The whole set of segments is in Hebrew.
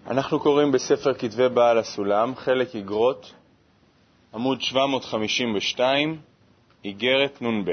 אנחנו קוראים בספר כתבי בעל הסולם, חלק איגרות, עמוד 752, איגרת נ"ב.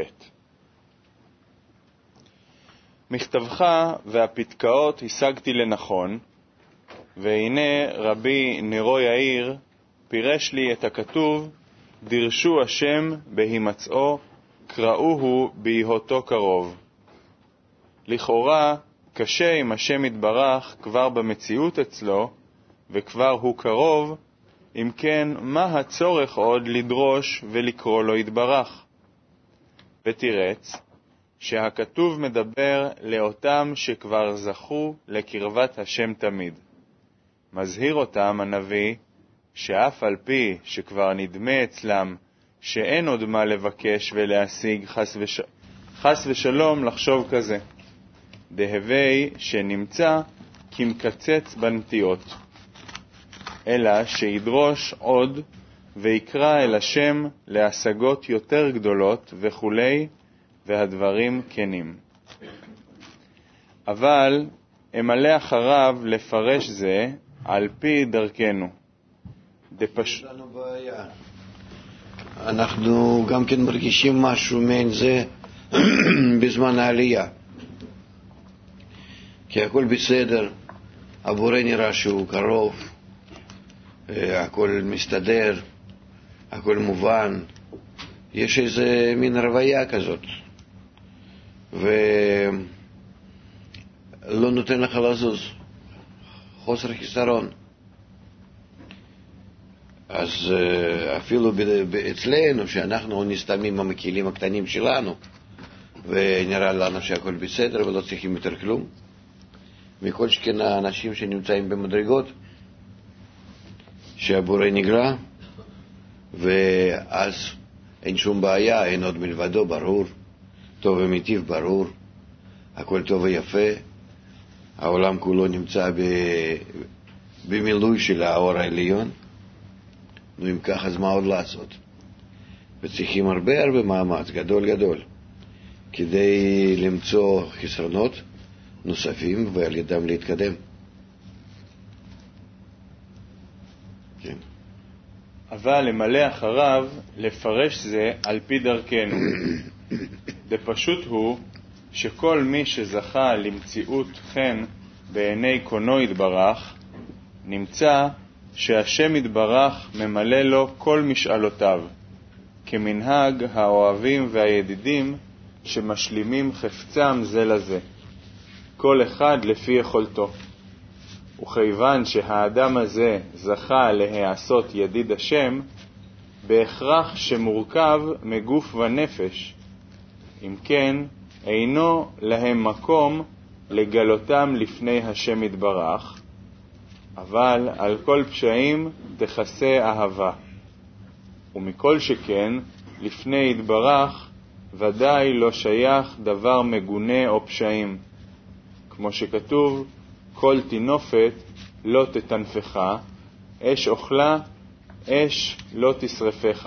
מכתבך והפתקאות השגתי לנכון, והנה רבי נרו יאיר פירש לי את הכתוב, דרשו השם בהימצאו, קראוהו בהיותו קרוב. לכאורה קשה אם השם יתברך כבר במציאות אצלו, וכבר הוא קרוב, אם כן, מה הצורך עוד לדרוש ולקרוא לו יתברך? ותירץ שהכתוב מדבר לאותם שכבר זכו לקרבת השם תמיד. מזהיר אותם הנביא שאף על פי שכבר נדמה אצלם שאין עוד מה לבקש ולהשיג, חס ושלום לחשוב כזה. דהווי שנמצא כמקצץ בנטיות, אלא שידרוש עוד ויקרא אל השם להשגות יותר גדולות וכולי, והדברים כנים. אבל אמלא אחריו לפרש זה על פי דרכנו. לנו בעיה. אנחנו גם כן מרגישים משהו מעין זה בזמן העלייה. כי הכל בסדר, הבורא נראה שהוא קרוב, הכל מסתדר, הכל מובן. יש איזה מין רוויה כזאת, ולא נותן לך לזוז, חוסר חיסרון. אז אפילו אצלנו, שאנחנו נסתמים עם הכלים הקטנים שלנו, ונראה לנו שהכל בסדר ולא צריכים יותר כלום, מכל שכן האנשים שנמצאים במדרגות, שהבורא נגרע, ואז אין שום בעיה, אין עוד מלבדו, ברור, טוב ומיטיב, ברור, הכל טוב ויפה, העולם כולו נמצא במילוי של האור העליון. נו, אם כך, אז מה עוד לעשות? וצריכים הרבה מאמץ, גדול, כדי למצוא חסרונות נוספים ועל ידם להתקדם. כן. אבל למלא אחריו לפרש זה על פי דרכנו. דפשוט הוא שכל מי שזכה למציאות חן בעיני קונו יתברך, נמצא שהשם יתברך ממלא לו כל משאלותיו, כמנהג האוהבים והידידים שמשלימים חפצם זה לזה, כל אחד לפי יכולתו. וכיוון שהאדם הזה זכה להיעשות ידיד השם, בהכרח שמורכב מגוף ונפש, אם כן אינו להם מקום לגלותם לפני השם יתברך, אבל על כל פשעים תכסה אהבה. ומכל שכן לפני יתברך ודאי לא שייך דבר מגונה או פשעים, כמו שכתוב, כל תינופת לא תטנפך, אש אוכלה, אש לא תשרפך.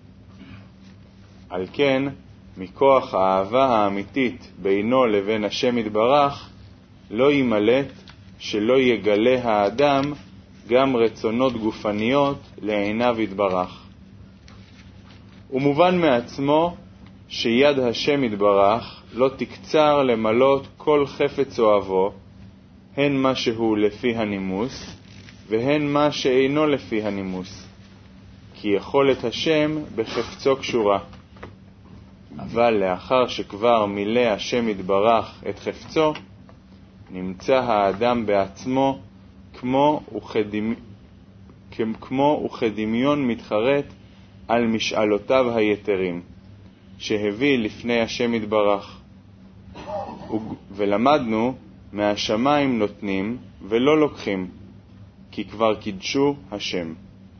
על כן, מכוח האהבה האמיתית בינו לבין השם יתברך, לא ימלט שלא יגלה האדם גם רצונות גופניות לעיניו יתברך. ומובן מעצמו שיד השם יתברך לא תקצר למלות כל חפץ אוהבו, הן מה שהוא לפי הנימוס, והן מה שאינו לפי הנימוס, כי יכולת השם בחפצו קשורה. אבל לאחר שכבר מילא השם יתברך את חפצו, נמצא האדם בעצמו כמו וכדמיון מתחרט על משאלותיו היתרים, שהביא לפני השם יתברך. ולמדנו מהשמיים נותנים ולא לוקחים, כי כבר קידשו השם.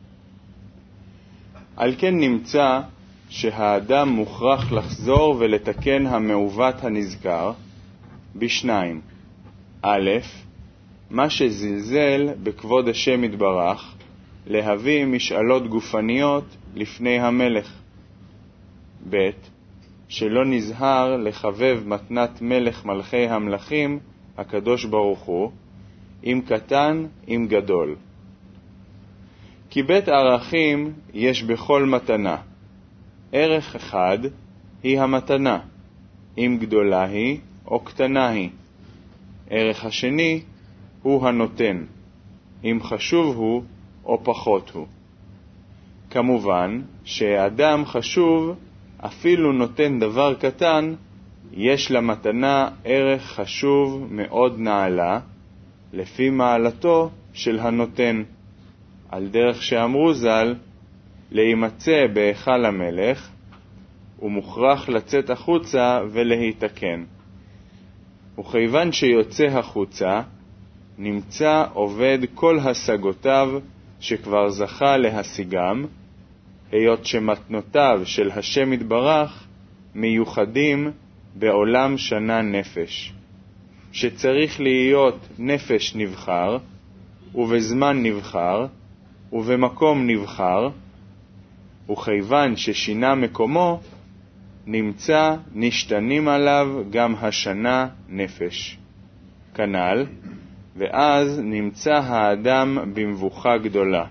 על כן נמצא שהאדם מוכרח לחזור ולתקן המעוות הנזכר בשניים. א', מה שזלזל בכבוד השם יתברך, להביא משאלות גופניות לפני המלך. ב', שלא נזהר לחבב מתנת מלך מלכי המלכים הקדוש ברוך הוא, אם קטן, אם גדול. כי בית ערכים יש בכל מתנה. ערך אחד היא המתנה, אם גדולה היא או קטנה היא. ערך השני הוא הנותן, אם חשוב הוא או פחות הוא. כמובן שאדם חשוב, אפילו נותן דבר קטן, יש למתנה ערך חשוב מאוד נעלה, לפי מעלתו של הנותן. על דרך שאמרו ז"ל, להימצא בהיכל המלך, הוא מוכרח לצאת החוצה ולהתקן. וכיוון שיוצא החוצה, נמצא עובד כל השגותיו שכבר זכה להשיגם, היות שמתנותיו של השם יתברך מיוחדים בעולם שנה נפש, שצריך להיות נפש נבחר, ובזמן נבחר, ובמקום נבחר, וכיוון ששינה מקומו, נמצא נשתנים עליו גם השנה נפש. כנ"ל, ואז נמצא האדם במבוכה גדולה.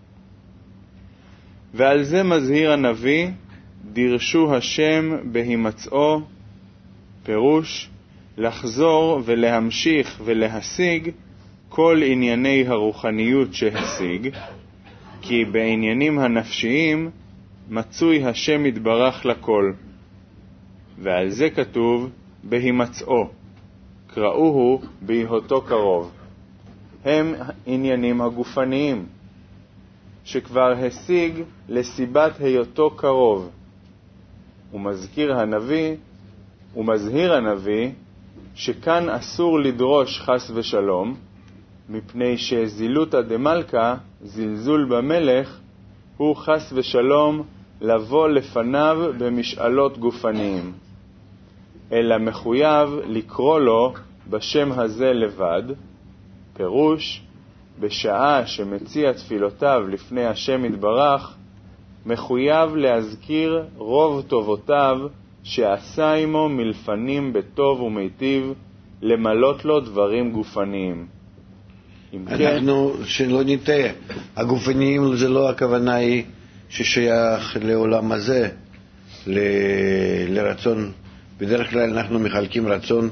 ועל זה מזהיר הנביא, דרשו השם בהימצאו, פירוש, לחזור ולהמשיך ולהשיג כל ענייני הרוחניות שהשיג, כי בעניינים הנפשיים מצוי השם יתברך לכל. ועל זה כתוב בהימצאו, קראוהו בהיותו קרוב. הם עניינים הגופניים, שכבר השיג לסיבת היותו קרוב. ומזהיר הנביא שכאן אסור לדרוש חס ושלום, מפני שזילותא דמלכא, זלזול במלך, הוא חס ושלום לבוא לפניו במשאלות גופניים, אלא מחויב לקרוא לו בשם הזה לבד. פירוש, בשעה שמציע תפילותיו לפני השם יתברך, מחויב להזכיר רוב טובותיו שעשה עמו מלפנים בטוב ומיטיב, למלות לו דברים גופניים. אנחנו, שלא נטעה, הגופניים זה לא הכוונה היא ששייך לעולם הזה, לרצון. בדרך כלל אנחנו מחלקים רצון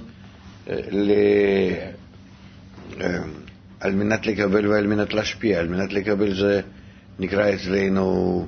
על מנת לקבל ועל מנת להשפיע. על מנת לקבל זה נקרא אצלנו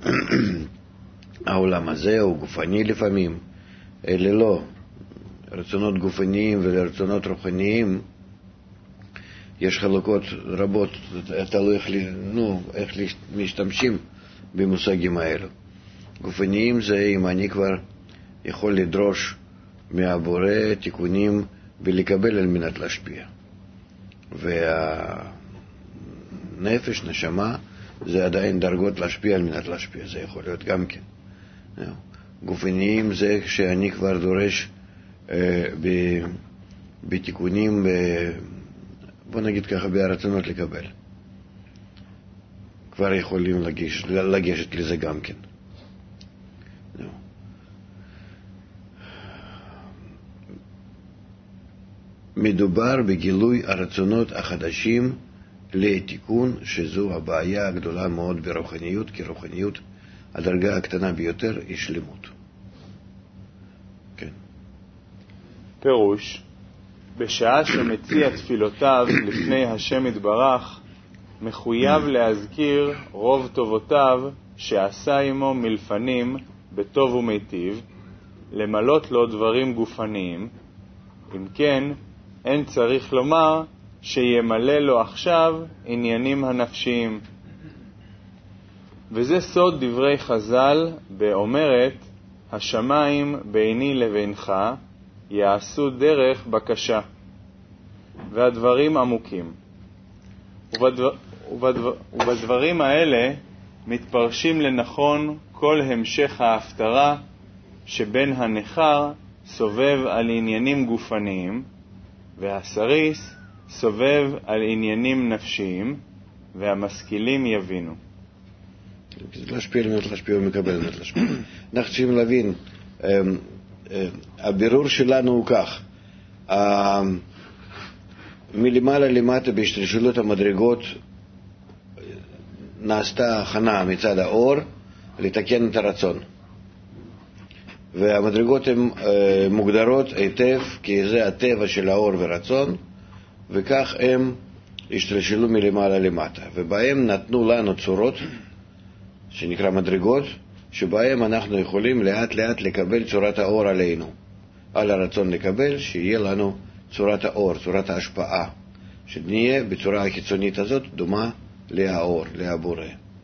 העולם הזה, הוא גופני לפעמים. אלה לא. רצונות גופניים ולרצונות רוחניים יש חלוקות רבות, תלוי איך משתמשים במושגים האלו. גופניים זה אם אני כבר יכול לדרוש מהבורא תיקונים ולקבל על מנת להשפיע. והנפש, נשמה, זה עדיין דרגות להשפיע על מנת להשפיע, זה יכול להיות גם כן. גופניים זה כשאני כבר דורש בתיקונים, בוא נגיד ככה, ברצונות לקבל. כבר יכולים לגשת לזה גם כן. מדובר בגילוי הרצונות החדשים לתיקון, שזו הבעיה הגדולה מאוד ברוחניות, כי רוחניות, הדרגה הקטנה ביותר, היא שלמות. כן. פירוש, בשעה שמציע תפילותיו לפני השם יתברך, מחויב להזכיר רוב טובותיו שעשה עמו מלפנים בטוב ומיטיב, למלות לו דברים גופניים. אם כן, אין צריך לומר שימלא לו עכשיו עניינים הנפשיים. וזה סוד דברי חז"ל באומרת, השמיים ביני לבינך יעשו דרך בקשה, והדברים עמוקים. ובדברים האלה מתפרשים לנכון כל המשך ההפטרה, שבין הנחר סובב על עניינים גופניים, והסריס סובב על עניינים נפשיים, והמשכילים יבינו. להשפיע על מנת להשפיע ומקבל על מנת להשפיע. אנחנו צריכים להבין, הבירור שלנו הוא כך, מלמעלה למטה בהשתלשלות המדרגות נעשתה הכנה מצד האור לתקן את הרצון. והמדרגות הן מוגדרות היטב כי זה הטבע של האור ורצון, וכך הם השתלשלו מלמעלה למטה. ובהם נתנו לנו צורות שנקרא מדרגות, שבהם אנחנו יכולים לאט לאט לקבל צורת האור עלינו. על הרצון לקבל שיהיה לנו צורת האור, צורת ההשפעה, שנהיה בצורה החיצונית הזאת דומה להאור, להבורא.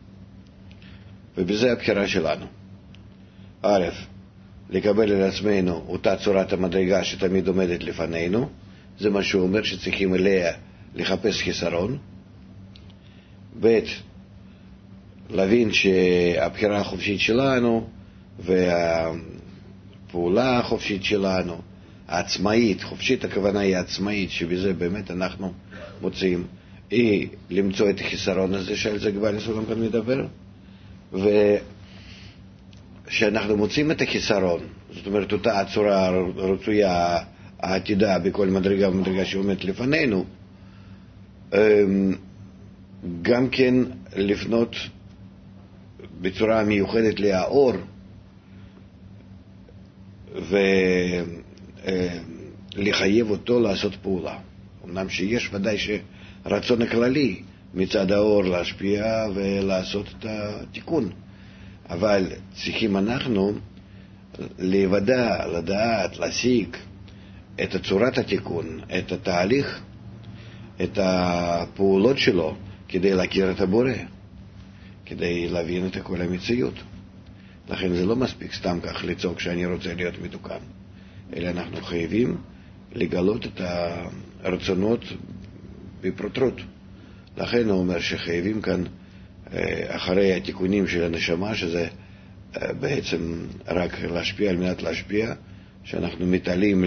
ובזה הבחירה שלנו. א', לקבל על עצמנו אותה צורת המדרגה שתמיד עומדת לפנינו, זה מה שהוא אומר שצריכים אליה לחפש חיסרון. ב', להבין שהבחירה החופשית שלנו והפעולה החופשית שלנו, העצמאית, חופשית הכוונה היא עצמאית, שבזה באמת אנחנו מוצאים, היא למצוא את החיסרון הזה שעל זה גבל סולם כאן מדבר, ושאנחנו מוצאים את החיסרון, זאת אומרת אותה הצורה הרצויה העתידה בכל מדרגה ומדרגה שעומדת לפנינו, גם כן לפנות בצורה מיוחדת לאור ולחייב אותו לעשות פעולה. אמנם שיש ודאי שרצון הכללי מצד האור להשפיע ולעשות את התיקון, אבל צריכים אנחנו להיוודע, לדעת, להשיג את צורת התיקון, את התהליך, את הפעולות שלו, כדי להכיר את הבורא, כדי להבין את כל המציאות. לכן זה לא מספיק סתם כך לצעוק שאני רוצה להיות מתוקן, אלא אנחנו חייבים לגלות את הרצונות בפרוטרוט. לכן הוא אומר שחייבים כאן אחרי התיקונים של הנשמה, שזה בעצם רק להשפיע על מנת להשפיע, שאנחנו מתעלים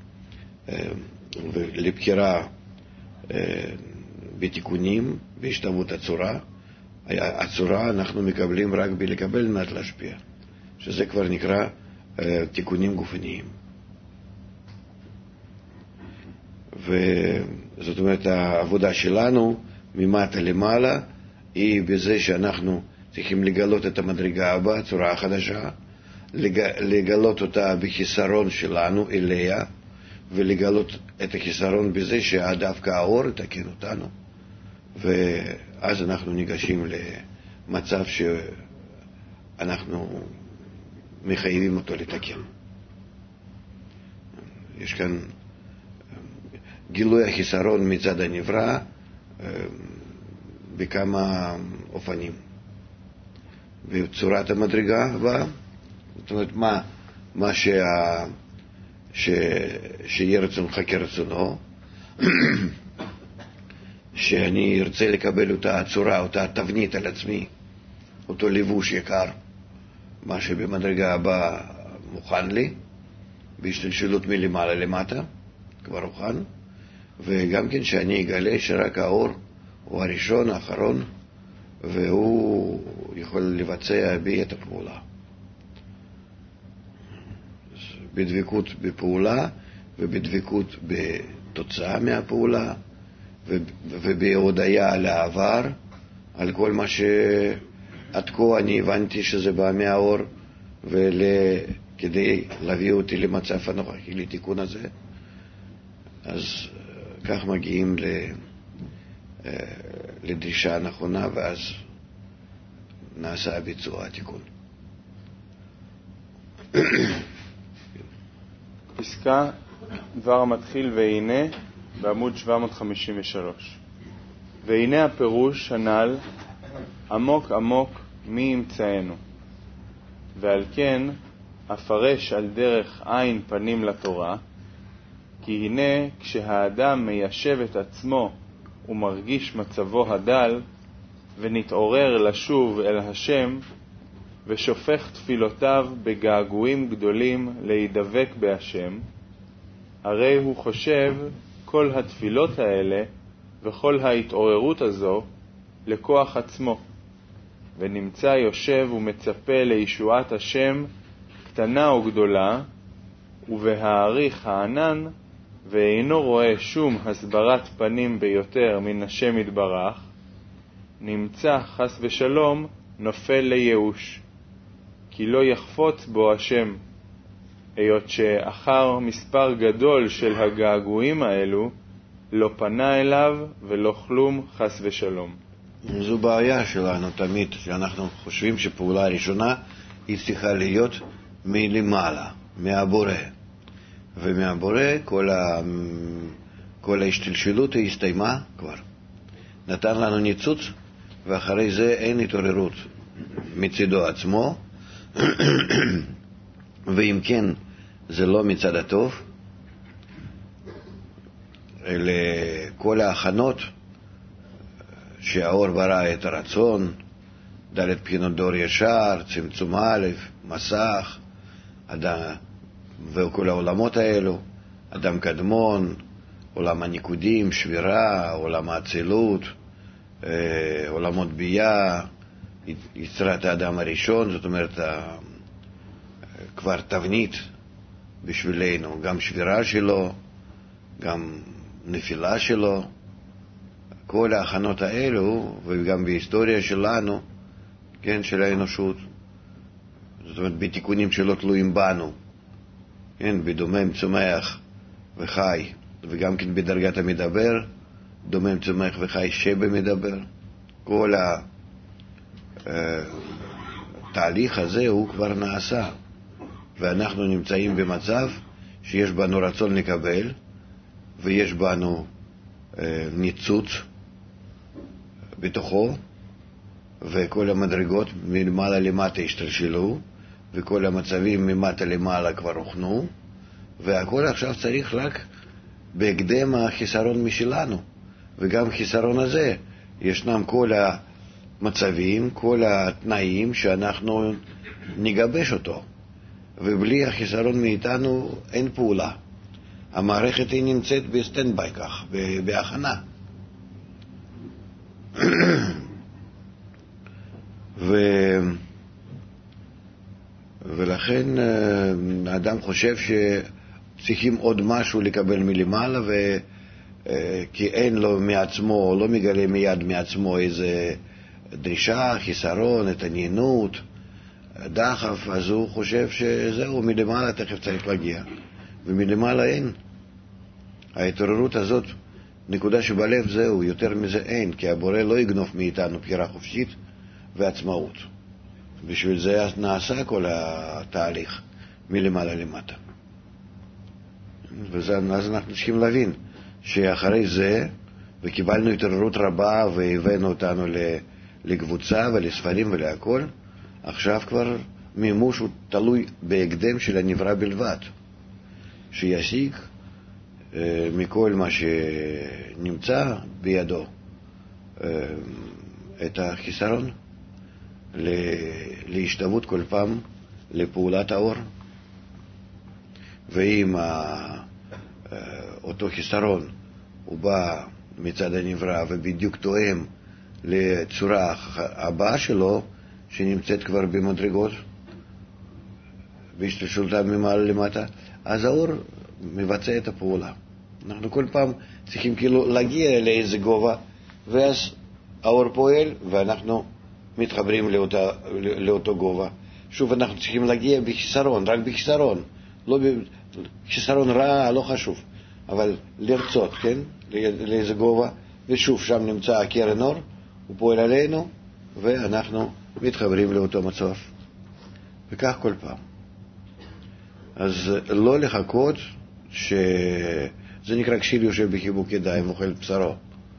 לבחירה בתיקונים, בהשתוות הצורה. הצורה אנחנו מקבלים רק בלקבל על מנת להשפיע, שזה כבר נקרא תיקונים גופניים. וזאת אומרת העבודה שלנו ממטה למעלה היא בזה שאנחנו צריכים לגלות את המדרגה הבאה, צורה החדשה, לגלות אותה בחיסרון שלנו אליה, ולגלות את החיסרון בזה שדווקא האור יתקן אותנו, ואז אנחנו ניגשים למצב שאנחנו מחייבים אותו לתקן. יש כאן גילוי החיסרון מצד הנברא בכמה אופנים. בצורת המדרגה הבאה, זאת אומרת מה שיהיה רצונך כרצונו, שאני ארצה לקבל אותה הצורה, אותה תבנית על עצמי, אותו לבוש יקר, מה שבמדרגה הבאה מוכן לי, בהשתלשלות מלמעלה למטה, כבר מוכן, וגם כן שאני אגלה שרק האור הוא הראשון, האחרון, והוא יכול לבצע בי את הפעולה. בדבקות בפעולה ובדבקות בתוצאה מהפעולה ובהודעה על העבר, על כל מה שעד כה אני הבנתי שזה בא מהאור, וכדי להביא אותי למצב הנוכחי, לתיקון הזה. אז כך מגיעים לדרישה הנכונה, ואז נעשה ביצוע התיקון. פסקה דבר המתחיל והנה בעמוד 753. והנה הפירוש הנ"ל עמוק עמוק מי ימצאנו, ועל כן אפרש על דרך עין פנים לתורה, כי הנה כשהאדם מיישב את עצמו ומרגיש מצבו הדל, ונתעורר לשוב אל השם, ושופך תפילותיו בגעגועים גדולים להידבק בהשם, הרי הוא חושב כל התפילות האלה וכל ההתעוררות הזו לכוח עצמו, ונמצא יושב ומצפה לישועת השם קטנה או גדולה, ובהאריך הענן ואינו רואה שום הסברת פנים ביותר מן השם יתברך, נמצא חס ושלום נופל לייאוש, כי לא יחפוץ בו השם, היות שאחר מספר גדול של הגעגועים האלו לא פנה אליו ולא כלום חס ושלום. זו בעיה שלנו תמיד, שאנחנו חושבים שפעולה הראשונה היא צריכה להיות מלמעלה, מהבורא. ומהבורא כל ההשתלשלות הסתיימה כבר. נתן לנו ניצוץ, ואחרי זה אין התעוררות מצדו עצמו, ואם כן, זה לא מצד הטוב, אלה כל ההכנות שהאור ברא את הרצון, ד' בחינות דור ישר, צמצום א', מסך, וכל העולמות האלו, אדם קדמון, עולם הניקודים, שבירה, עולם האצילות, עולמות בייה, יצירת האדם הראשון, זאת אומרת, כבר תבנית בשבילנו, גם שבירה שלו, גם נפילה שלו, כל ההכנות האלו, וגם בהיסטוריה שלנו, כן, של האנושות, זאת אומרת, בתיקונים שלא תלויים בנו, כן, בדומם, צומח וחי, וגם כן בדרגת המדבר, דומם, צומח וחי שבמדבר, כל התהליך הזה הוא כבר נעשה, ואנחנו נמצאים במצב שיש בנו רצון לקבל, ויש בנו ניצוץ בתוכו, וכל המדרגות מלמעלה למטה השתלשלו, וכל המצבים ממטה למעלה כבר הוכנו, והכל עכשיו צריך רק בהקדם החיסרון משלנו, וגם חיסרון הזה ישנם כל המצבים, כל התנאים שאנחנו נגבש אותו, ובלי החיסרון מאיתנו אין פעולה. המערכת היא נמצאת בסטנדביי כך, בהכנה. ולכן האדם חושב שצריכים עוד משהו לקבל מלמעלה, כי אין לו מעצמו, לא מגלה מיד מעצמו איזה דרישה, חיסרון, התעניינות, דחף, אז הוא חושב שזהו, מלמעלה תכף צריך להגיע, ומלמעלה אין. ההתעוררות הזאת, נקודה שבלב, זהו, יותר מזה אין, כי הבורא לא יגנוב מאיתנו בחירה חופשית ועצמאות. בשביל זה נעשה כל התהליך מלמעלה למטה. אז אנחנו צריכים להבין שאחרי זה, וקיבלנו התעוררות רבה והבאנו אותנו לקבוצה ולספרים ולהכל, עכשיו כבר מימוש הוא תלוי בהקדם של הנברא בלבד, שישיג מכל מה שנמצא בידו את החיסרון להשתוות כל פעם לפעולת האור. ואם אותו חיסרון הוא בא מצד הנברא ובדיוק תואם לצורה הבאה שלו, שנמצאת כבר במדרגות בהשתלשלותה ממעלה למטה, אז האור מבצע את הפעולה. אנחנו כל פעם צריכים כאילו להגיע לאיזה גובה, ואז האור פועל ואנחנו מתחברים לאותו גובה. שוב, אנחנו צריכים להגיע בחיסרון, רק בחיסרון, לא בחיסרון רע, לא חשוב, אבל לרצות, כן, לאיזה גובה, ושוב, שם נמצא הקרן אור, הוא פועל עלינו, ואנחנו מתחברים לאותו מצב. וכך כל פעם. אז לא לחכות זה נקרא כשיר יושב בחיבוק ידיים אוכל בשרו,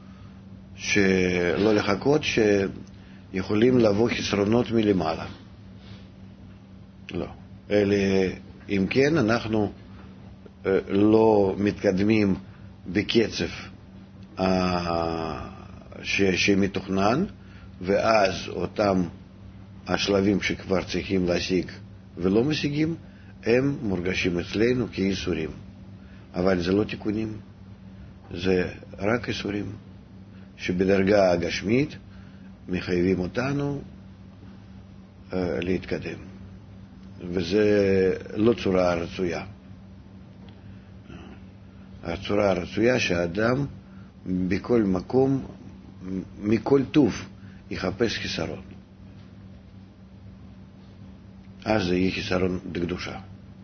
שלא לחכות שיכולים לבוא חסרונות מלמעלה. לא. אלא אם כן אנחנו לא מתקדמים בקצב שמתוכנן, ואז אותם השלבים שכבר צריכים להשיג ולא משיגים, הם מורגשים אצלנו כייסורים. אבל זה לא תיקונים, זה רק ייסורים שבדרגה הגשמית מחייבים אותנו להתקדם, וזה לא צורה רצויה. הצורה הרצויה שהאדם בכל מקום, מכל טוב, יחפש חיסרון. אז זה יהיה חיסרון בקדושה.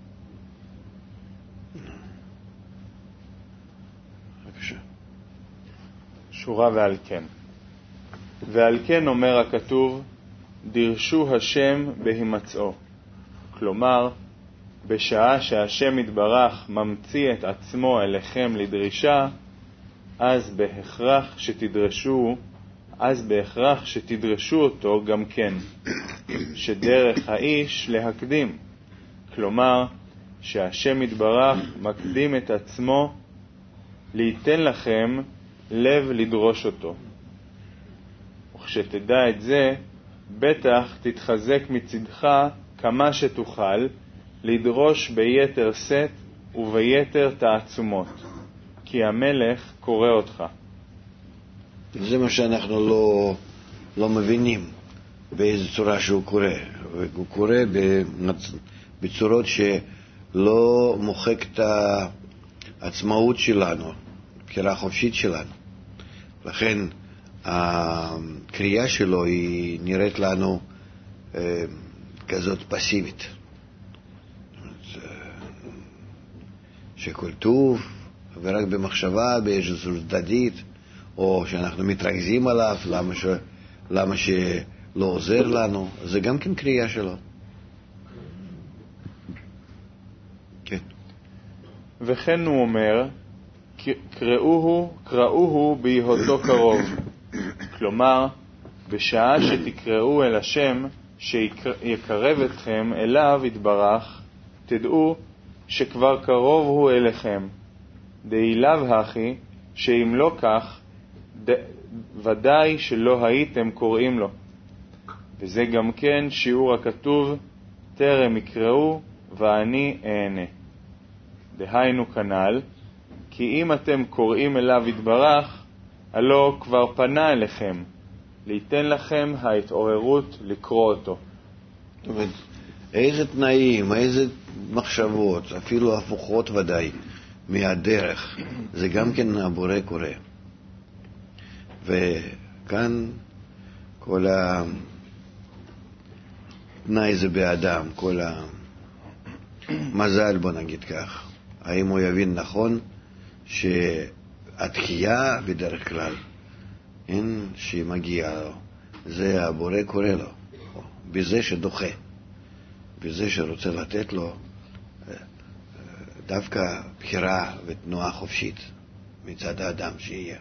בבקשה. שורה ועל כן. ועל כן אומר הכתוב, דרשו השם בהימצאו. כלומר, בשעה שהשם יתברך ממציא את עצמו אליכם לדרישה, אז בהכרח שתדרשו אותו גם כן, שדרך האיש להקדים. כלומר, שהשם יתברך מקדים את עצמו ליתן לכם לב לדרוש אותו. וכשתדע את זה, בטח תתחזק מצדך כמה שתוכל לדרוש ביתר שאת וביתר תעצומות, כי המלך קורא אותך. זה מה שאנחנו לא מבינים באיזו צורה שהוא קורא. הוא קורא בצורות שלא מוחק את העצמאות שלנו, בחירה חופשית שלנו. לכן הקריאה שלו היא נראית לנו כזאת פסיבית. שכל טוב, ורק במחשבה, באיזו צדדית, או שאנחנו מתרכזים עליו, למה שלא עוזר לנו, זה גם כן קריאה שלו. כן. וכן הוא אומר, קראוהו בהיותו קרוב. כלומר, בשעה שתקראו אל השם שיקרב אתכם אליו יתברך, תדעו שכבר קרוב הוא אליכם. דאילב הכי, שאם לא כך, ודאי שלא הייתם קוראים לו. וזה גם כן שיעור הכתוב, טרם יקראו ואני אענה. דהיינו כנ"ל, כי אם אתם קוראים אליו יתברך, הלא כבר פנה אליכם, ליתן לכם ההתעוררות לקרוא אותו. איזה תנאים, איזה מחשבות, אפילו הפוכות ודאי מהדרך, זה גם כן הבורא קורא. וכאן כל התנאי זה באדם, כל המזל, בוא נגיד כך. האם הוא יבין נכון שהתחייה בדרך כלל, אין שמגיע לו, זה הבורא קורא לו, בזה שדוחה, בזה שרוצה לתת לו דווקא בחירה ותנועה חופשית מצד האדם שיהיה.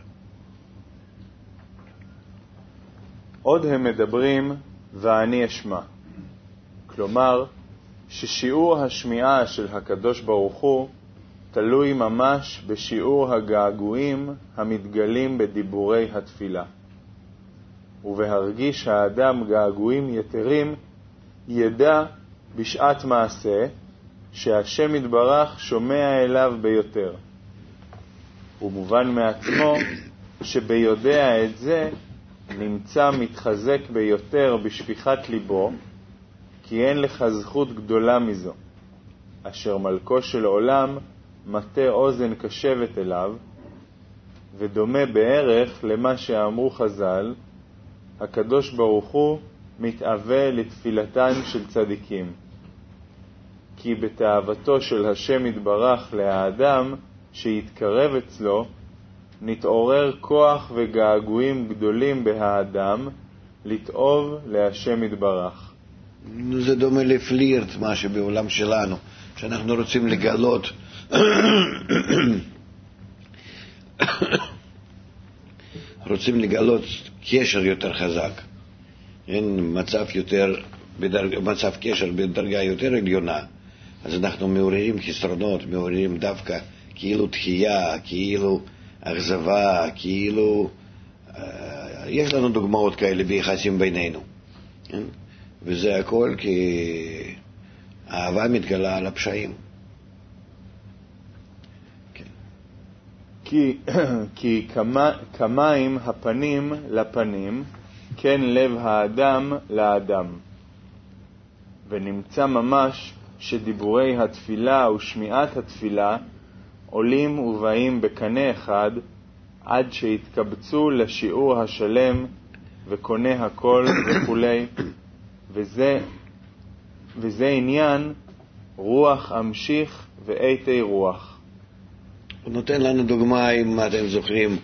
עוד הם מדברים ואני אשמע. כלומר, ששיעור השמיעה של הקדוש ברוך הוא תלוי ממש בשיעור הגעגועים המתגלים בדיבורי התפילה. ובהרגיש האדם געגועים יתרים, ידע בשעת מעשה שהשם יתברך שומע אליו ביותר. ומובן מעצמו שביודע את זה נמצא מתחזק ביותר בשפיכת ליבו, כי אין לך זכות גדולה מזו, אשר מלכו של עולם מטה אוזן קשבת אליו, ודומה בערך למה שאמרו חז"ל, הקדוש ברוך הוא מתאווה לתפילתן של צדיקים. כי בתאוותו של השם יתברך לאדם שיתקרב אצלו, נתעורר כוח וגעגועים גדולים בהאדם לתאוב להשם יתברך. זה דומה לפלירט, מה שבעולם שלנו, שאנחנו רוצים לגלות רוצים לגלות קשר יותר חזק, אין מצב קשר בדרגה יותר עליונה, אז אנחנו מעוררים חסרונות, מעוררים דווקא כאילו תחייה, כאילו אכזבה, כאילו יש לנו דוגמאות כאלה ביחסים בינינו, וזה הכל כי האהבה מתגלה על הפשעים. כי כמים הפנים לפנים, כן לב האדם לאדם. ונמצא ממש שדיבורי התפילה ושמיעת התפילה עולים ובאים בקנה אחד, עד שהתקבצו לשיעור השלם וקונה הכל וכולי, וזה עניין רוח המשיך ואיתי רוח. הוא נותן לנו דוגמה, אם אתם זוכרים,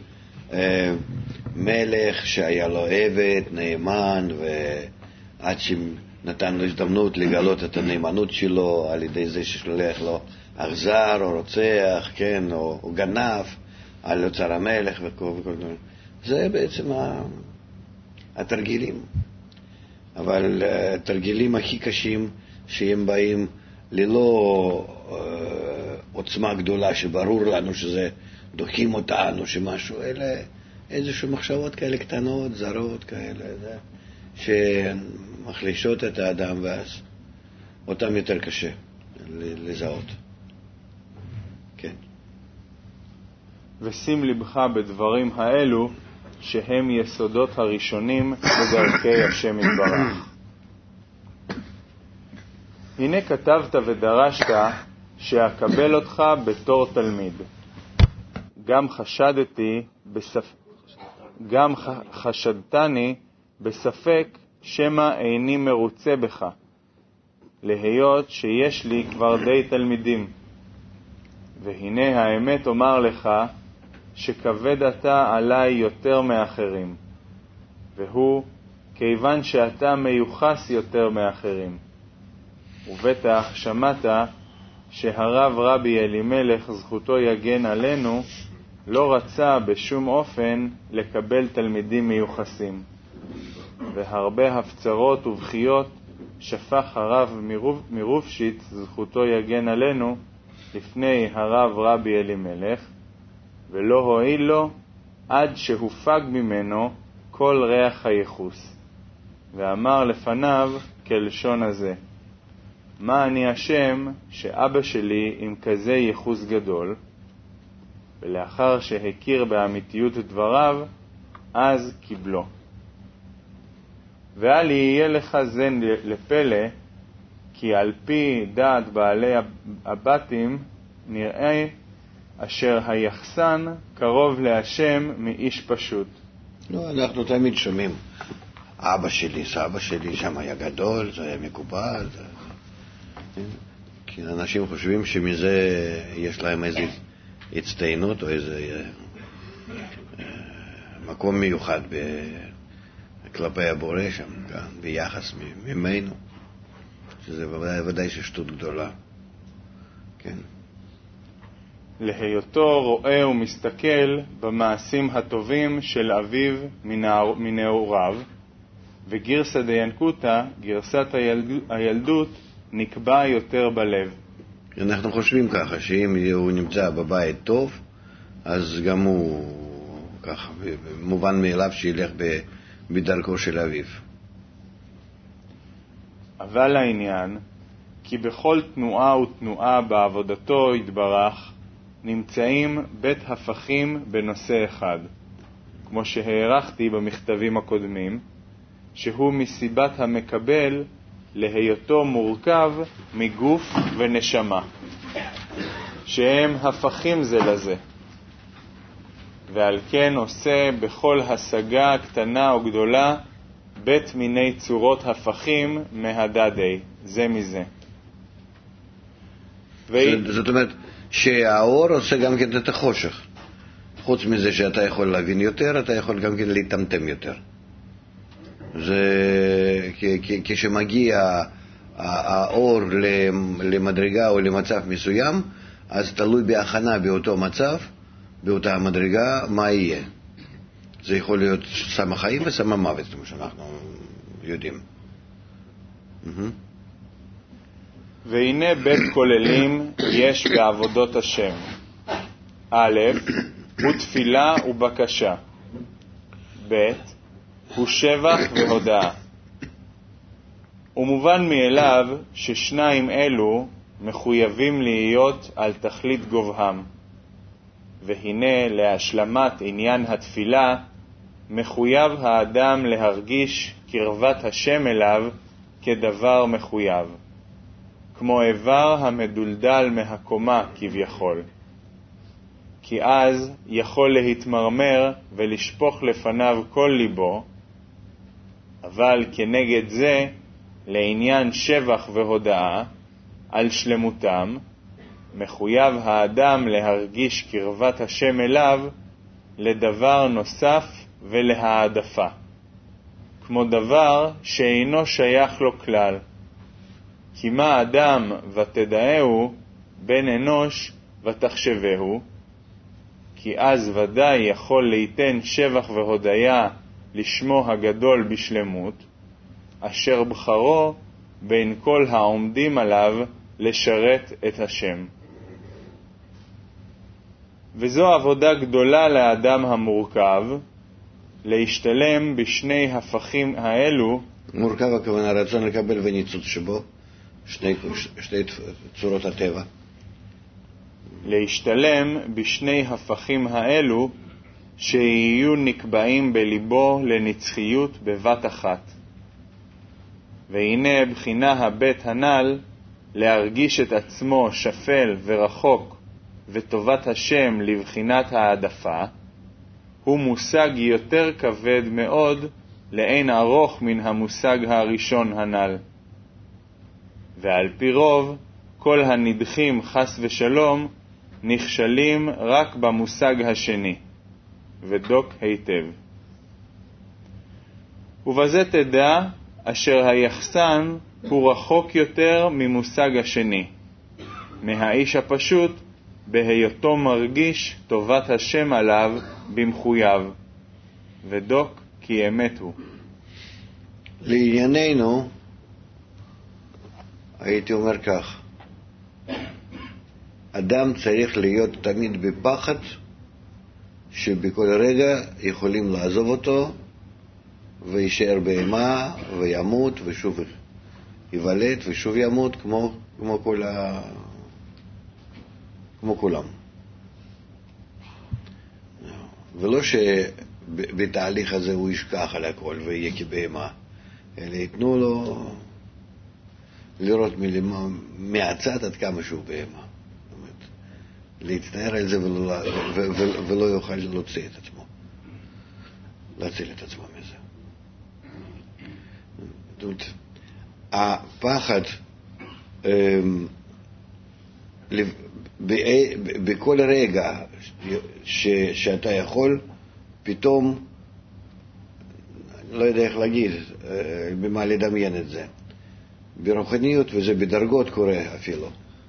מלך שהיה לו עבד נאמן, ועד שנתן לו הזדמנות לגלות את הנאמנות שלו על ידי זה ששולח לו אכזר או רוצח, כן, או גנב על אוצר המלך וכל דבר. זה בעצם התרגילים. אבל התרגילים הכי קשים שהם באים ללא עוצמה גדולה שברור לנו שזה דוחים אותנו, שמשהו, אלה איזשהו מחשבות כאלה קטנות, זרות כאלה, שמחלישות את האדם, ואז אותם יותר קשה לזהות. כן. ושים לבך בדברים האלו, שהם יסודות הראשונים בדרכי השם יתברך. הנה כתבת ודרשת שאקבל אותך בתור תלמיד. גם חשדתני בספק שמה איני מרוצה בך, להיות שיש לי כבר די תלמידים. והנה האמת אומר לך, שכבד אתה עליי יותר מאחרים, והוא כיוון שאתה מיוחס יותר מאחרים. ובטח שמעת שהרב רבי אלימלך זכותו יגן עלינו לא רצה בשום אופן לקבל תלמידים מיוחסים, והרבה הפצרות ובחיות שפך הרב מרופשיץ זכותו יגן עלינו לפני הרב רבי אלימלך, ולא הועיל לו עד שהופג ממנו כל ריח הייחוס, ואמר לפניו כלשון הזה: מה אני אשם שאבא שלי עם כזה ייחוס גדול? ולאחר שהכיר באמיתיות דבריו, אז קיבלו. ואל יהיה לך זה לפלא, כי על פי דעת בעלי הבתים נראה אשר היחסן קרוב להשם מאיש פשוט. לא, אנחנו תמיד שומעים, אבא שלי, סבא שלי, שם היה גדול, זה היה מקובל. כי אנשים חושבים שמזה יש להם איזו הצטיינות או איזה מקום מיוחד כלפי הבורא שם, ביחס ממנו, שזה ודאי שטות גדולה. כן. להיותו רואה ומסתכל במעשים הטובים של אביו מנעוריו, וגרסא דינקותא, גרסת הילדות, נקבע יותר בלב. אנחנו חושבים ככה, שאם הוא נמצא בבית טוב, אז גם הוא ככה, מובן מאליו שילך בדרכו של אביו. אבל העניין, כי בכל תנועה ותנועה בעבודתו יתברך, נמצאים בית הפכים בנושא אחד, כמו שהערכתי במכתבים הקודמים, שהוא מסיבת המקבל להיותו מורכב מגוף ונשמה, שהם הפכים זה לזה, ועל כן עושה בכל השגה קטנה או גדולה בית מיני צורות הפכים מהדדי, זה מזה. זאת אומרת שהאור עושה גם כן את החושך. חוץ מזה שאתה יכול להבין יותר, אתה יכול גם כן להתמתם יותר. זה כשמגיע האור למדרגה או למצב מסוים, אז תלוי בהכנה באותו מצב, באותה מדרגה, מה יהיה. זה יכול להיות סם החיים וסם המוות, כמו שאנחנו יודעים. והנה בית כוללים יש בעבודות השם. א', הוא תפילה ובקשה. ב', הוא שבח והודאה. ומובן מאליו ששניים אלו מחויבים להיות על תכלית גובהם. והנה להשלמת עניין התפילה מחויב האדם להרגיש קרבת השם אליו כדבר מחויב, כמו איבר המדולדל מהקומה כביכול. כי אז יכול להתמרמר ולשפוך לפניו כל ליבו, אבל כנגד זה, לעניין שבח והודאה על שלמותם, מחויב האדם להרגיש קרבת השם אליו לדבר נוסף ולהעדפה, כמו דבר שאינו שייך לו כלל. כי מה אדם ותדעהו, בן אנוש ותחשבהו, כי אז ודאי יכול ליתן שבח והודיה לשמו הגדול בשלמות, אשר בחרו בין כל העומדים עליו לשרת את השם. וזו עבודה גדולה לאדם המורכב, להשתלם בשני הפכים האלו. מורכב הכוונה רצון לקבל וניצוץ שבו, שתי צורות הטבע. להשתלם בשני הפכים האלו, שיהיו נקבעים בליבו לנצחיות בבת אחת. והנה בחינה הבית הנ"ל, להרגיש את עצמו שפל ורחוק וטובת השם לבחינת העדפה, הוא מושג יותר כבד מאוד לאין ארוך מן המושג הראשון הנ"ל. ועל פי רוב, כל הנדחים חס ושלום נכשלים רק במושג השני, ודוק היטב. ובזה תדע אשר היחסן הוא רחוק יותר ממושג השני, מהאיש הפשוט בהיותו מרגיש טובת השם עליו במחויב, ודוק כי אמת הוא. לענייננו, הייתי אומר כך, אדם צריך להיות תמיד בפחד שבכל רגע יכולים לעזוב אותו וישאר בהמה וימות ושוב יוולד ושוב ימות כמו כולם. ולא שבתהליך הזה הוא ישכח על הכל ויהיה כבהמה, אלא ייתנו לו לראות מהצד עד כמה שהוא בהמה, להתנער על זה ולא יוכל להוציא את עצמו, להציל את עצמו מזה. זאת אומרת, הפחד בכל רגע שאתה יכול, פתאום, לא יודע איך להגיד, במה לדמיין את זה. ברוחניות, וזה בדרגות קורה אפילו.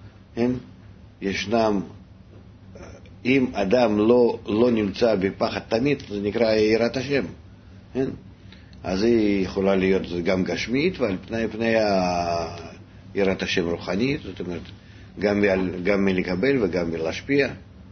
ישנם, אם אדם לא נמצא בפחד תמיד, זה נקרא יראת השם. אז היא יכולה להיות גם גשמית, ועל פני יראת השם רוחנית, זאת אומרת, גם מלקבל וגם מלהשפיע.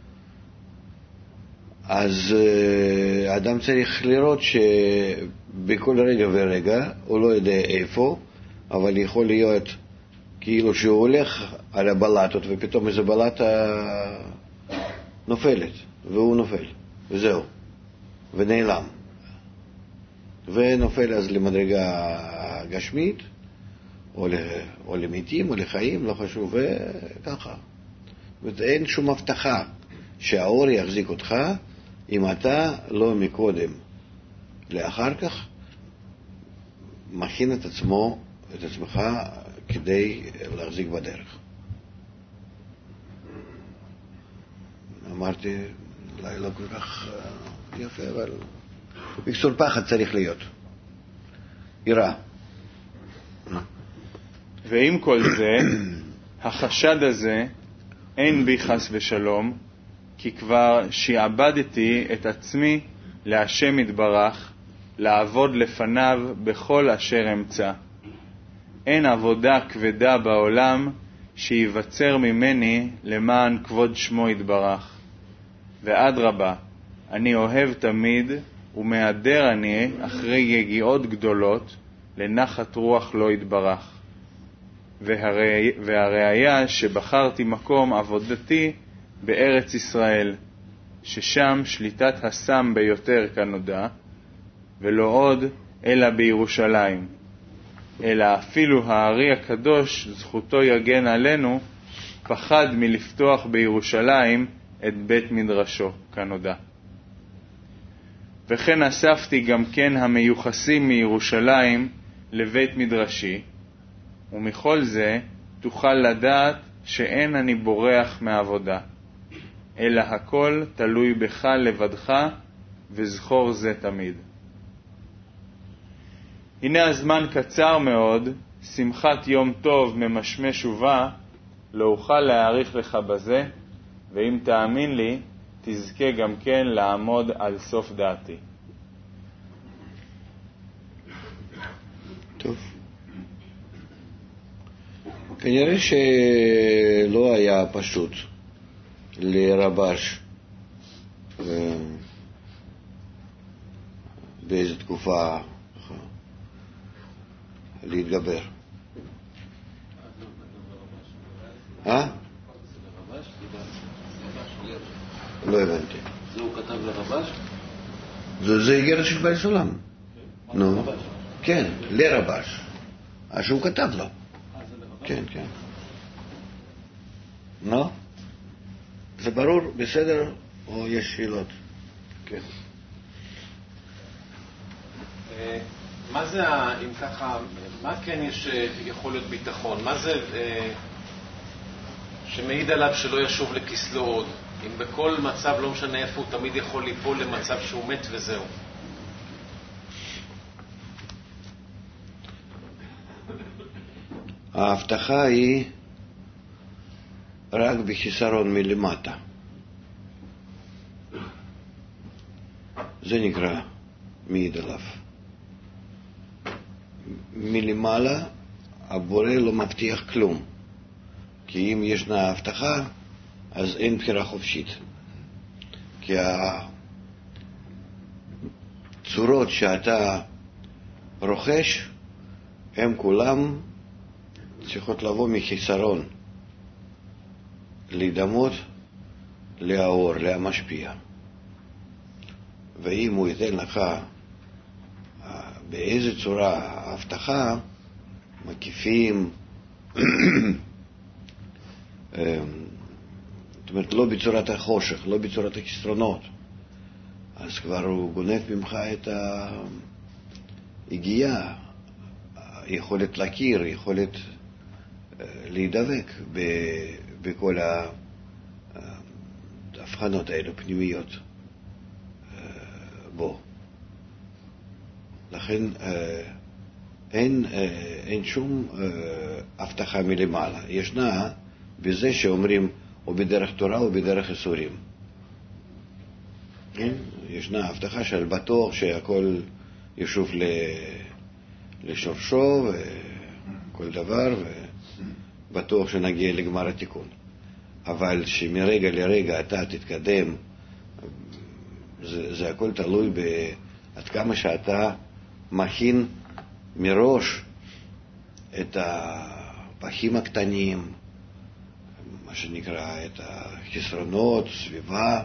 אז האדם צריך לראות שבכל רגע ורגע, הוא לא יודע איפה, אבל יכול להיות כאילו שהוא הולך על הבלטות, ופתאום איזו בלטה נופלת, והוא נופל, וזהו, ונעלם. ונופל אז למדרגה גשמית, או למתים, או לחיים, לא חשוב, וככה. אין שום הבטחה שהאור יחזיק אותך, אם אתה לא מקודם לאחר כך מכין את עצמך כדי להחזיק בדרך. אמרתי, אולי לא כל כך יפה, אבל בקצור פחד צריך להיות. יראה. ועם כל זה, החשד הזה אין בי חס ושלום, כי כבר שעבדתי את עצמי להשם יתברך, לעבוד לפניו בכל אשר אמצא. אין עבודה כבדה בעולם שיווצר ממני למען כבוד שמו יתברך. ואדרבה, אני אוהב תמיד ומהדר אני אחרי יגיעות גדולות לנחת רוח לא יתברך. והראיה שבחרתי מקום עבודתי בארץ ישראל, ששם שליטת הסם ביותר כנודע, ולא עוד אלא בירושלים, אלא אפילו הארי הקדוש זכותו יגן עלינו, פחד מלפתוח בירושלים את בית מדרשו, כנודע. וכן אספתי גם כן המיוחסים מירושלים לבית מדרשי, ומכל זה תוכל לדעת שאין אני בורח מעבודה, אלא הכל תלוי בך לבדך, וזכור זה תמיד. הנה הזמן קצר מאוד, שמחת יום טוב ממשמש ובא, לא אוכל להאריך לך בזה, ואם תאמין לי, תזכה גם כן לעמוד על סוף דעתי. טוב. כנראה שלא היה פשוט לרבש באיזו תקופה להתגבר. לא הבנתי. זה הוא כתב לרבש? זה איגרת של בעל סולם. נו. כן, לרבש. אז שהוא כתב לו. כן, כן. נו? זה ברור? בסדר? או יש שאלות? כן. מה זה, אם ככה, מה כן יש יכול להיות ביטחון? מה זה שמעיד עליו שלא ישוב לכסלו עוד? אם בכל מצב, לא משנה איפה, הוא תמיד יכול ליפול למצב שהוא מת וזהו. ההבטחה היא רק בחיסרון מלמטה. זה נקרא מעיד עליו. מלמעלה הבורא לא מבטיח כלום, כי אם ישנה הבטחה אז אין בחירה חופשית, כי הצורות שאתה רוכש הם כולם צריכות לבוא מחיסרון, להידמות לאור, להמשפיע. ואם הוא ייתן לך באיזה צורה ההבטחה, מקיפים, זאת אומרת, לא בצורת החושך, לא בצורת החסרונות, אז כבר הוא גונב ממך את ההגיעה, יכולת להכיר, יכולת להידבק בכל ההבחנות האלו פנימיות בו. לכן אין שום הבטחה מלמעלה. ישנה בזה שאומרים או בדרך תורה או בדרך איסורים. ישנה הבטחה של בטוח שהכל ישוב לשורשו וכל דבר, ובטוח שנגיע לגמר התיקון. אבל שמרגע לרגע אתה תתקדם, זה הכל תלוי עד כמה שאתה מכין מראש את הפחים הקטנים, מה שנקרא את החסרונות, סביבה,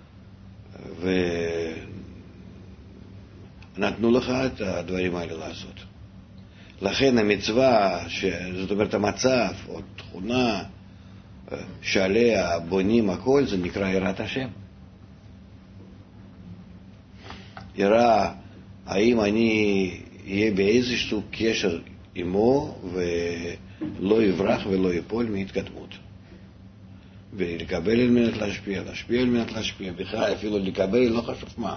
ונתנו לך את הדברים האלה לעשות. לכן המצווה, זאת אומרת המצב או תכונה שעליה בונים הכל, זה נקרא יראת השם. יראה האם אני אהיה באיזשהו קשר עמו ולא יברח ולא ייפול מהתקדמות. ולקבל על מנת להשפיע, להשפיע על מנת להשפיע, בכלל אפילו לקבל לא חשוב מה.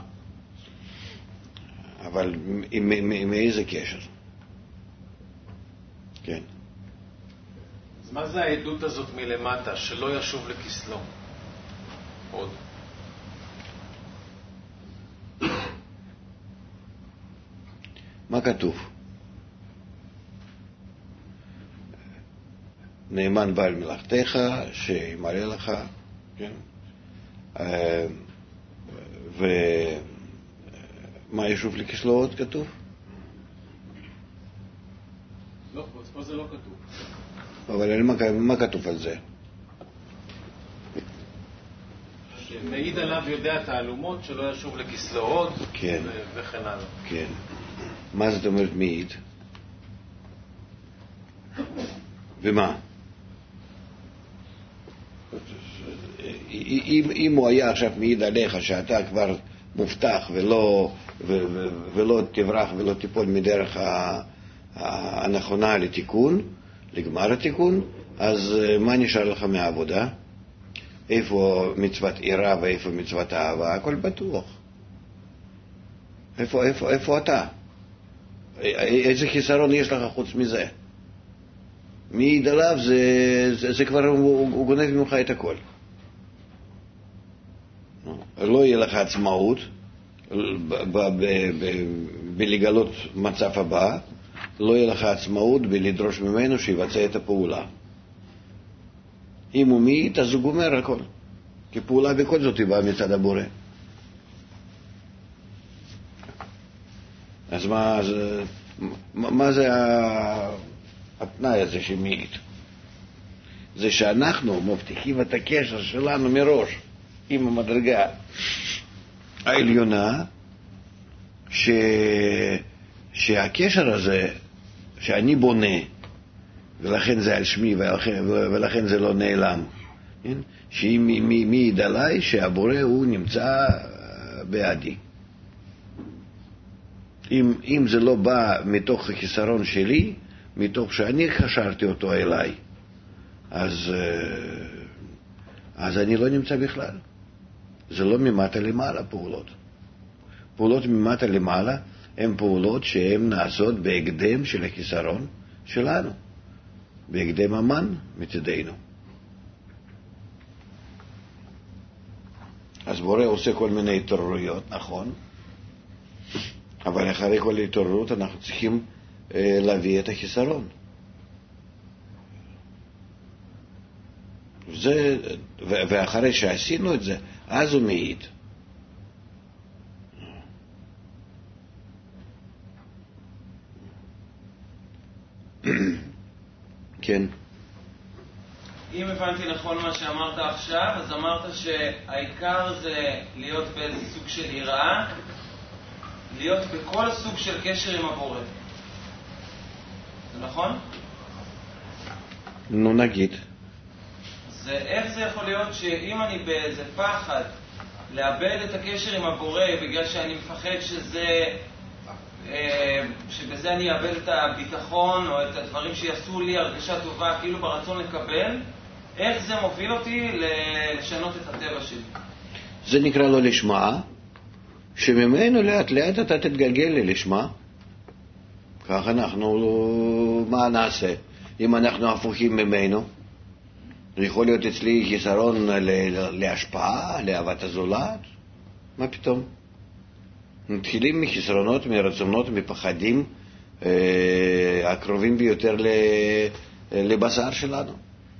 אבל מאיזה קשר? כן. אז מה זה העדות הזאת מלמטה, שלא ישוב לכסלו? עוד. מה כתוב? נאמן בעל מלאכתך שימלא לך, כן? ומה ישוב לכסלו עוד כתוב? לא, פה זה לא כתוב. אבל מה כתוב על זה? שמעיד עליו יודע תעלומות שלא ישוב לכסלו עוד, כן. וכן הלאה. כן. מה זאת אומרת מעיד? ומה? אם הוא היה עכשיו מעיד עליך שאתה כבר מובטח ולא תברח ולא תיפול מדרך הנכונה לתיקון, לגמר התיקון, אז מה נשאר לך מהעבודה? איפה מצוות עירה ואיפה מצוות אהבה? הכל בטוח. איפה אתה? איזה חיסרון יש לך חוץ מזה? מעיד עליו זה כבר הוא גונב ממך את הכל. לא יהיה לך עצמאות בלגלות מצב הבא, לא יהיה לך עצמאות בלדרוש ממנו שיבצע את הפעולה. אם הוא מעיד, אז הוא גומר הכל, כי פעולה בכל זאת היא באה מצד הבורא. אז מה זה התנאי הזה שמעיד? זה שאנחנו מבטיחים את הקשר שלנו מראש עם המדרגה העליונה, שהקשר הזה שאני בונה, ולכן זה על שמי ולכן זה לא נעלם, מי ידע עליי שהבורא הוא נמצא בעדי. אם זה לא בא מתוך החיסרון שלי, מתוך שאני חשרתי אותו אליי, אז אני לא נמצא בכלל. זה לא ממטה למעלה פעולות. פעולות ממטה למעלה הן פעולות שהן נעשות בהקדם של החיסרון שלנו, בהקדם המן מצדנו. אז בורא עושה כל מיני התעוררויות, נכון, אבל אחרי כל התעוררות אנחנו צריכים להביא את החיסרון. ואחרי שעשינו את זה, אז הוא מעיד. כן. אם הבנתי נכון מה שאמרת עכשיו, אז אמרת שהעיקר זה להיות באיזה סוג של יראה, להיות בכל סוג של קשר עם הבורא. זה נכון? נו, נגיד. איך זה יכול להיות שאם אני באיזה פחד לאבד את הקשר עם הבורא בגלל שאני מפחד שבזה אני אאבד את הביטחון או את הדברים שיעשו לי הרגשה טובה כאילו ברצון לקבל, איך זה מוביל אותי לשנות את הטבע שלי? זה נקרא לו לשמה, שממנו לאט לאט אתה תתגלגל ללשמה. כך מה נעשה אם אנחנו הפוכים ממנו? יכול להיות אצלי חיסרון להשפעה, לאהבת הזולת? מה פתאום? מתחילים מחסרונות, מרצונות, מפחדים הקרובים ביותר לבשר שלנו.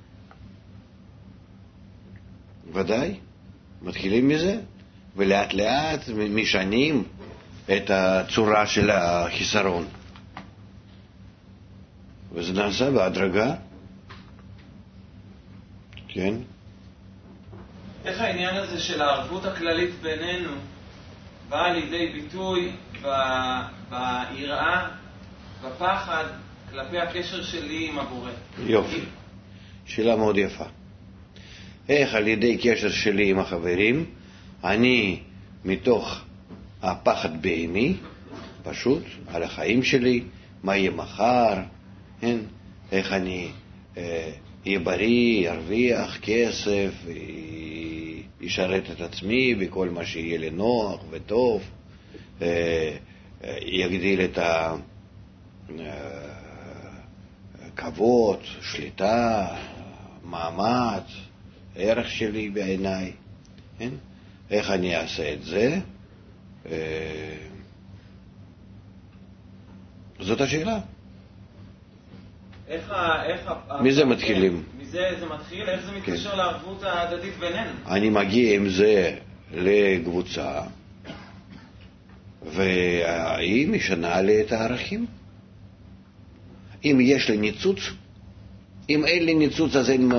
ודאי, מתחילים מזה, ולאט לאט משנים את הצורה של החיסרון. וזה נעשה בהדרגה. כן. איך העניין הזה של הערבות הכללית בינינו באה לידי ביטוי ביראה, בפחד, כלפי הקשר שלי עם הבורא? יופי. שאלה מאוד יפה. איך על ידי קשר שלי עם החברים, אני מתוך הפחד בהמי, פשוט, על החיים שלי, מה יהיה מחר, איך אני יהיה בריא, ירוויח כסף, ישרת את עצמי בכל מה שיהיה לי נוח וטוב, יגדיל את הכבוד, שליטה, מעמד, ערך שלי בעיניי. איך אני אעשה את זה? זאת השאלה. מזה מתחילים? מזה זה מתחיל? איך זה מתקשר לערבות ההדדית בינינו? אני מגיע עם זה לקבוצה, והיא משנה לי את הערכים. אם יש לי ניצוץ, אם אין לי ניצוץ,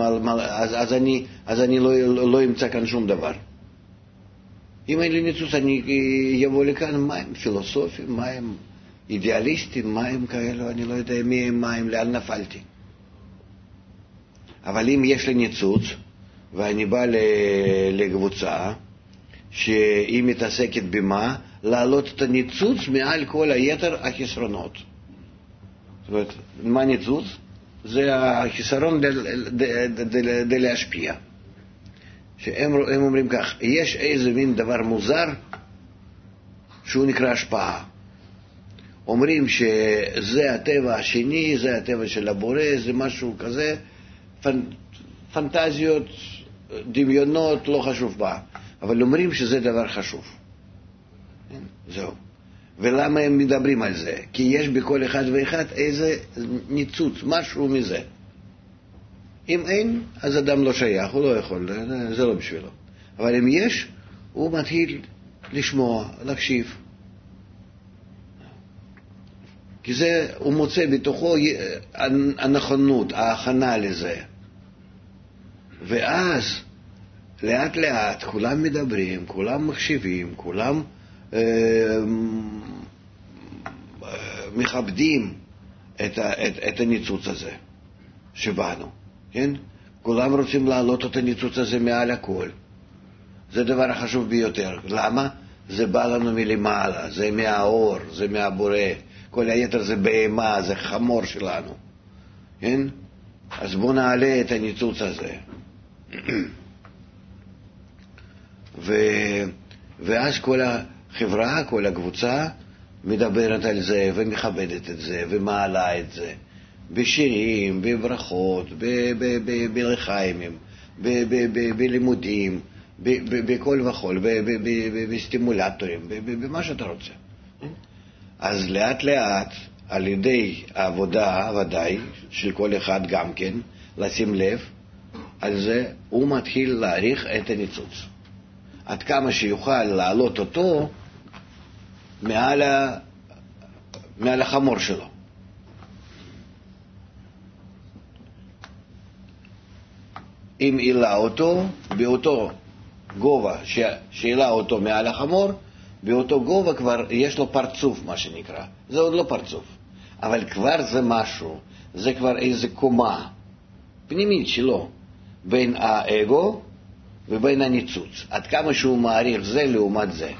אז אני לא אמצא כאן שום דבר. אם אין לי ניצוץ, אני יבוא לכאן מים פילוסופיים, מים אידיאליסטים, מים כאלו, אני לא יודע מי הם מים, לאן נפלתי. אבל אם יש לי ניצוץ, ואני בא לקבוצה שהיא מתעסקת במה? להעלות את הניצוץ מעל כל היתר החסרונות. זאת אומרת, מה ניצוץ? זה החיסרון כדי להשפיע. שהם אומרים כך, יש איזה מין דבר מוזר שהוא נקרא השפעה. אומרים שזה הטבע השני, זה הטבע של הבורא, זה משהו כזה, פנטזיות, דמיונות, לא חשוב מה. אבל אומרים שזה דבר חשוב. זהו. ולמה הם מדברים על זה? כי יש בכל אחד ואחד איזה ניצוץ, משהו מזה. אם אין, אז אדם לא שייך, הוא לא יכול, זה לא בשבילו. אבל אם יש, הוא מתחיל לשמוע, להקשיב. כי זה, הוא מוצא בתוכו הנכונות, ההכנה לזה. ואז, לאט לאט, כולם מדברים, כולם מקשיבים, כולם מכבדים את הניצוץ הזה שבאנו, כן? כולם רוצים להעלות את הניצוץ הזה מעל הכל. זה דבר החשוב ביותר. למה? זה בא לנו מלמעלה, זה מהאור, זה מהבורא. כל היתר זה בהמה, זה חמור שלנו, כן? אז בואו נעלה את הניצוץ הזה. ואז כל החברה, כל הקבוצה מדברת על זה ומכבדת את זה ומעלה את זה בשירים, בברכות, בלחיימים, בלימודים, בכל וכל, בסטימולטורים, במה שאתה רוצה. אז לאט לאט, על ידי העבודה, ודאי, של כל אחד גם כן, לשים לב, על זה הוא מתחיל להעריך את הניצוץ. עד כמה שיוכל להעלות אותו מעל החמור שלו. אם העלה אותו באותו גובה שהעלה אותו מעל החמור, באותו גובה כבר יש לו פרצוף, מה שנקרא. זה עוד לא פרצוף, אבל כבר זה משהו, זה כבר איזו קומה פנימית שלו, בין האגו ובין הניצוץ. עד כמה שהוא מעריך זה לעומת זה.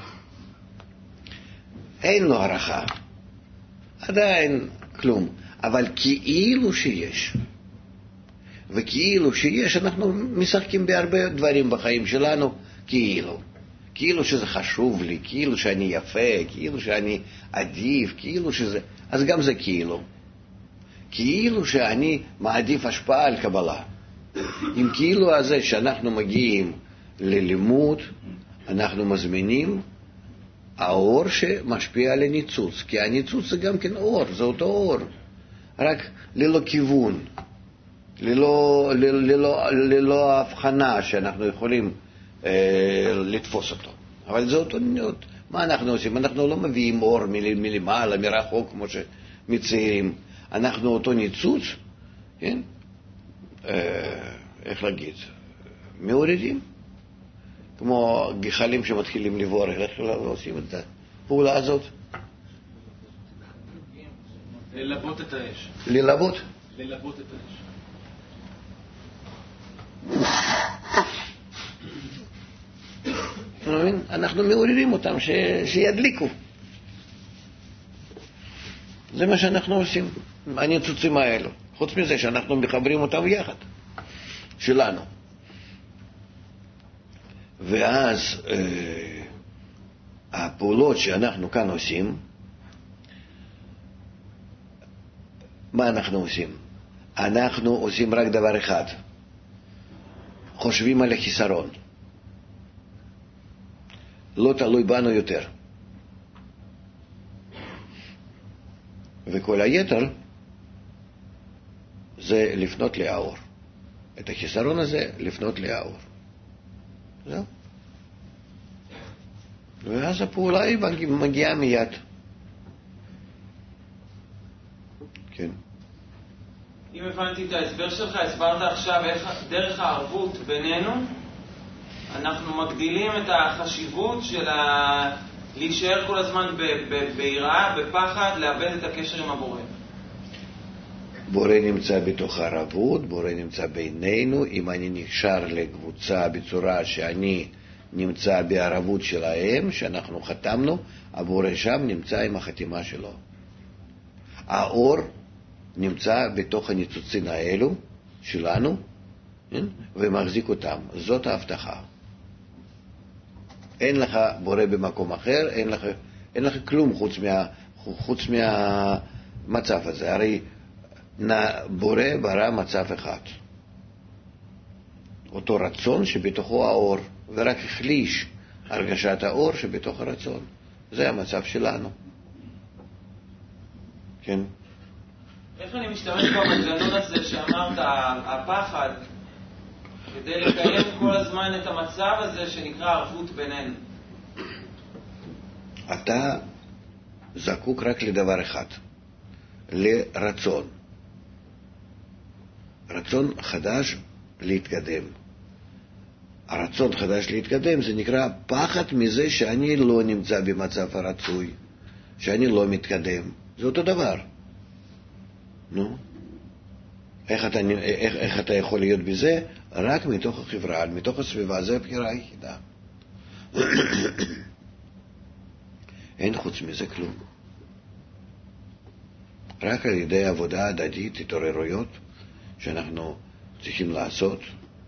אין לו הערכה, עדיין כלום, אבל כאילו שיש. וכאילו שיש, אנחנו משחקים בהרבה דברים בחיים שלנו, כאילו שזה חשוב לי, כאילו שאני יפה, כאילו שאני עדיף, כאילו שזה, אז גם זה כאילו שאני מעדיף השפעה על קבלה. עם כאילו הזה שאנחנו מגיעים ללימוד, אנחנו מזמינים האור שמשפיע על הניצוץ, כי הניצוץ זה גם כן אור, זה אותו אור, רק ללא כיוון, ללא הבחנה שאנחנו יכולים לתפוס אותו. אבל זה אותו ניאות. מה אנחנו עושים? אנחנו לא מביאים אור מלמעלה, מרחוק, כמו שמציירים. אנחנו אותו ניצוץ, כן? איך להגיד? מעורדים. כמו גחלים שמתחילים לבור, איך עושים את הפעולה הזאת? ללבות את האש. ללבות את האש. אנחנו מעוררים אותם שידליקו. זה מה שאנחנו עושים, הניצוצים האלו. חוץ מזה שאנחנו מחברים אותם יחד, שלנו. ואז הפעולות שאנחנו כאן עושים, מה אנחנו עושים? אנחנו עושים רק דבר אחד. חושבים על החיסרון. לא תלוי בנו יותר. וכל היתר זה לפנות לאור. את החיסרון הזה לפנות לאור. זהו. ואז הפעולה היא מגיעה מיד. כן. אם הבנתי את ההסבר שלך, הסברת עכשיו איך דרך הערבות בינינו אנחנו מגדילים את החשיבות של להישאר כל הזמן ביראה, בפחד, לאבד את הקשר עם הבורא. בורא נמצא בתוך הערבות, בורא נמצא בינינו. אם אני נקשר לקבוצה בצורה שאני נמצא בערבות שלהם, שאנחנו חתמנו, הבורא שם נמצא עם החתימה שלו. האור נמצא בתוך הניצוצים האלו שלנו, ומחזיק אותם. זאת ההבטחה. אין לך בורא במקום אחר, אין לך כלום חוץ מהמצב הזה. הרי בורא ברא מצב אחד. אותו רצון שבתוכו האור, ורק החליש הרגשת האור שבתוך הרצון. זה המצב שלנו. כן? איך אני משתמש במנגנון הזה שאמרת, הפחד, כדי לקיים כל הזמן את המצב הזה שנקרא ערבות בינינו? אתה זקוק רק לדבר אחד, לרצון. רצון חדש להתקדם. הרצון חדש להתקדם זה נקרא פחד מזה שאני לא נמצא במצב הרצוי, שאני לא מתקדם. זה אותו דבר. נו? איך אתה יכול להיות בזה? רק מתוך החברה, מתוך הסביבה, זה הבחירה היחידה. אין חוץ מזה כלום. רק על ידי עבודה הדדית, התעוררויות, שאנחנו צריכים לעשות.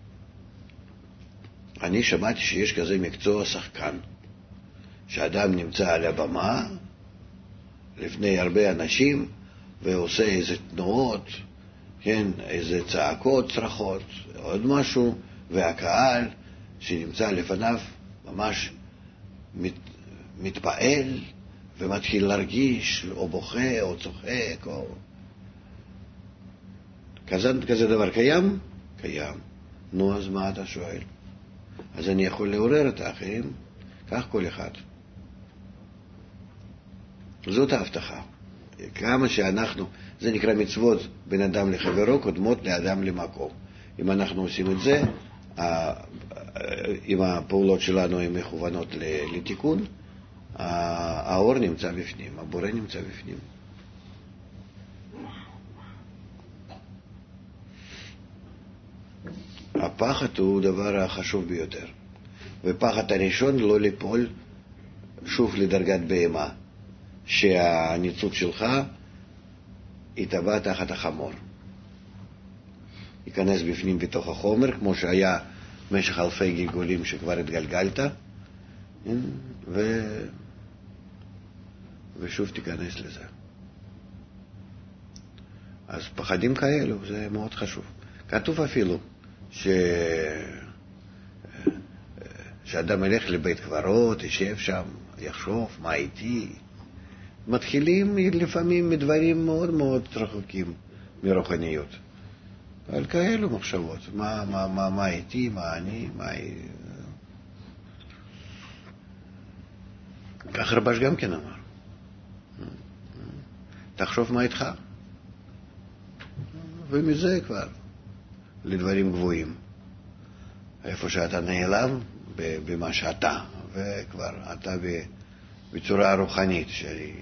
אני שמעתי שיש כזה מקצוע שחקן, שאדם נמצא על הבמה לפני הרבה אנשים ועושה איזה תנועות, כן, איזה צעקות, צרחות, עוד משהו, והקהל שנמצא לפניו ממש מתפעל ומתחיל להרגיש, או בוכה, או צוחק, או... כזה דבר קיים? קיים. נו, אז מה אתה שואל? אז אני יכול לעורר את האחרים, כך כל אחד. זאת ההבטחה. כמה שאנחנו, זה נקרא מצוות בין אדם לחברו, קודמות לאדם למקום. אם אנחנו עושים את זה, אם הפעולות שלנו הן מכוונות לתיקון, האור נמצא בפנים, הבורא נמצא בפנים. הפחד הוא דבר החשוב ביותר. ופחד הראשון לא ליפול שוב לדרגת בהמה, שהניצוץ שלך יטבע תחת החמור. ייכנס בפנים בתוך החומר, כמו שהיה במשך אלפי גלגולים שכבר התגלגלת, ושוב תיכנס לזה. אז פחדים כאלו, זה מאוד חשוב. כתוב אפילו שאדם ילך לבית קברות, ישב שם, יחשוב מה איתי. מתחילים לפעמים מדברים מאוד מאוד רחוקים מרוחניות. על כאלו מחשבות, מה איתי, מה אני, כך רבש גם כן אמר. תחשוב מה איתך. ומזה כבר לדברים גבוהים. איפה שאתה נעלם, במה שאתה, וכבר אתה בצורה רוחנית שהיא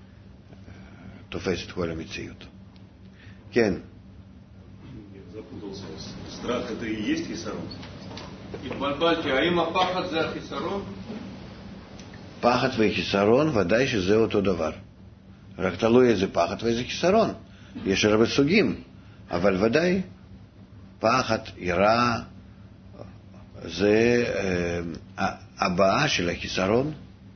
תופסת כל המציאות. כן. Страх это и есть хисарон? התבלבלתי, האם הפחד זה החיסרון? פחד וחיסרון ודאי שזה אותו דבר. רק תלוי איזה פחד ואיזה חיסרון. יש הרבה סוגים, אבל ודאי פחד, יראה, זה הבאה של החיסרון.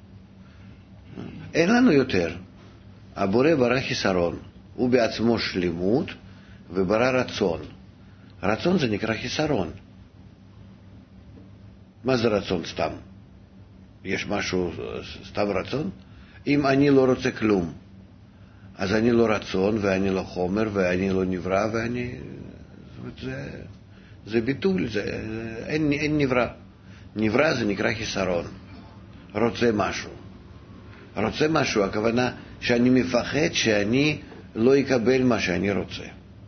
אין לנו יותר. הבורא ברא חיסרון. הוא בעצמו שלמות וברא רצון. רצון זה נקרא חיסרון. מה זה רצון סתם? יש משהו סתם רצון? אם אני לא רוצה כלום, אז אני לא רצון ואני לא חומר ואני לא נברא ואני... זה ביטול, אין נברא. נברא זה נקרא חיסרון. רוצה משהו. רוצה משהו, הכוונה שאני מפחד שאני לא אקבל מה שאני רוצה.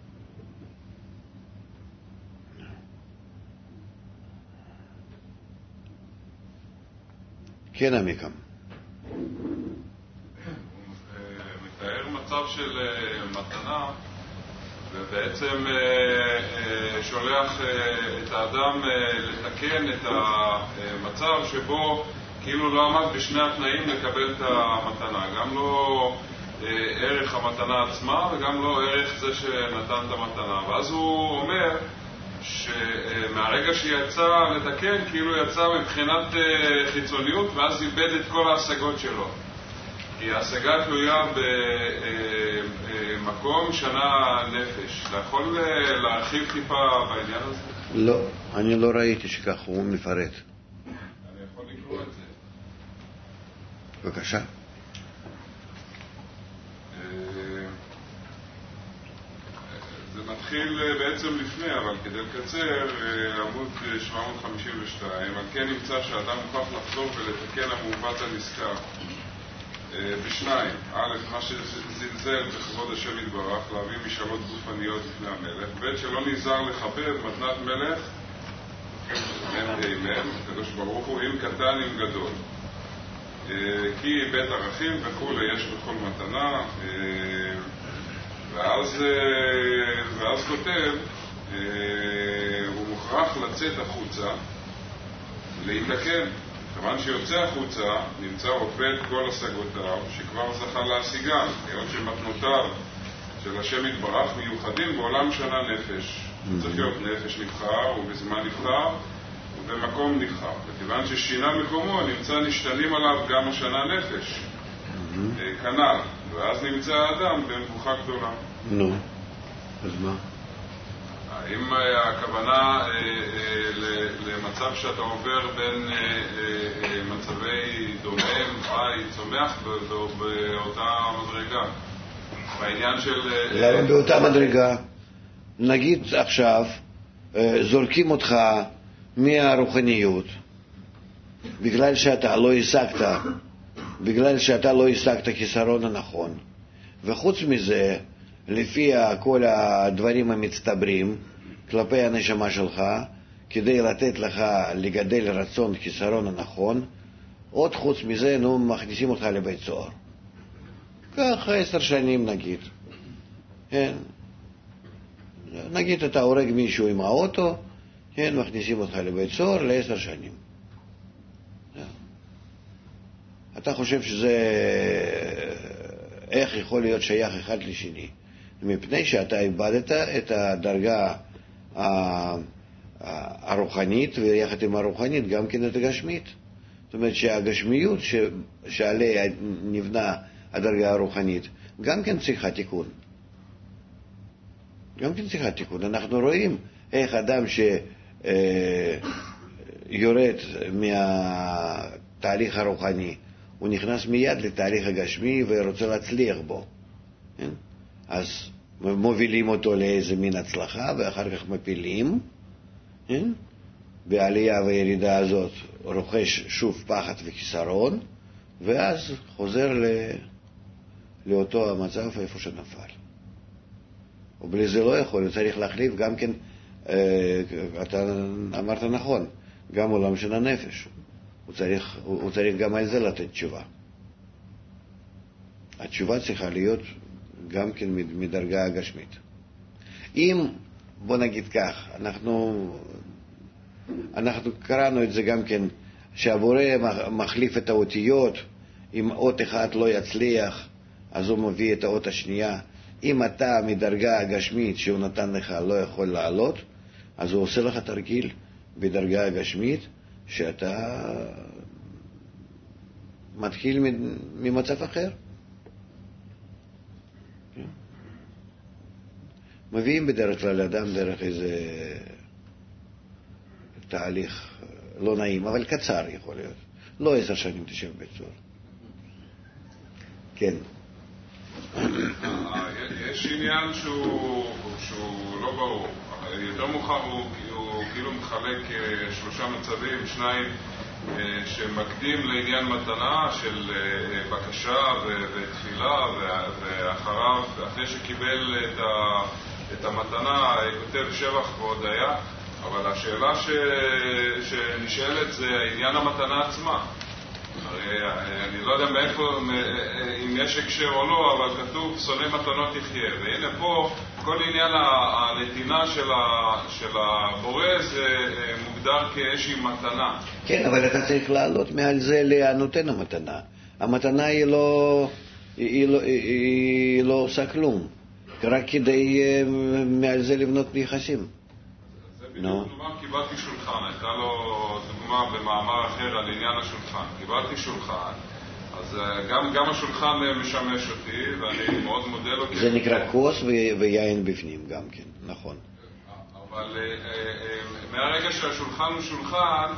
כן, עמיקם. מתאר מצב של מתנה ובעצם שולח את האדם לתקן את המצב שבו כאילו לא עמד בשני התנאים לקבל את המתנה, גם לא ערך המתנה עצמה וגם לא ערך זה שנתן את המתנה. ואז הוא אומר שמהרגע שיצא לתקן, כאילו יצא מבחינת חיצוניות, ואז איבד את כל ההשגות שלו. כי ההשגה תלויה במקום שנה נפש. אתה יכול להרחיב טיפה בעניין הזה? לא, אני לא ראיתי שכך הוא מפרט. אני יכול לקרוא את זה. בבקשה. זה מתחיל בעצם לפני, אבל כדי לקצר, עמוד 752, על כן נמצא שהאדם מוכרח לחזור ולתקן המעוות הנזכר בשניים. א', מה שזלזל בכבוד השם יתברך, להביא משאלות גופניות לפני המלך. ב', שלא נזהר לכבד מתנת מלך, קדוש ברוך הוא, אם קטן אם גדול. כי בית ערכים וכו' יש בכל מתנה. ואז כותב, הוא מוכרח לצאת החוצה, להתקן. כיוון שיוצא החוצה, נמצא רופא את כל השגותיו, שכבר זכה להשיגן, היות שמתנותיו של השם יתברך מיוחדים בעולם שנה נפש. צריך להיות נפש נבחר, ובזמן נבחר, ובמקום נבחר. וכיוון ששינה מקומו, נמצא נשתנים עליו גם השנה נפש. כנ"ל. ואז נמצא האדם במבוכה גדולה. נו, אז מה? האם הכוונה למצב שאתה עובר בין מצבי דומם, חי, צומח באותה מדרגה? בעניין של... למה באותה מדרגה? נגיד עכשיו, זורקים אותך מהרוחניות, בגלל שאתה לא השגת כיסרון הנכון, וחוץ מזה, לפי כל הדברים המצטברים כלפי הנשמה שלך, כדי לתת לך לגדל רצון כיסרון הנכון, עוד חוץ מזה, מכניסים אותך לבית סוהר. ככה 10 שנים נגיד. כן. נגיד אתה הורג מישהו עם האוטו, כן, מכניסים אותך לבית סוהר ל10 שנים. אתה חושב שזה, איך יכול להיות שייך אחד לשני? מפני שאתה איבדת את הדרגה הרוחנית, ויחד עם הרוחנית גם כן את הגשמית. זאת אומרת שהגשמיות שעליה נבנה הדרגה הרוחנית, גם כן צריכה תיקון. אנחנו רואים איך אדם שיורד מהתהליך הרוחני, הוא נכנס מיד לתהליך הגשמי ורוצה להצליח בו. אז מובילים אותו לאיזה מין הצלחה, ואחר כך מפילים. בעלייה וירידה הזאת רוכש שוב פחד וכיסרון, ואז חוזר לאותו המצב איפה שנפל. ובלי זה לא יכול, הוא צריך להחליף גם כן, אתה אמרת נכון, גם עולם של הנפש. הוא צריך גם על זה לתת תשובה. התשובה צריכה להיות גם כן מדרגה הגשמית. אם, בוא נגיד כך, אנחנו קראנו את זה גם כן, שהבורא מחליף את האותיות, אם אות אחד לא יצליח, אז הוא מביא את האות השנייה. אם אתה מדרגה הגשמית שהוא נתן לך לא יכול לעלות, אז הוא עושה לך תרגיל בדרגה הגשמית, שאתה מתחיל ממצב אחר. מביאים בדרך כלל אדם דרך איזה תהליך לא נעים, אבל קצר יכול להיות. לא 10 שנים תשב בית סוהר. כן. יש עניין שהוא לא ברור. יותר מאוחר הוא כאילו מחלק 3 מצבים, 2 שמקדים לעניין מתנה של בקשה ותפילה, ואחריו, אחרי שקיבל את המתנה, כותב שבח והודיה. אבל השאלה שנשאלת זה עניין המתנה עצמה. אני לא יודע מאיפה, אם יש הקשר או לא, אבל כתוב שונא מתנות יחיה. והנה פה, כל עניין הנתינה של הבורא זה מוגדר כאיזושהי מתנה. כן, אבל אתה צריך לעלות מעל זה לנותן המתנה. המתנה היא לא עושה כלום, רק כדי מעל זה לבנות יחסים. זה בדיוק דוגמה, קיבלתי שולחן, הייתה לו דוגמה במאמר אחר על עניין השולחן. קיבלתי שולחן, אז גם השולחן משמש אותי, ואני מאוד מודה לו. זה נקרא כוס ויין בפנים גם כן, נכון. אבל מהרגע שהשולחן הוא שולחן,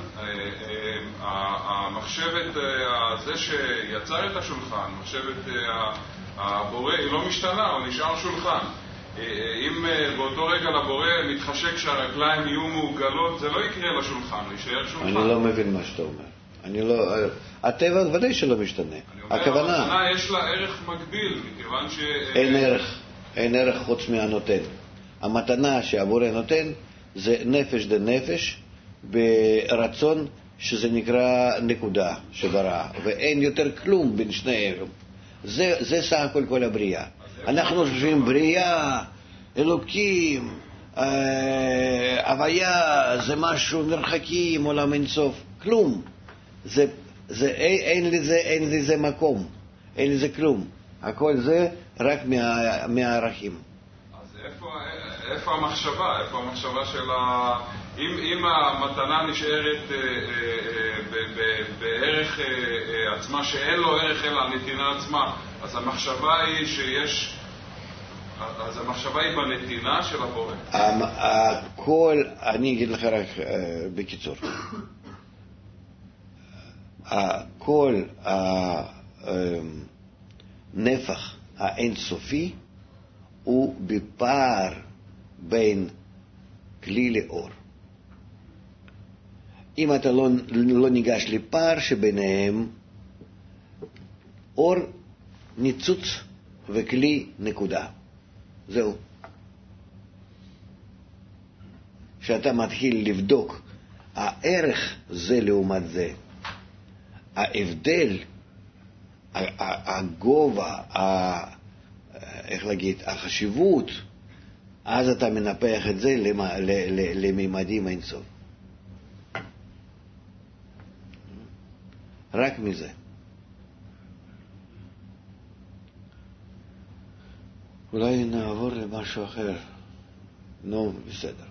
המחשבת, זה שיצר את השולחן, מחשבת הבורא, היא לא משתנה, הוא נשאר שולחן. אם באותו רגע לבורא מתחשק שהרגליים יהיו מעוגלות, זה לא יקרה לשולחן, הוא יישאר שולחן. אני לא מבין מה שאתה אומר. הטבע ודאי שלא משתנה. הכוונה... המתנה יש לה ערך מקביל, מכיוון ש... אין ערך חוץ מהנותן. המתנה שהבורא נותן זה נפש דנפש ברצון שזה נקרא נקודה שברא, ואין יותר כלום בין שניהם. זה סך הכל כל הבריאה. אנחנו חושבים בריאה, אלוקים, הוויה, זה משהו מרחקים, עולם אינסוף, כלום. אין לזה מקום, אין לזה כלום. הכל זה רק מהערכים. אז איפה המחשבה? איפה המחשבה של אם המתנה נשארת בערך עצמה, שאין לו ערך אלא הנתינה עצמה, אז המחשבה היא שיש... אז המחשבה היא בנתינה של הבורא. הכל, אני אגיד לך רק בקיצור. כל הנפח האינסופי הוא בפער בין כלי לאור. אם אתה לא ניגש לפער שביניהם, אור ניצוץ וכלי נקודה. זהו. כשאתה מתחיל לבדוק הערך זה לעומת זה, ההבדל, הגובה, איך להגיד, החשיבות, אז אתה מנפח את זה לממדים אינסוף. רק מזה. אולי נעבור למשהו אחר. נו, בסדר.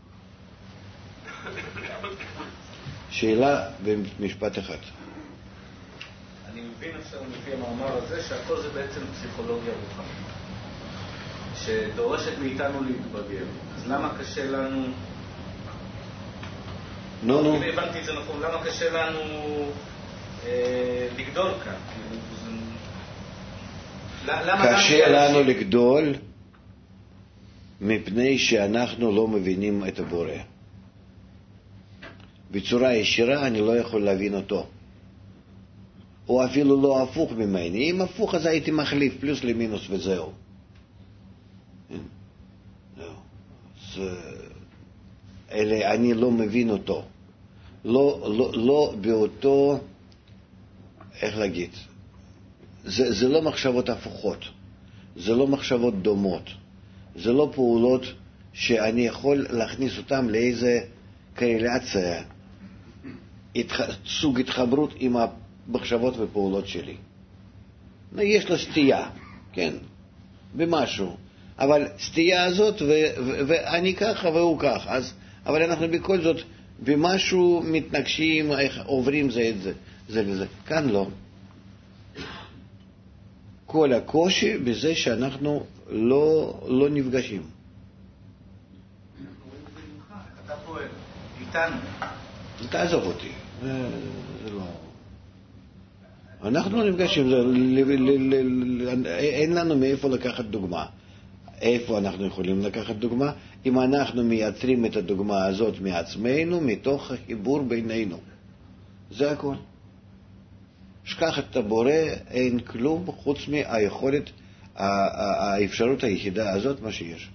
שאלה במשפט אחד. אני מבין עכשיו לפי המאמר הזה שהכל זה בעצם פסיכולוגיה רוחנית שדורשת מאיתנו להתבגר. אז למה קשה לנו... נו. אם הבנתי את זה נכון, למה קשה לנו לגדול כאן? קשה לנו לגדול מפני שאנחנו לא מבינים את הבורא. בצורה ישירה אני לא יכול להבין אותו. או אפילו לא הפוך ממני. אם הפוך אז הייתי מחליף פלוס למינוס וזהו. אלה אני לא מבין אותו. לא באותו, איך להגיד, זה לא מחשבות הפוכות, זה לא מחשבות דומות, זה לא פעולות שאני יכול להכניס אותם לאיזה קורלציה, סוג התחברות עם המחשבות ופעולות שלי. יש לו סטייה, כן, במשהו, אבל סטייה הזאת ואני ככה והוא ככה, אבל אנחנו בכל זאת במשהו מתנגשים, עוברים זה את זה לזה. כאן לא. כל הקושי בזה שאנחנו לא נפגשים. אנחנו רואים את זה ממך, אתה פועל, איתנו. תעזוב אותי, זה לא... אנחנו לא נפגשים, אין לנו מאיפה לקחת דוגמה. איפה אנחנו יכולים לקחת דוגמה? אם אנחנו מייצרים את הדוגמה הזאת מעצמנו, מתוך החיבור בינינו. זה הכל. שכח את הבורא, אין כלום חוץ מהיכולת, האפשרות היחידה הזאת, מה שיש.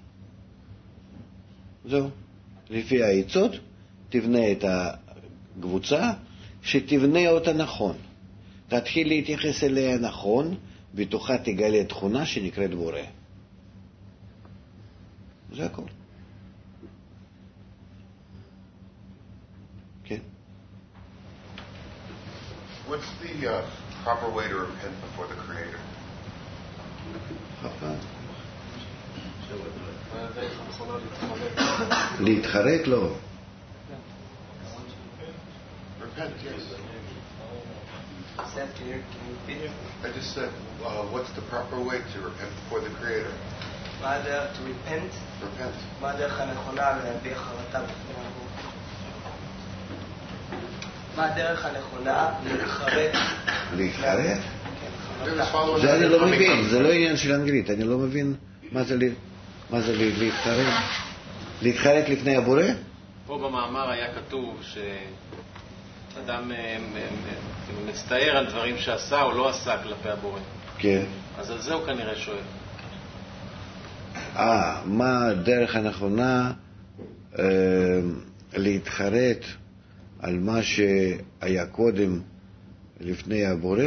זהו. לפי העצות, תבנה את הקבוצה, שתבנה אותה נכון. תתחיל להתייחס אליה נכון, בתוכה תגלה תכונה שנקראת בורא. זה הכל. כן. What's the proper way to repent before the Creator? להתחרט לא. Repent, yes. I just said, what's the proper way to repent before the Creator? מה הדרך to repent? Repent. מה הדרך הנכונה להביע חרטה בפני הבור? מה הדרך הנכונה להתחרט? להתחרט? Just follow זה אני another לא coming מבין, concept. זה לא עניין של אנגלית, אני לא מבין מה זה להתחרט. להתחרט לפני הבורא? פה במאמר היה כתוב שאדם מצטער על דברים שעשה או לא עשה כלפי הבורא. כן. אז על זה הוא כנראה שואל. מה הדרך הנכונה להתחרט על מה שהיה קודם לפני הבורא?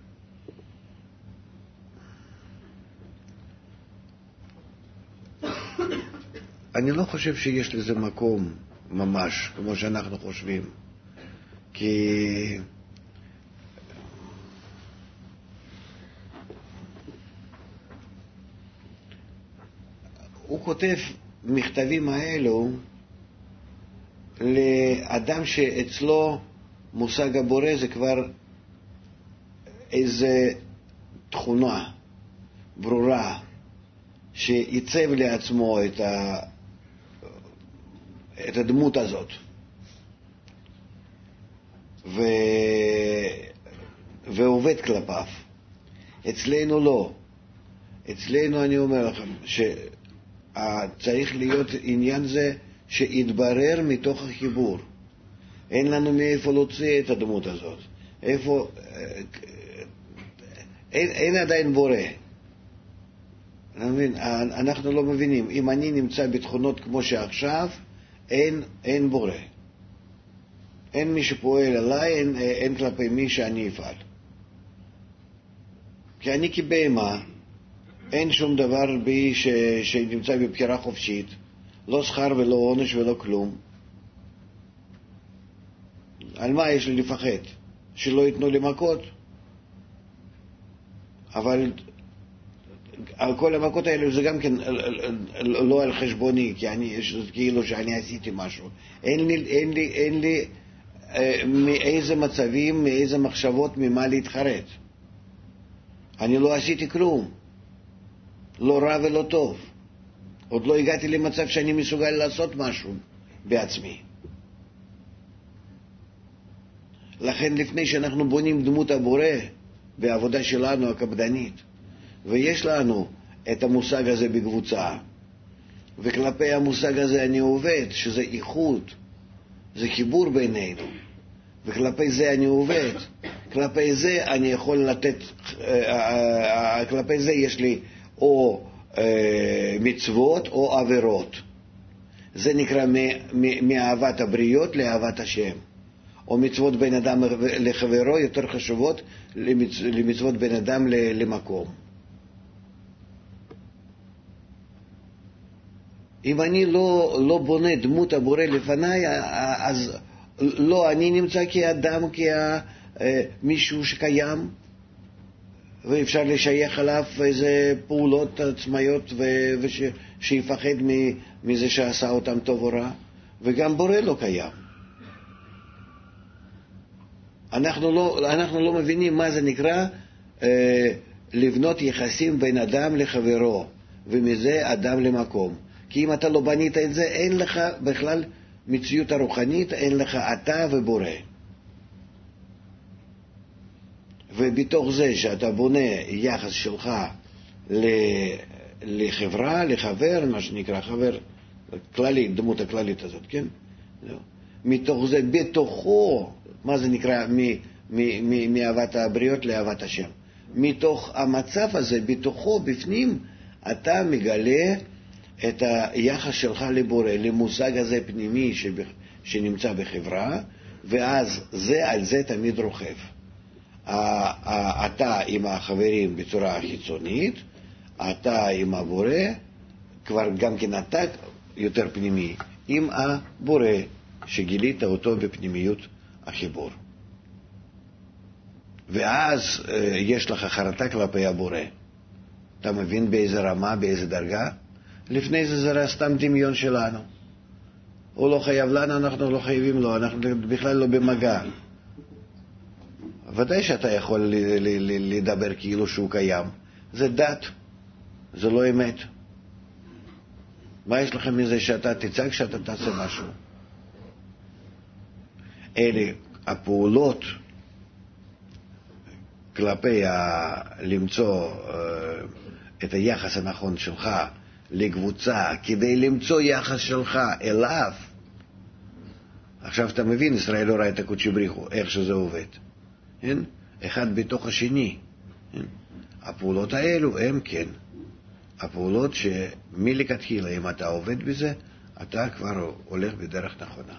אני לא חושב שיש לזה מקום ממש, כמו שאנחנו חושבים. כי הוא כותב מכתבים האלו לאדם שאצלו מושג הבורא זה כבר איזה תכונה ברורה שעיצב לעצמו את הדמות הזאת. ועובד כלפיו. אצלנו לא. אצלנו אני אומר לכם שצריך להיות עניין זה שיתברר מתוך החיבור. אין לנו מאיפה להוציא את הדמות הזאת. אין עדיין בורא. אנחנו לא מבינים. אם אני נמצא בתכונות כמו שעכשיו, אין בורא. אין מי שפועל עליי, אין כלפי מי שאני אפעל. כי אני כבהמה, אין שום דבר בי שנמצא בבחירה חופשית, לא שכר ולא עונש ולא כלום. על מה יש לי לפחד? שלא ייתנו לי מכות? אבל כל המכות האלה זה גם כן לא על חשבוני, כי כאילו שאני עשיתי משהו. אין לי מאיזה מצבים, מאיזה מחשבות, ממה להתחרט. אני לא עשיתי כלום. לא רע ולא טוב. עוד לא הגעתי למצב שאני מסוגל לעשות משהו בעצמי. לכן לפני שאנחנו בונים דמות הבורא בעבודה שלנו הקפדנית, ויש לנו את המושג הזה בקבוצה, וכלפי המושג הזה אני עובד, שזה איחוד, זה חיבור בינינו, וכלפי זה אני עובד, כלפי זה אני יכול לתת, כלפי זה יש לי או מצוות או עבירות. זה נקרא מאהבת הבריות לאהבת השם. או מצוות בין אדם לחברו יותר חשובות למצוות בין אדם למקום. אם אני לא בונה דמות הבורא לפניי, אז לא אני נמצא כאדם, כמישהו שקיים, ואפשר לשייך עליו איזה פעולות עצמאיות ושיפחד מזה שעשה אותם טוב או רע, וגם בורא לא קיים. אנחנו לא מבינים מה זה נקרא לבנות יחסים בין אדם לחברו, ומזה אדם למקום. כי אם אתה לא בנית את זה, אין לך בכלל מציאות הרוחנית, אין לך אתה ובורא. ובתוך זה שאתה בונה יחס שלך לחברה, לחבר, מה שנקרא חבר כללי, דמות הכללית הזאת, כן? מתוך זה, בתוכו, מה זה נקרא מאהבת הבריות לאהבת השם. מתוך המצב הזה, בתוכו, בפנים, אתה מגלה את היחס שלך לבורא, למושג הזה פנימי שנמצא בחברה, ואז זה על זה תמיד רוכב. אתה עם החברים בצורה חיצונית, אתה עם הבורא, כבר גם כן אתה יותר פנימי, עם הבורא שגילית אותו בפנימיות החיבור. ואז יש לך חרטה כלפי הבורא. אתה מבין באיזה רמה, באיזה דרגה? לפני זה סתם דמיון שלנו. הוא לא חייב לנו, אנחנו לא חייבים לו, אנחנו בכלל לא במגע. ודאי שאתה יכול לדבר כאילו שהוא קיים. זה דת, זה לא אמת. מה יש לכם מזה שאתה תצג שאתה תעשה משהו? אלה הפעולות כלפי למצוא את היחס הנכון שלך לקבוצה, כדי למצוא יחס שלך אליו. עכשיו אתה מבין, ישראל לא ראה את הקודשי בריחו, איך שזה עובד. כן? אחד בתוך השני. כן? הפעולות האלו הם כן. הפעולות שמלכתחילה, אם אתה עובד בזה, אתה כבר הולך בדרך נכונה.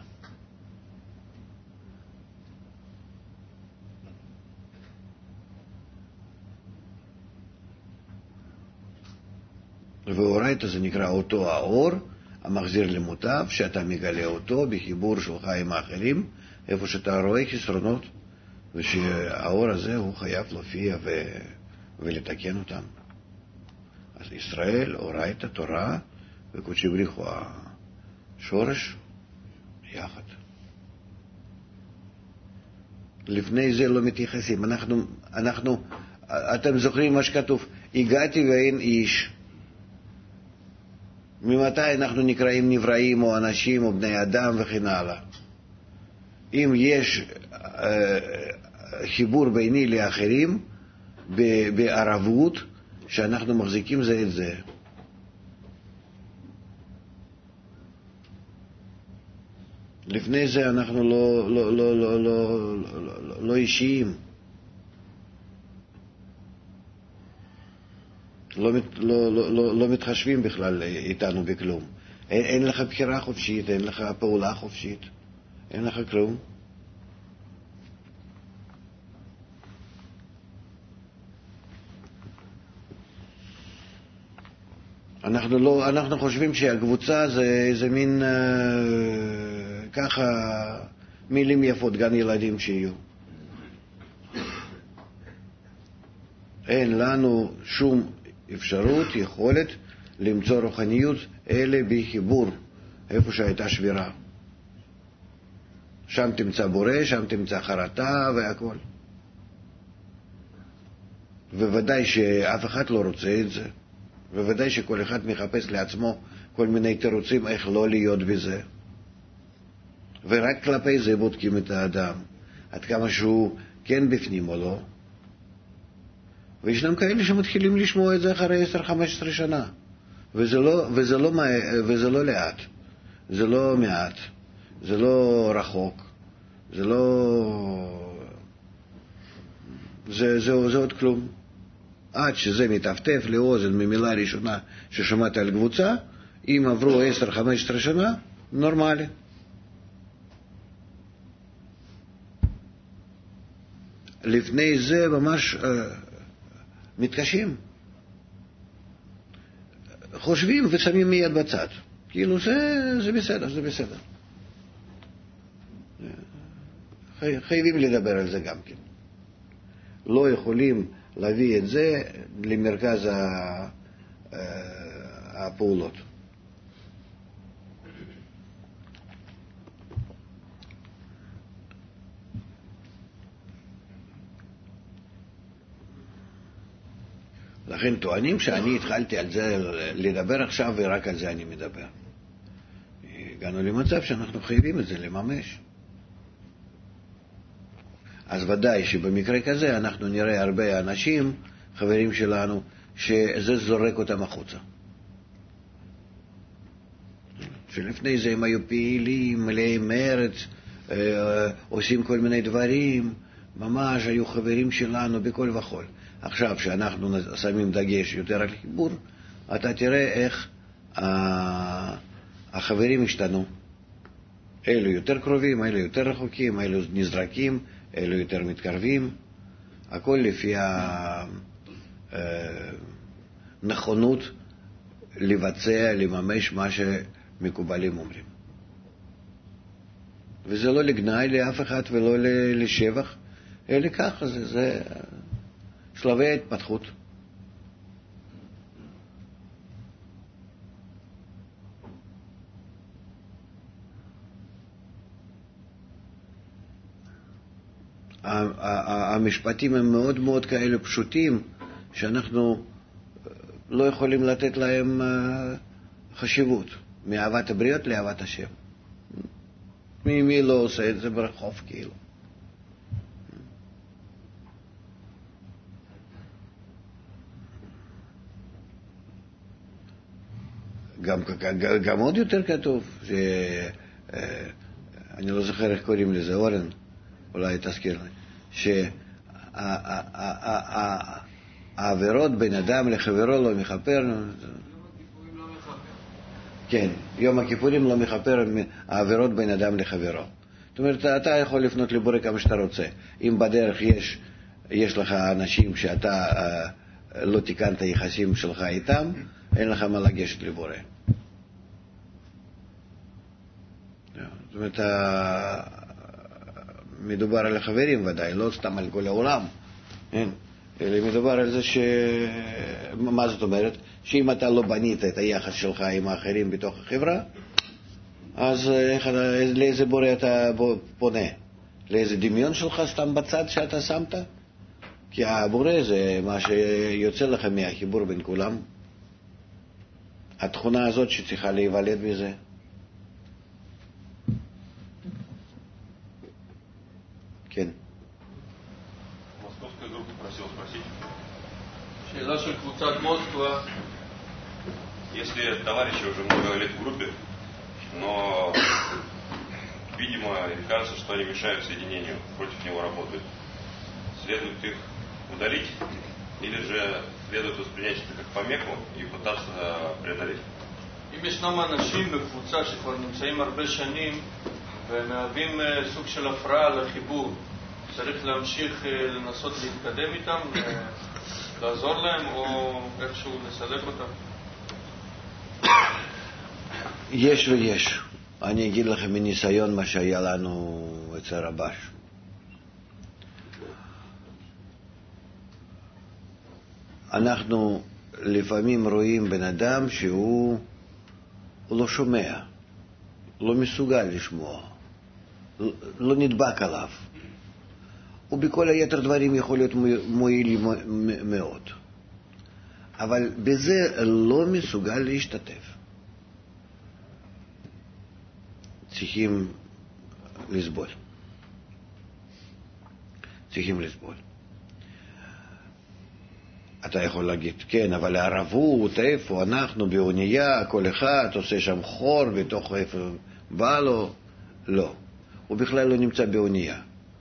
ואורייתא זה נקרא אותו האור המחזיר למוטב, שאתה מגלה אותו בחיבור שלך עם האחרים, איפה שאתה רואה חסרונות, ושהאור הזה הוא חייב להופיע ולתקן אותם. אז ישראל, אורייתא, תורה וקודשי בריחו, השורש יחד. לפני זה לא מתייחסים. אתם זוכרים מה שכתוב, הגעתי ואין איש. ממתי אנחנו נקראים נבראים או אנשים או בני אדם וכן הלאה? אם יש חיבור ביני לאחרים בערבות שאנחנו מחזיקים זה את זה. לפני זה אנחנו לא אישיים. לא מתחשבים בכלל איתנו בכלום. אין לך בחירה חופשית, אין לך פעולה חופשית, אין לך כלום. אנחנו חושבים שהקבוצה זה מין ככה מילים יפות, גן ילדים שיהיו. אין לנו שום אפשרות, יכולת למצוא רוחניות אלה בחיבור, איפה שהייתה שבירה. שם תמצא בורא, שם תמצא חרטה והכל. וודאי שאף אחד לא רוצה את זה. וודאי שכל אחד מחפש לעצמו כל מיני תירוצים איך לא להיות בזה. ורק כלפי זה בודקים את האדם, עד כמה שהוא כן בפנים או לא. וישנם כאלה שמתחילים לשמוע את זה אחרי 10-15 שנה. וזה לא לאט. זה לא מעט. זה לא רחוק. זה עוד כלום. עד שזה מתעפטף לאוזן ממילה ראשונה ששמעת על קבוצה, אם עברו 10-15 שנה, נורמלי. לפני זה ממש מתקשים. חושבים ושמים מיד בצד. כאילו זה בסדר, זה בסדר. חייבים לדבר על זה גם כן. לא יכולים להביא את זה למרכז הפעולות. לכן טוענים שאני התחלתי על זה לדבר עכשיו ורק על זה אני מדבר. הגענו למצב שאנחנו חייבים את זה לממש. אז ודאי שבמקרה כזה אנחנו נראה הרבה אנשים, חברים שלנו, שזה זורק אותם החוצה. שלפני זה הם היו פעילים, מלאי מרץ, עושים כל מיני דברים, ממש היו חברים שלנו בכל וכל. עכשיו שאנחנו שמים דגש יותר על חיבור, אתה תראה איך החברים השתנו. אלו יותר קרובים, אלו יותר רחוקים, אלו נזרקים, אלו יותר מתקרבים, הכל לפי הנכונות לבצע, לממש מה שמקובלים אומרים. וזה לא לגנאי לאף אחד ולא לשבח, אלא ככה, זה שלבי ההתפתחות. המשפטים הם מאוד מאוד כאלה פשוטים, שאנחנו לא יכולים לתת להם חשיבות, מאהבת הבריות לאהבת השם. מי לא עושה את זה ברחוב כאילו. גם עוד יותר כתוב, אני לא זוכר איך קוראים לזה, אורן, אולי תזכיר לי, שהעבירות בין אדם לחברו לא מחפר. כן, יום הכיפורים לא מחפר העבירות בין אדם לחברו. זאת אומרת, אתה יכול לפנות לבורא כמה שאתה רוצה. אם בדרך יש לך אנשים שאתה לא תיקנת יחסים שלך איתם, אין לך מה לגשת לבורא. זאת אומרת, מדובר על החברים ודאי, לא סתם על כל העולם. אלא מדובר על זה מה זאת אומרת? שאם אתה לא בנית את היחס שלך עם האחרים בתוך החברה, אז לאיזה בורא אתה פונה? לאיזה דמיון שלך סתם בצד שאתה שמת? כי הבורא זה מה שיוצא לך מהחיבור בין כולם. התכונה הזאת שצריכה להיוולד בזה. כן. Московская группа просила спросить. שאלה של קבוצת מוסקבה. Если товарищи уже много лет в группе, но, видимо, им кажется, что они мешают соединению, против него работают, следует их удалить или же следует воспринять это как помеху и пытаться преодолеть? אם ישנם אנשים בקבוצה שכבר נמצאים הרבה שנים ומהווים סוג של הפרעה לחיבור, צריך להמשיך לנסות להתקדם איתם, לעזור להם או איכשהו לסלק אותם? יש ויש. אני אגיד לכם מניסיון מה שהיה לנו אצל רבש. אנחנו לפעמים רואים בן אדם שהוא לא שומע, לא מסוגל לשמוע, לא נדבק עליו. ובכל היתר דברים יכול להיות מועיל מאוד. אבל בזה לא מסוגל להשתתף. צריכים לסבול. צריכים לסבול. אתה יכול להגיד, כן, אבל הערבות, איפה אנחנו באונייה, כל אחד עושה שם חור בתוך איפה בא לו. לא. הוא בכלל לא נמצא באונייה.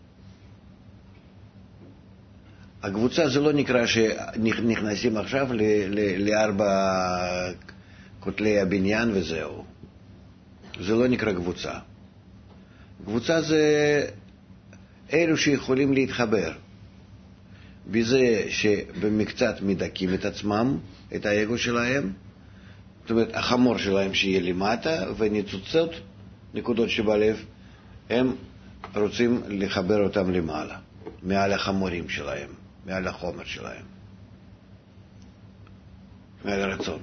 הקבוצה זה לא נקרא שנכנסים עכשיו לארבע כותלי הבניין וזהו. זה לא נקרא קבוצה. קבוצה זה אלו שיכולים להתחבר. בזה שבמקצת מדקים את עצמם, את האגו שלהם, זאת אומרת, החמור שלהם שיהיה למטה, וניצוצות, נקודות שבלב, הם רוצים לחבר אותם למעלה, מעל החמורים שלהם, מעל החומר שלהם, מעל הרצון.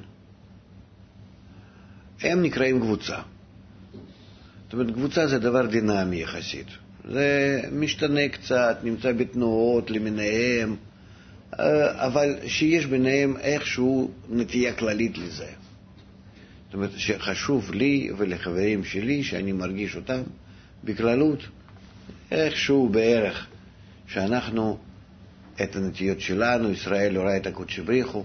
הם נקראים קבוצה. זאת אומרת, קבוצה זה דבר דינמי יחסית. זה משתנה קצת, נמצא בתנועות למיניהם, אבל שיש ביניהם איכשהו נטייה כללית לזה. זאת אומרת, שחשוב לי ולחברים שלי, שאני מרגיש אותם בכללות, איכשהו בערך, שאנחנו, את הנטיות שלנו, ישראל הוראה את הקודש בריחו,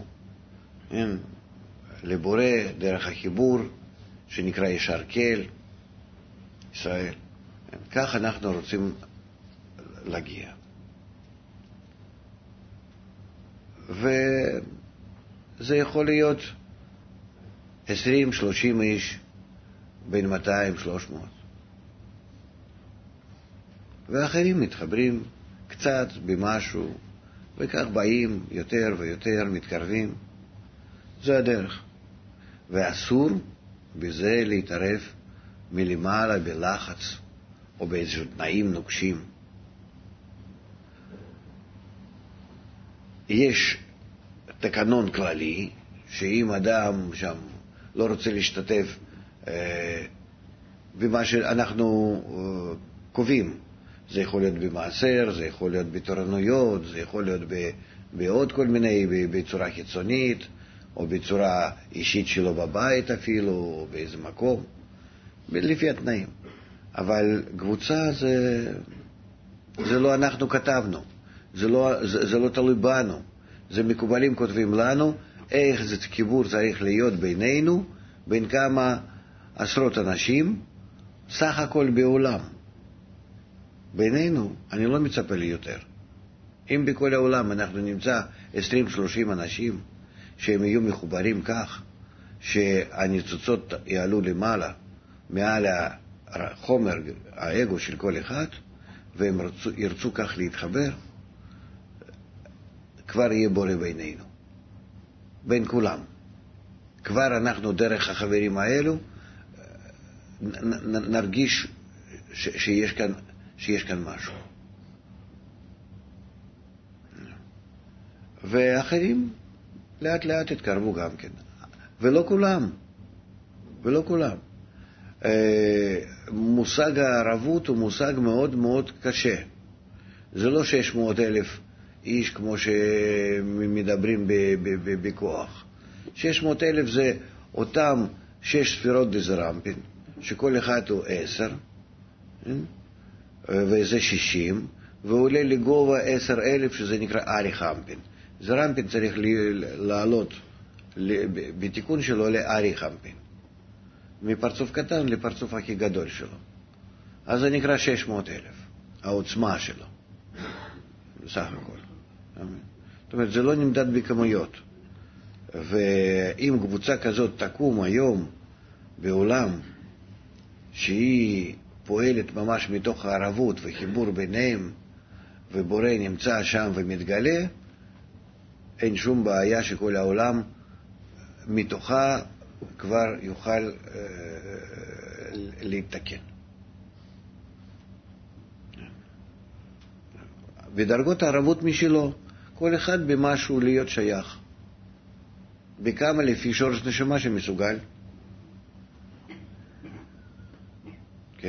לבורא דרך החיבור, שנקרא ישר כל, ישראל. כך אנחנו רוצים להגיע. וזה יכול להיות 20-30 איש, בין 200-300. ואחרים מתחברים קצת במשהו, וכך באים יותר ויותר, מתקרבים. זה הדרך. ואסור בזה להתערב מלמעלה בלחץ או באיזשהו תנאים נוקשים. יש תקנון כללי שאם אדם שם לא רוצה להשתתף במה שאנחנו קובעים, זה יכול להיות במעשר, זה יכול להיות בתורנויות, זה יכול להיות בעוד כל מיני, בצורה חיצונית, או בצורה אישית שלו בבית אפילו, או באיזה מקום, לפי התנאים. אבל קבוצה זה לא אנחנו כתבנו, זה לא תלוי בנו. זה מקובלים כותבים לנו איך זה חיבור צריך להיות בינינו, בין כמה עשרות אנשים, סך הכל בעולם. בינינו, אני לא מצפה לי יותר. אם בכל העולם אנחנו נמצא 20-30 אנשים שהם יהיו מחוברים כך, שהניצוצות יעלו למעלה, מעל החומר, האגו של כל אחד, והם ירצו כך להתחבר, כבר יהיה בורא בינינו, בין כולם. כבר אנחנו דרך החברים האלו נרגיש שיש כאן משהו. ואחרים לאט לאט התקרבו גם כן. ולא כולם. מושג הערבות הוא מושג מאוד מאוד קשה. זה לא 600,000 איש כמו שמדברים בכוח. 600,000 זה אותם 6 ספירות דזרמפין, שכל אחד הוא 10, וזה 60, ועולה לגובה 10,000 שזה נקרא ארי חמפין. זרמפין צריך לעלות בתיקון שלו לארי חמפין, מפרצוף קטן לפרצוף הכי גדול שלו. אז זה נקרא 600,000, העוצמה שלו, בסך הכל. זאת אומרת, זה לא נמדד בכמויות. ואם קבוצה כזאת תקום היום בעולם שהיא פועלת ממש מתוך הערבות וחיבור ביניהם, ובורא נמצא שם ומתגלה, אין שום בעיה שכל העולם מתוכה כבר יוכל להתתקן. בדרגות הערבות משלו, כל אחד במשהו להיות שייך. בכמה לפי שורש נשמה שמסוגל. כן.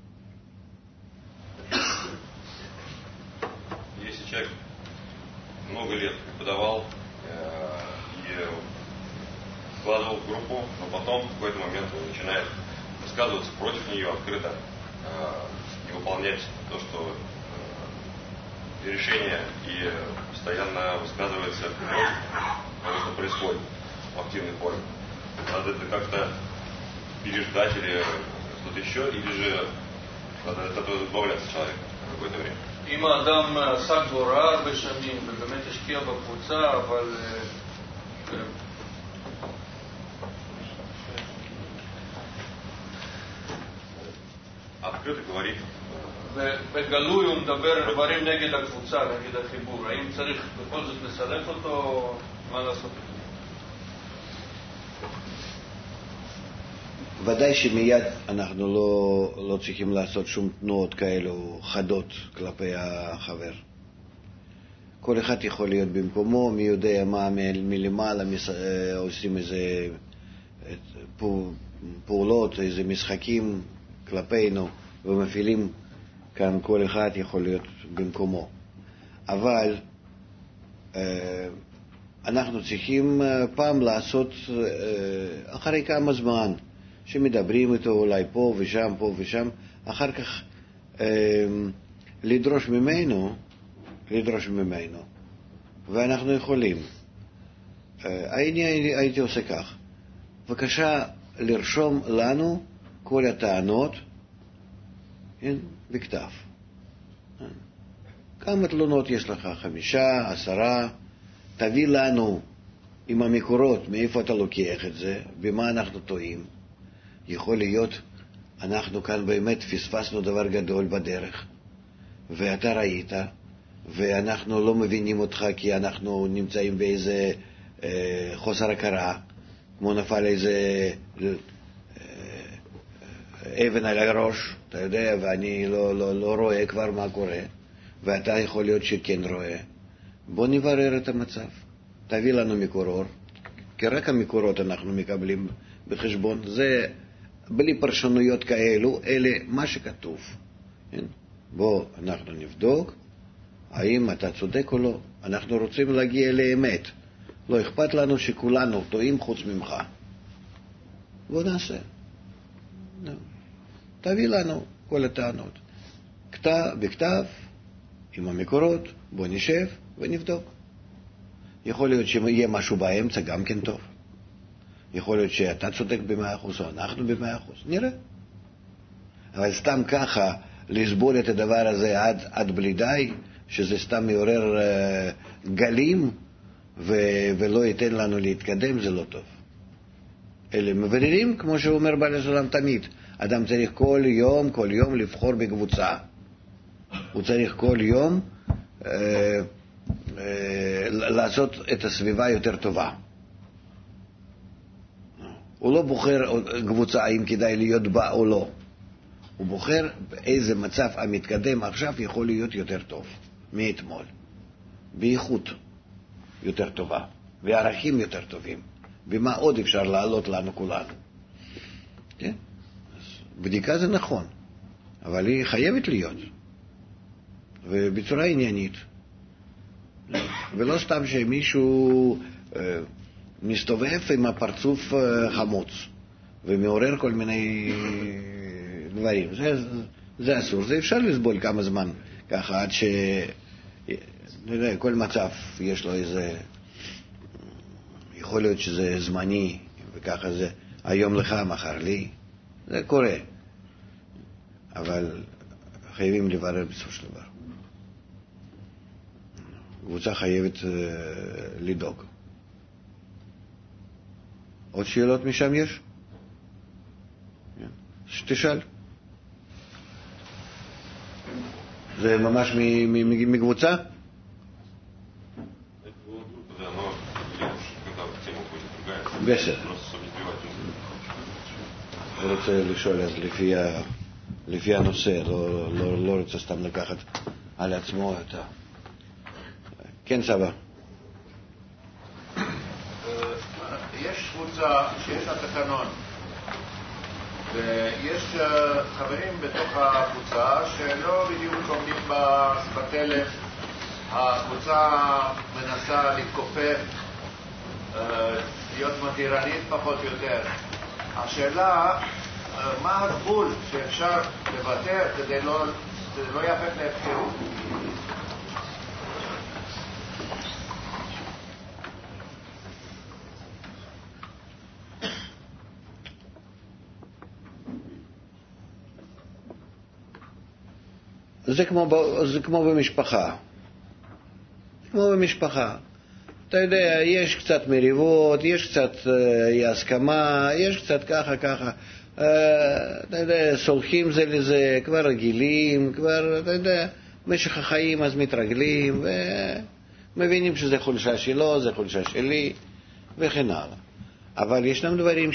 Если человек много лет преподавал и вкладывал в группу, но потом в какой-то момент он начинает высказываться против нее открыто и выполнять то, что решение, и постоянно высказывается против того, что происходит в активной форме. Надо это как-то переждать или что-то еще, или же надо от этого избавляться человек в какое-то время. אם האדם עסק בהוראה הרבה שנים ובאמת השקיע בקבוצה, אבל открыто говорит. בגלוי הוא מדבר דברים נגד הקבוצה, נגד החיבור. האם צריך בכל זאת לסלף אותו, מה לעשות? ודאי שמיד אנחנו לא צריכים לעשות שום תנועות כאלו חדות כלפי החבר. כל אחד יכול להיות במקומו, מי יודע מה מלמעלה עושים איזה פעולות, איזה משחקים כלפינו ומפעילים כאן, כל אחד יכול להיות במקומו. אבל אנחנו צריכים פעם לעשות אחרי כמה זמן שמדברים איתו אולי פה ושם, פה ושם, אחר כך לדרוש ממנו, ואנחנו יכולים. הייתי עושה כך, בבקשה לרשום לנו כל הטענות בכתב. כמה תלונות יש לך? 5, 10, תביא לנו עם המקורות מאיפה אתה לוקח את זה, במה אנחנו טועים. יכול להיות אנחנו כאן באמת פספסנו דבר גדול בדרך, ואתה ראית, ואנחנו לא מבינים אותך כי אנחנו נמצאים באיזה חוסר הכרה, כמו נפל איזה אבן על הראש, אתה יודע, ואני לא רואה כבר מה קורה, ואתה יכול להיות שכן רואה. בוא נברר את המצב, תביא לנו מקור אור, כי רק המקורות אנחנו מקבלים בחשבון, זה בלי פרשנויות כאלו, אלה מה שכתוב. בוא אנחנו נבדוק האם אתה צודק או לא. אנחנו רוצים להגיע לאמת, לא אכפת לנו שכולנו טועים חוץ ממך. בוא נעשה, תביא לנו כל הטענות בכתב עם המקורות, בוא נשב ונבדוק. יכול להיות שיהיה משהו באמצע גם כן טוב, יכול להיות שאתה צודק ב100% או אנחנו ב100%, נראה. אבל סתם ככה לסבול את הדבר הזה עד בלי די, שזה סתם מעורר גלים ולא ייתן לנו להתקדם, זה לא טוב. אלה מבררים, כמו שאומר בעל הסולם תמיד, אדם צריך כל יום לבחור בקבוצה. הוא צריך כל יום לעשות את הסביבה יותר טובה. הוא לא בוחר קבוצה אם כדאי להיות בה או לא. הוא בוחר איזה מצב המתקדם עכשיו יכול להיות יותר טוב מאתמול. באיכות יותר טובה, וערכים יותר טובים. ומה עוד אפשר לעלות לנו כולנו. כן? בדיקה זה נכון, אבל היא חייבת להיות. ובצורה עניינית. ולא סתם שמישהו מסתובב עם הפרצוף חמוץ, ומעורר כל מיני דברים. זה אסור, זה אפשר לסבול כמה זמן, ככה עד כל מצב יש לו איזה, יכול להיות שזה זמני, וככה זה היום לך, מחר לי, זה קורה. אבל חייבים לברר בסופו של דבר. קבוצה חייבת לדאוג. עוד שאלות משם יש? שתשאל. זה ממש מקבוצה? בסדר. אני רוצה לשאול אז לפי הנושא, לא רוצה סתם לקחת על עצמו את ה... כן, סבא. יש קבוצה שיש לה תקנון, ויש חברים בתוך הקבוצה שלא בדיוק עומדים בתלם. הקבוצה מנסה להתכופף, להיות מתירנית פחות או יותר. השאלה, מה הגבול שאפשר לוותר כדי לא יהפך להפקרות? זה כמו במשפחה. כמו במשפחה. אתה יודע, יש קצת מריבות, יש קצת הסכמה, יש קצת ככה. אתה יודע, סולחים זה לזה, כבר רגילים, כבר, אתה יודע, במשך החיים אז מתרגלים, ומבינים שזה חולשה שלו, זה חולשה שלי, וכן הלאה. אבל ישנם דברים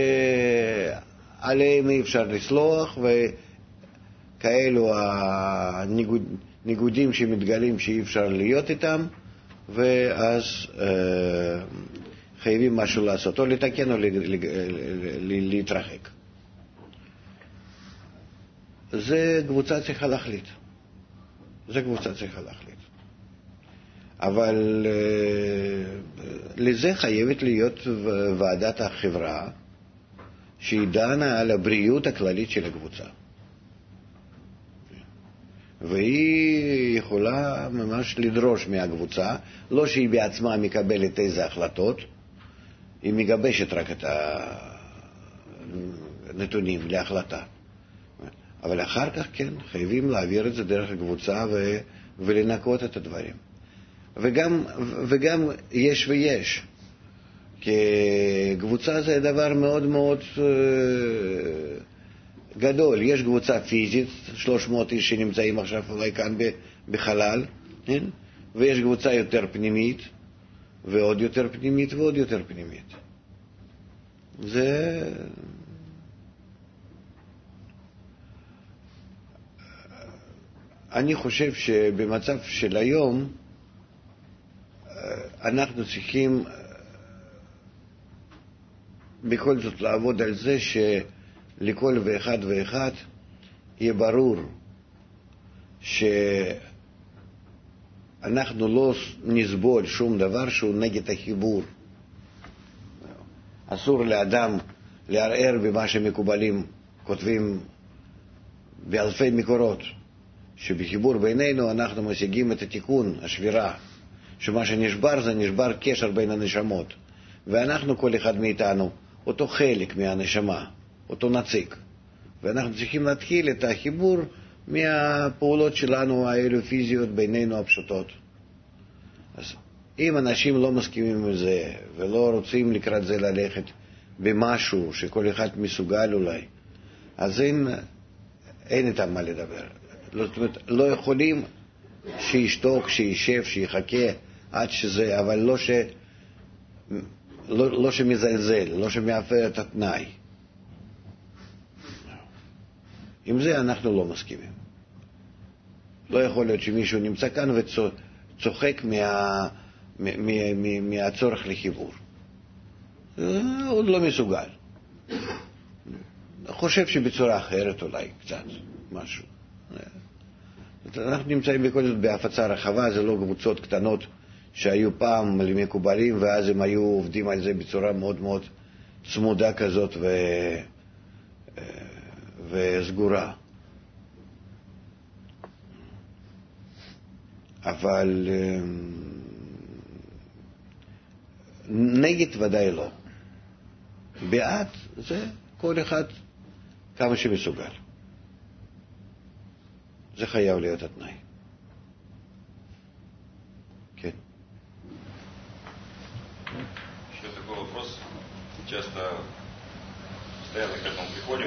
שעליהם אי אפשר לסלוח, וכאלו הניגודים שמתגלים שאי אפשר להיות איתם, ואז חייבים משהו לעשות, או לתקן או להתרחק. זה קבוצה צריכה להחליט. אבל לזה חייבת להיות ועדת החברה שהיא דנה על הבריאות הכללית של הקבוצה. והיא יכולה ממש לדרוש מהקבוצה, לא שהיא בעצמה מקבלת איזה החלטות, היא מגבשת רק את הנתונים להחלטה. אבל אחר כך כן, חייבים להעביר את זה דרך הקבוצה ולנקות את הדברים. וגם יש ויש. כי קבוצה זה דבר מאוד מאוד גדול. יש קבוצה פיזית, 300 איש שנמצאים עכשיו אולי כאן בחלל, כן? ויש קבוצה יותר פנימית, ועוד יותר פנימית ועוד יותר פנימית. זה... אני חושב שבמצב של היום אנחנו צריכים בכל זאת לעבוד על זה שלכל ואחד ואחד יהיה ברור שאנחנו לא נסבול שום דבר שהוא נגד החיבור. אסור לאדם לערער במה שמקובלים כותבים באלפי מקורות, שבחיבור בינינו אנחנו משיגים את התיקון, השבירה, שמה שנשבר זה נשבר קשר בין הנשמות, ואנחנו כל אחד מאיתנו אותו חלק מהנשמה, אותו נציג, ואנחנו צריכים להתחיל את החיבור מהפעולות שלנו האלו פיזיות בינינו הפשוטות. אז אם אנשים לא מסכימים עם זה ולא רוצים לקראת זה ללכת במשהו שכל אחד מסוגל אולי, אז אין איתם מה לדבר. זאת אומרת, לא יכולים שישתוק, שישב, שיחכה עד שזה, אבל לא שמזלזל, לא שמאפר את התנאי. עם זה אנחנו לא מסכימים. לא יכול להיות שמישהו נמצא כאן וצוחק מהצורך לחיבור. עוד לא מסוגל. חושב שבצורה אחרת אולי קצת משהו. אנחנו נמצאים בכל זאת בהפצה רחבה, זה לא קבוצות קטנות שהיו פעם למקובלים, ואז הם היו עובדים על זה בצורה מאוד מאוד צמודה כזאת וסגורה. אבל נגד ודאי לא. בעד זה כל אחד כמה שמסוגל. זה חייב להיות התנאי. כן. Еще такой вопрос. Часто постоянно к этому приходим,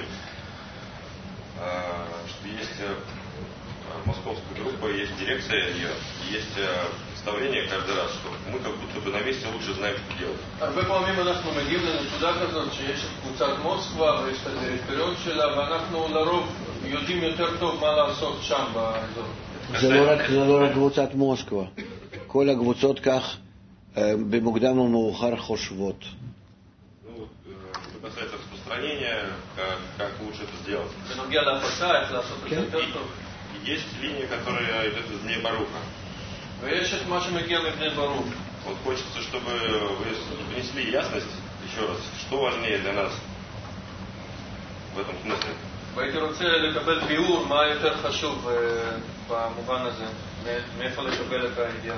что есть московская группа, есть дирекция ее, есть представление каждый раз, что мы как будто бы на месте лучше знаем, что делать. הרבה פעמים אנחנו מגיעים לנקודה כזאת שיש את קבוצת מוסקבה ויש את הדירקטוריון שלה, ואנחנו לרוב יודעים יותר טוב מה לעשות שם באזור. זה לא רק קבוצת מוסקבה. כל הקבוצות כך במוקדם ומאוחר חושבות. Что касается распространения, как лучше это сделать. בנוגע להפצה, איך לעשות את זה יותר טוב. Есть линия, которая идет из Бней Баруха. ויש את מה שמגיע מבני ברוך. Вот хочется, чтобы вы внесли ясность еще раз, что важнее для нас в этом смысле. והייתי רוצה לקבל ביאור מה יותר חשוב במובן הזה, מאיפה לקבל את הידיעה.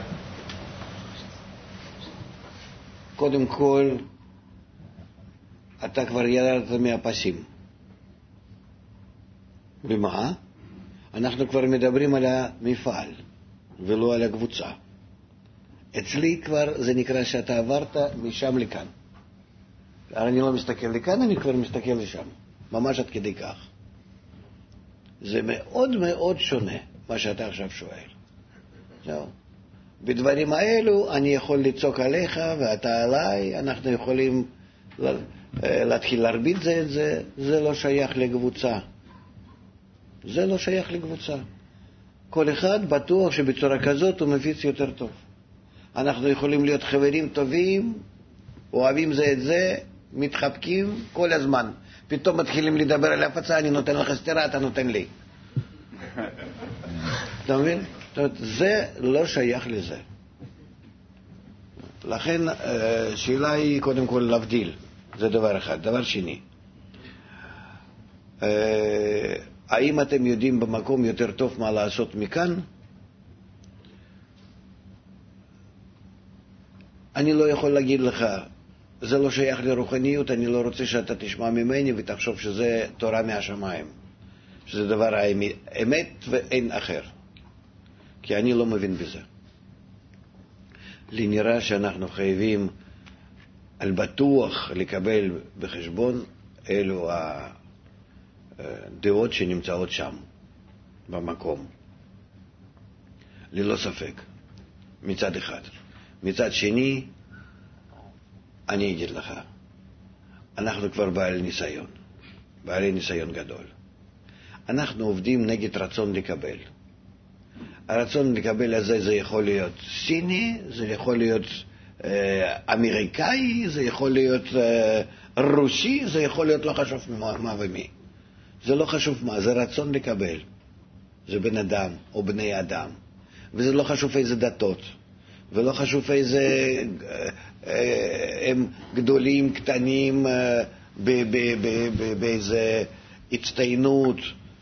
קודם כל, אתה כבר ירדת מהפסים. ומה? אנחנו כבר מדברים על המפעל, ולא על הקבוצה. אצלי כבר זה נקרא שאתה עברת משם לכאן. אני לא מסתכל לכאן, אני כבר מסתכל לשם. ממש עד כדי כך. זה מאוד מאוד שונה מה שאתה עכשיו שואל. זהו. בדברים האלו אני יכול לצעוק עליך ואתה עליי, אנחנו יכולים להתחיל להרביץ זה, זה לא שייך לקבוצה. זה לא שייך לקבוצה. כל אחד בטוח שבצורה כזאת הוא מפיץ יותר טוב. אנחנו יכולים להיות חברים טובים, אוהבים זה את זה, מתחבקים כל הזמן. פתאום מתחילים לדבר על הפצה, אני נותן לך סתירה, אתה נותן לי. אתה מבין? זאת אומרת, זה לא שייך לזה. לכן, שאלה היא קודם כל להבדיל. זה דבר אחד. דבר שני, האם אתם יודעים במקום יותר טוב מה לעשות מכאן? אני לא יכול להגיד לך, זה לא שייך לרוחניות, אני לא רוצה שאתה תשמע ממני ותחשוב שזה תורה מהשמיים, שזה דבר האמת ואין אחר, כי אני לא מבין בזה. לי נראה שאנחנו חייבים על בטוח לקבל בחשבון אלו הדעות שנמצאות שם במקום. ללא ספק, מצד אחד. מצד שני, אני אגיד לך, אנחנו כבר בעלי ניסיון גדול. אנחנו עובדים נגד רצון לקבל. הרצון לקבל הזה זה יכול להיות סיני, זה יכול להיות אמריקאי, זה יכול להיות רוסי, זה יכול להיות לא חשוב מה ומי. זה לא חשוב מה, זה רצון לקבל. זה בן אדם או בני אדם. וזה לא חשוב איזה דתות, ולא חשוב איזה הם גדולים, קטנים, באיזה הצטיינות,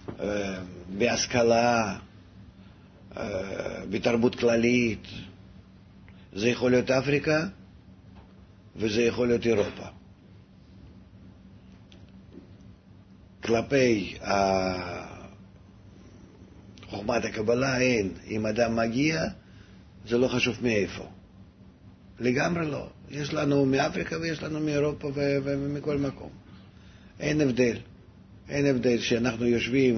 בהשכלה, בתרבות כללית. זה יכול להיות אפריקה, וזה יכול להיות אירופה. כלפי חוכמת הקבלה אין. אם אדם מגיע, זה לא חשוב מאיפה. לגמרי לא. יש לנו מאפריקה ויש לנו מאירופה ומכל מקום. אין הבדל. אין הבדל שאנחנו יושבים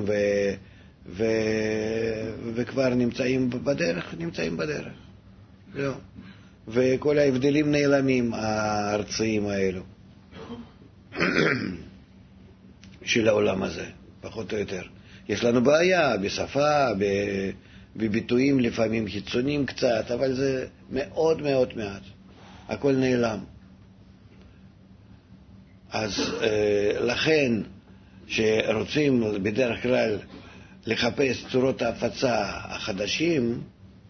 וכבר נמצאים בדרך. לא. וכל ההבדלים נעלמים, הארציים האלו. של העולם הזה, פחות או יותר. יש לנו בעיה בשפה, בביטויים לפעמים חיצוניים קצת, אבל זה מאוד מאוד מעט. הכל נעלם. אז לכן, שרוצים בדרך כלל לחפש צורות ההפצה החדשים,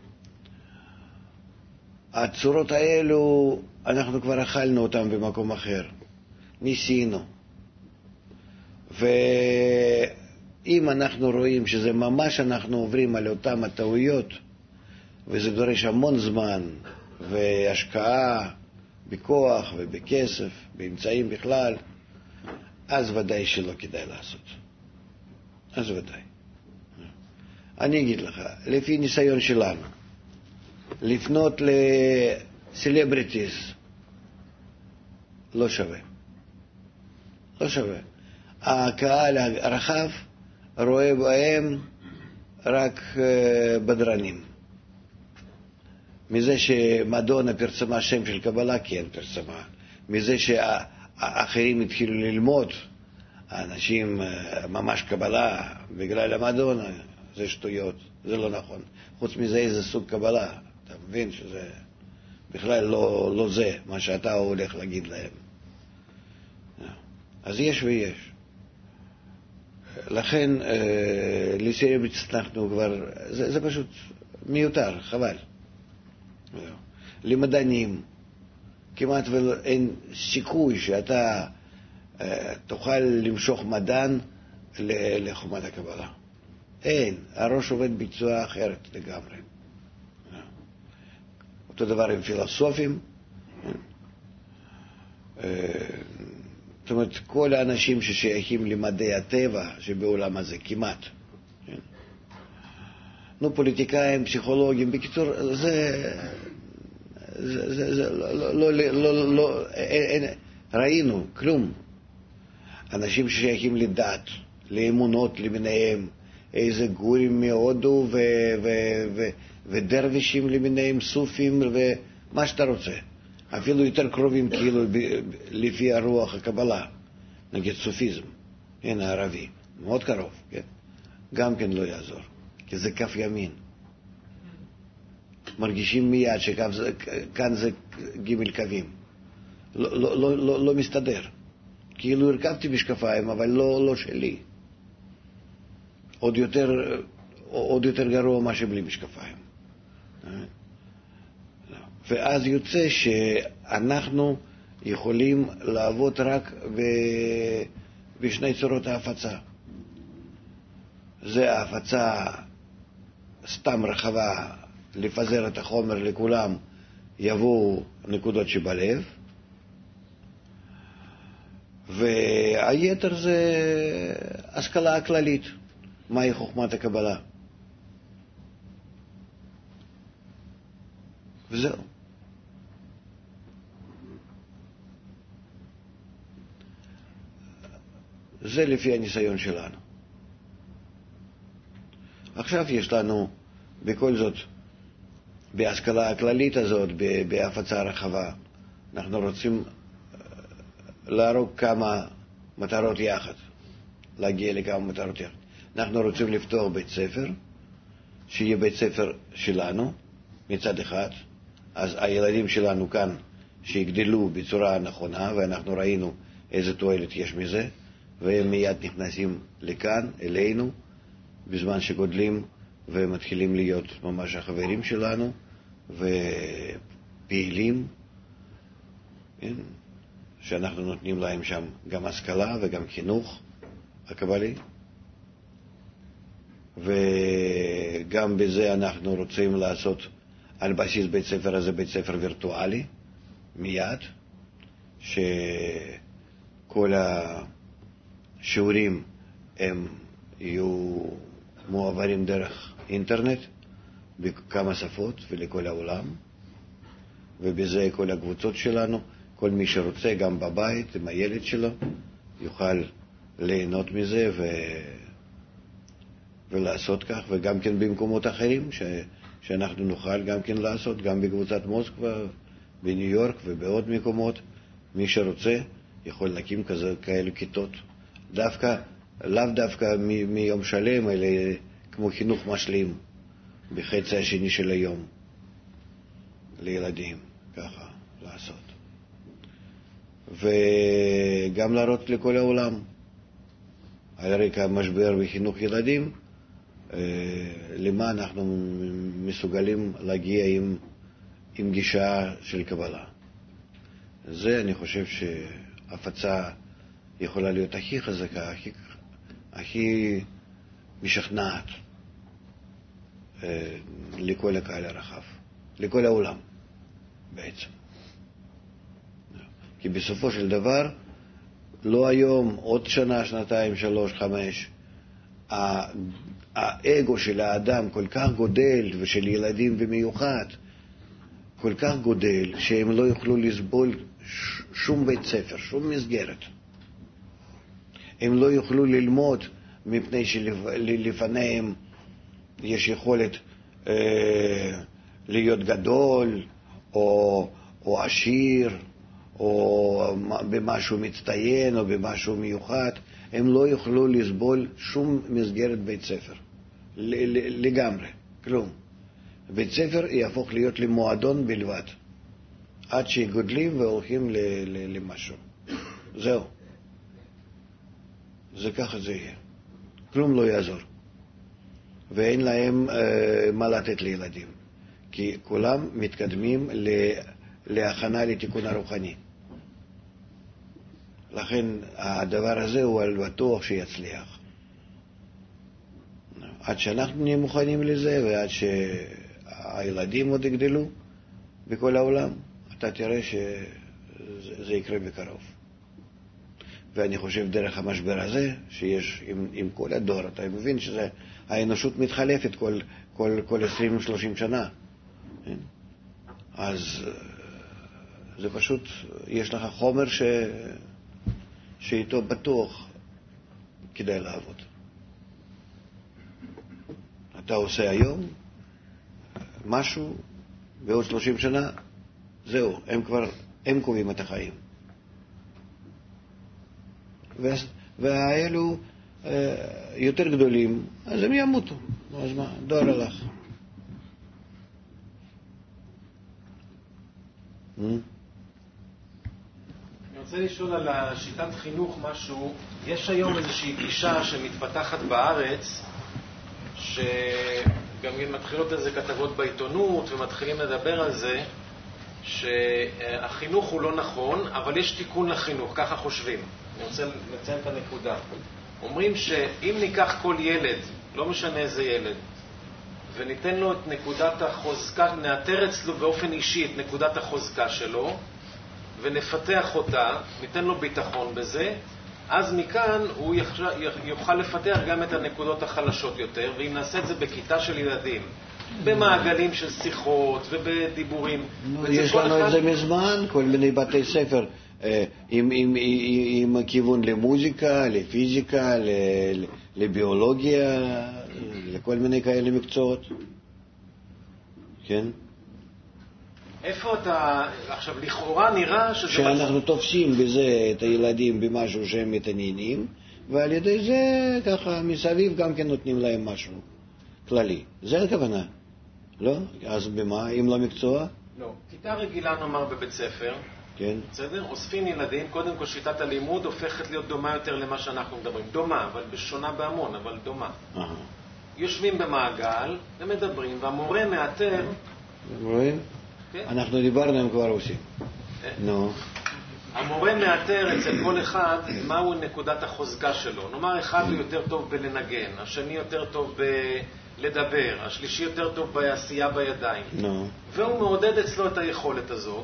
הצורות האלו, אנחנו כבר אכלנו אותם במקום אחר. ניסינו. ואם אנחנו רואים שזה ממש אנחנו עוברים על אותם הטעויות, וזה דורש המון זמן והשקעה בכוח ובכסף, באמצעים בכלל, אז ודאי שלא כדאי לעשות. אז ודאי. אני אגיד לך, לפי ניסיון שלנו, לפנות לסלבריטיז לא שווה. לא שווה. הקהל הרחב רואה בהם רק בדרנים. מזה שמדונה פרסמה שם של קבלה, כן פרסמה. מזה שאחרים התחילו ללמוד, האנשים ממש קבלה בגלל המדונה, זה שטויות, זה לא נכון. חוץ מזה איזה סוג קבלה, אתה מבין שזה בכלל לא זה מה שאתה הולך להגיד להם. אז יש ויש. לכן לסלבריטיז אנחנו כבר, זה פשוט מיותר, חבל. למדענים כמעט אין סיכוי שאתה תוכל למשוך מדען לחומת הקבלה. אין, הראש עובד בצורה אחרת לגמרי. אותו דבר עם פילוסופים. זאת אומרת, כל האנשים ששייכים למדעי הטבע שבעולם הזה, כמעט. נו, פוליטיקאים, פסיכולוגים, בקיצור, זה לא, ראינו, כלום. אנשים ששייכים לדת, לאמונות למיניהם, איזה גורים מהודו ודרווישים למיניהם, סופים ומה שאתה רוצה. אפילו יותר קרובים כאילו לפי הרוח הקבלה, נגיד סופיזם, הנה הערבי, מאוד קרוב, כן? גם כן לא יעזור, כי זה כף ימין. מרגישים מיד שכאן זה ג' קווים. לא מסתדר. כאילו הרכבתי בשקפיים, אבל לא שלי. עוד יותר גרוע מה שבלי משקפיים. ואז יוצא שאנחנו יכולים לעבוד רק בשני צורות ההפצה. זה ההפצה סתם רחבה, לפזר את החומר לכולם, יבואו נקודות שבלב, והיתר זה השכלה הכללית, מהי חוכמת הקבלה. וזהו. זה לפי הניסיון שלנו. עכשיו יש לנו בכל זאת בהשכלה הכללית הזאת, בהפצה רחבה. אנחנו רוצים להרוג כמה מטרות יחד, להגיע לכמה מטרות יחד. אנחנו רוצים לפתוח בית ספר, שיהיה בית ספר שלנו מצד אחד, אז הילדים שלנו כאן שיגדלו בצורה נכונה, ואנחנו ראינו איזה תועלת יש מזה, והם מיד נכנסים לכאן, אלינו, בזמן שגודלים ומתחילים להיות ממש החברים שלנו ופעילים, כן? שאנחנו נותנים להם שם גם השכלה וגם חינוך הקבלי, וגם בזה אנחנו רוצים לעשות על בסיס בית ספר הזה בית ספר וירטואלי מיד, שכל השיעורים הם יהיו מועברים דרך אינטרנט בכמה שפות ולכל העולם, ובזה כל הקבוצות שלנו, כל מי שרוצה גם בבית עם הילד שלו יוכל ליהנות מזה ולעשות כך, וגם כן במקומות אחרים שאנחנו נוכל גם כן לעשות, גם בקבוצת מוסקבה, בניו יורק ובעוד מקומות. מי שרוצה יכול להקים כאלה כיתות, לאו דווקא מיום שלם, אלא כמו חינוך משלים בחצי השני של היום לילדים, ככה לעשות. וגם להראות לכל העולם על רקע המשבר בחינוך ילדים, למה אנחנו מסוגלים להגיע עם גישה של קבלה. זה אני חושב שהפצה יכולה להיות הכי חזקה, הכי משכנעת לכל הקהל הרחב, לכל העולם בעצם. כי בסופו של דבר, לא היום, עוד שנה, שנתיים, 3, 5, האגו של האדם כל כך גודל, ושל ילדים במיוחד, כל כך גודל, שהם לא יוכלו לסבול שום בית ספר, שום מסגרת. הם לא יוכלו ללמוד מפני שלפניהם יש יכולת להיות גדול או עשיר או במשהו מצטיין או במשהו מיוחד. הם לא יוכלו לסבול שום מסגרת בית ספר לגמרי, כלום. בית ספר יהפוך להיות למועדון בלבד עד שגודלים והולכים למשהו. זהו, זה ככה זה יהיה, כלום לא יעזור, ואין להם מה לתת לילדים, כי כולם מתקדמים להכנה לתיקון הרוחני. לכן הדבר הזה הוא על בטוח שיצליח. עד שאנחנו נהיה מוכנים לזה, ועד שהילדים עוד יגדלו בכל העולם, אתה תראה שזה יקרה בקרוב. ואני חושב דרך המשבר הזה, שיש עם כל הדור, אתה מבין שהאנושות מתחלפת כל 20-30 שנה. אז זה פשוט, יש לך חומר שאיתו בטוח כדאי לעבוד. אתה עושה היום משהו, בעוד 30 שנה, זהו, הם קובעים את החיים. והאלו יותר גדולים, אז הם ימותו. אז מה, דור הלך. אני רוצה לשאול על השיטת חינוך משהו. יש היום איזושהי גישה שמתפתחת בארץ, שגם מתחילות איזה כתבות בעיתונות ומתחילים לדבר על זה, שהחינוך הוא לא נכון, אבל יש תיקון לחינוך, ככה חושבים. אני רוצה לציין את הנקודה. אומרים שאם ניקח כל ילד, לא משנה איזה ילד, וניתן לו את נקודת החוזקה, נאתר אצלו באופן אישי את נקודת החוזקה שלו, ונפתח אותה, ניתן לו ביטחון בזה, אז מכאן הוא יוכל לפתח גם את הנקודות החלשות יותר, ואם נעשה את זה בכיתה של ילדים, במעגלים של שיחות ובדיבורים. יש לנו את זה מזמן, כל מיני בתי ספר עם כיוון למוזיקה, לפיזיקה, לביולוגיה, לכל מיני כאלה מקצועות. כן? איפה אתה, עכשיו לכאורה נראה שזה... שאנחנו תופסים בזה את הילדים במשהו שהם מתעניינים, ועל ידי זה ככה מסביב גם כן נותנים להם משהו כללי. זה הכוונה, לא? אז במה? אם לא מקצוע? לא. כיתה רגילה נאמר בבית ספר, כן. בסדר? אוספים ילדים, קודם כל שיטת הלימוד הופכת להיות דומה יותר למה שאנחנו מדברים. דומה, אבל בשונה בהמון, אבל דומה. יושבים במעגל ומדברים, והמורה מאתר... רואים? אנחנו דיברנו, הם כבר עושים. נו. המורה מאתר אצל כל אחד מהו נקודת החוזקה שלו. נאמר, אחד הוא יותר טוב בלנגן, השני יותר טוב בלדבר, השלישי יותר טוב בעשייה בידיים. נו. והוא מעודד אצלו את היכולת הזאת.